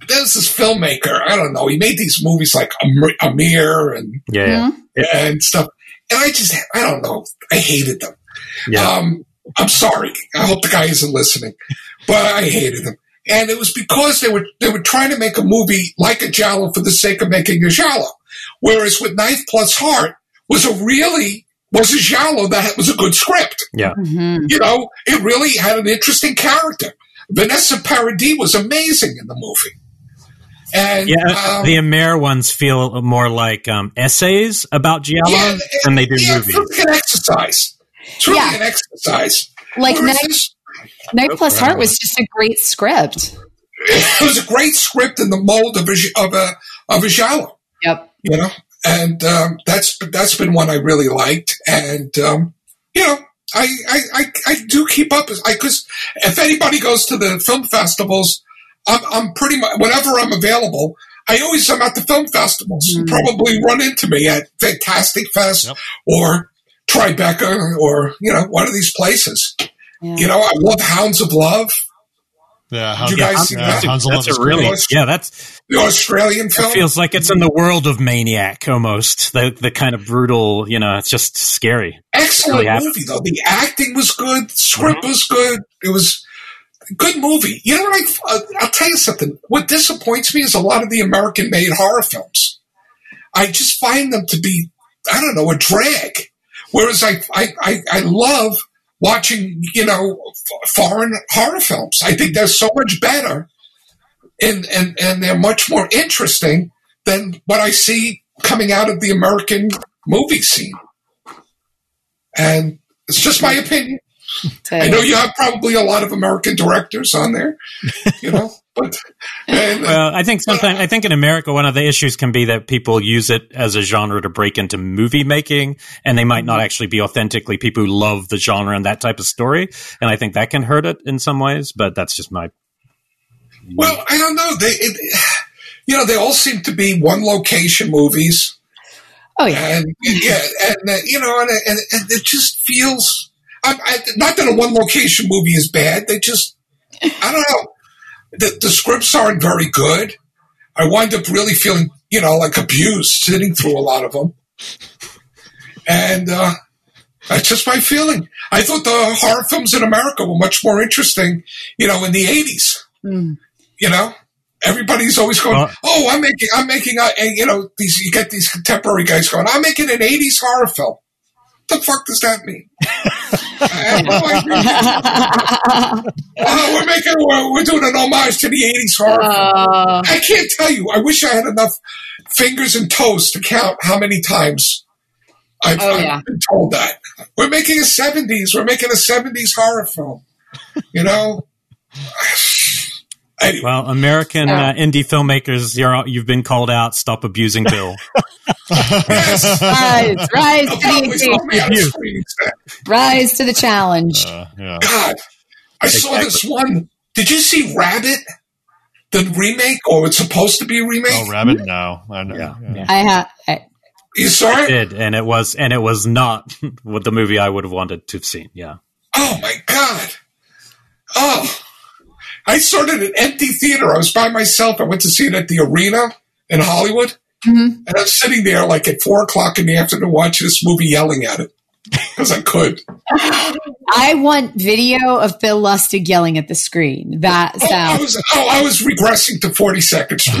there's this filmmaker. I don't know. He made these movies like Am- Amir and Yeah, yeah. and stuff. And I just, I don't know. I hated them. Yeah. Um, I'm sorry. I hope the guy isn't listening, but I hated them. And it was because they were they were trying to make a movie like a giallo for the sake of making a giallo, whereas with Knife Plus Heart was a really was a giallo that was a good script. Yeah. Mm-hmm. You know, it really had an interesting character. Vanessa Paradis was amazing in the movie. And Yeah, um, the Amer ones feel more like um, essays about giallo yeah, than they do yeah, movies. It's like an exercise. It's really Yeah. an exercise. Like Whereas Night, this- Night Plus Oh, Heart was just a great script. it was a great script in the mold of a of a of a giallo, Yep. you know, and um, that's that's been one I really liked, and um, you know, I, I I I do keep up because if anybody goes to the film festivals, I'm I'm pretty much whenever I'm available. I always am at the film festivals. You Mm. probably run into me at Fantastic Fest Yep. or Tribeca or you know one of these places. Yeah. You know, I love Hounds of Love, Yeah, Did you guys see that? Hans of Love That's is a really great. great. yeah. That's the Australian film. it feels like it's in the world of Maniac almost. The the kind of brutal, you know, it's just scary. Excellent really movie, though. The acting was good. The script was good. It was a good movie. You know what? I, uh, I'll tell you something. What disappoints me is a lot of the American-made horror films. I just find them to be, I don't know, a drag. Whereas I, I, I, I love watching, you know, f- foreign horror films. I think they're so much better, and and and they're much more interesting than what I see coming out of the American movie scene. And it's just my opinion. I know you have probably a lot of American directors on there, you know, but and, uh, Well, I think sometimes I think in America one of the issues can be that people use it as a genre to break into movie making, and they might not actually be authentically people who love the genre and that type of story. And I think that can hurt it in some ways. But that's just my well, I don't know. They, it, you know, they all seem to be one location movies. Oh yeah. And yeah, and uh, you know, and, and, and it just feels I, I, not that a one location movie is bad. They just, I don't know, the, the scripts aren't very good. I wind up really feeling, you know, like abused sitting through a lot of them, and uh, that's just my feeling. I thought the horror films in America were much more interesting, you know, in the eighties. Mm. You know. Everybody's always going, Well- oh, I'm making, I'm making, a, and, you know, these, you get these contemporary guys going, I'm making an eighties horror film. What the fuck does that mean? I have no idea. Oh, we're making, we're, we're doing an homage to the eighties horror film. Uh, I can't tell you. I wish I had enough fingers and toes to count how many times I've, Oh, I've yeah. been told that. We're making a seventies, we're making a seventies horror film. You know? Anyway. well, American uh, indie filmmakers, you're you've been called out. Stop abusing Bill. Yes. rise, rise to They'll always the want me on You. screen instead. rise to the challenge. Uh, yeah. God, I saw this one. Did you see Rabbit? The remake, or it's supposed to be a remake? Oh, Rabbit? No. I know. Yeah. Yeah. I have. I, You saw I it? did, and it was and it was not what the movie I would have wanted to have seen. Yeah. Oh my God! Oh, I saw it in an empty theater. I was by myself. I went to see it at the Arena in Hollywood, Mhm. and I'm sitting there like at four o'clock in the afternoon watching this movie, yelling at it because I could. I want video of Bill Lustig yelling at the screen. That Oh, I sounds. was oh, I was regressing to forty-second Street.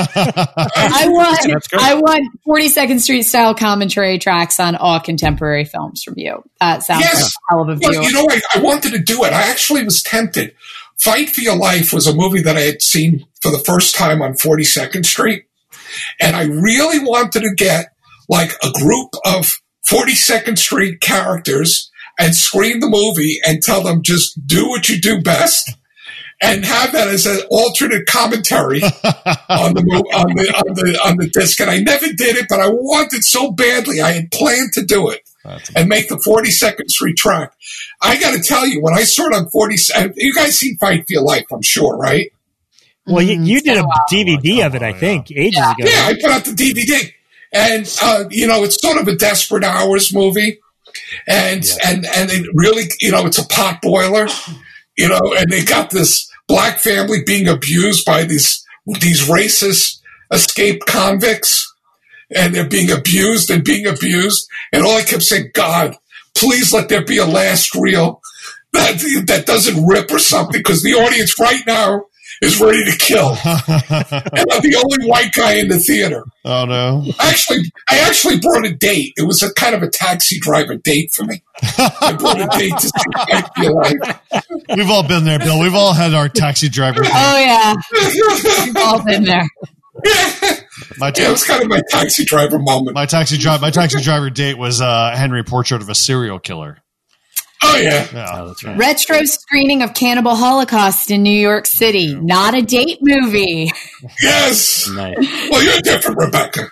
I want. That's good. I want forty-second Street style commentary tracks on all contemporary films from you. That sounds Yes. like a hell of a Well, view. you know, I, I wanted to do it. I actually was tempted. Fight for Your Life was a movie that I had seen for the first time on forty-second Street. And I really wanted to get like a group of forty-second Street characters and screen the movie and tell them just do what you do best and have that as an alternate commentary on the mo- on the on the on the disc. And I never did it, but I wanted so badly. I had planned to do it and make the forty-second Street track. I got to tell you, when I saw it on forty, you guys seen Fight for Your Life, I'm sure, right? Well, you, you did a So, uh, D V D of it, I yeah. think, ages Yeah. ago. Yeah, I put out the D V D, and uh, you know, it's sort of a Desperate Hours movie, and Yeah. and and it really, you know, it's a pot boiler, you know, and they got this black family being abused by these these racist escaped convicts, and they're being abused and being abused. And all I kept saying, God, please let there be a last reel that that doesn't rip or something, because the audience right now is ready to kill. And I'm the only white guy in the theater. Oh, no. Actually, I actually brought a date. It was a kind of a taxi driver date for me. I brought a date to see if I feel like. We've all been there, Bill. We've all had our taxi driver date. Oh, yeah. We've all been there. My ta- Yeah, it was kind of my taxi driver moment. My taxi driver, my taxi driver date was uh, Henry Portrait of a Serial Killer. Oh, yeah. Yeah, Oh, that's right. Retro screening of Cannibal Holocaust in New York City. Not a date movie. Yes. Nice. Well, you're different, Rebecca.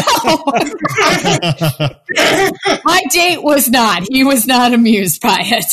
My date was not. He was not amused by it.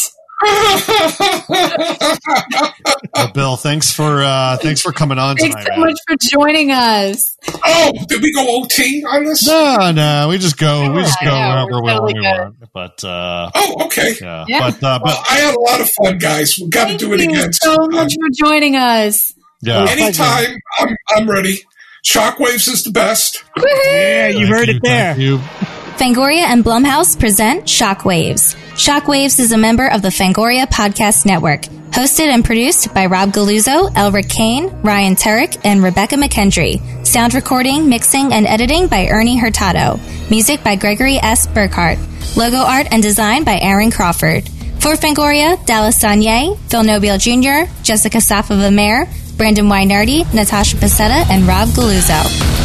Well, Bill, thanks for uh, thanks for coming on Thanks tonight. so man. much for joining us. Oh, did we go O T on this? No, no, we just go, we just go Yeah, wherever we're we totally we good. want. But uh, Oh, okay. yeah, Yeah. but uh, Well, but I had a lot of fun, guys. We got to Thank do it you again. so much for joining us. yeah. Anytime, I'm, I'm ready. Shockwaves is the best. Yeah, you Thank heard you, it there. thank you. Fangoria and Blumhouse present Shockwaves. Shockwaves is a member of the Fangoria Podcast Network, hosted and produced by Rob Galuzzo, Elric Kane, Ryan Turek, and Rebecca McKendry. Sound recording, mixing, and editing by Ernie Hurtado. Music by Gregory S. Burkhart. Logo art and design by Aaron Crawford. For Fangoria, Dallas Sanye, Phil Nobile Junior, Jessica Safa-Vamer, Brandon Wynardi, Natasha Pacetta, and Rob Galuzzo.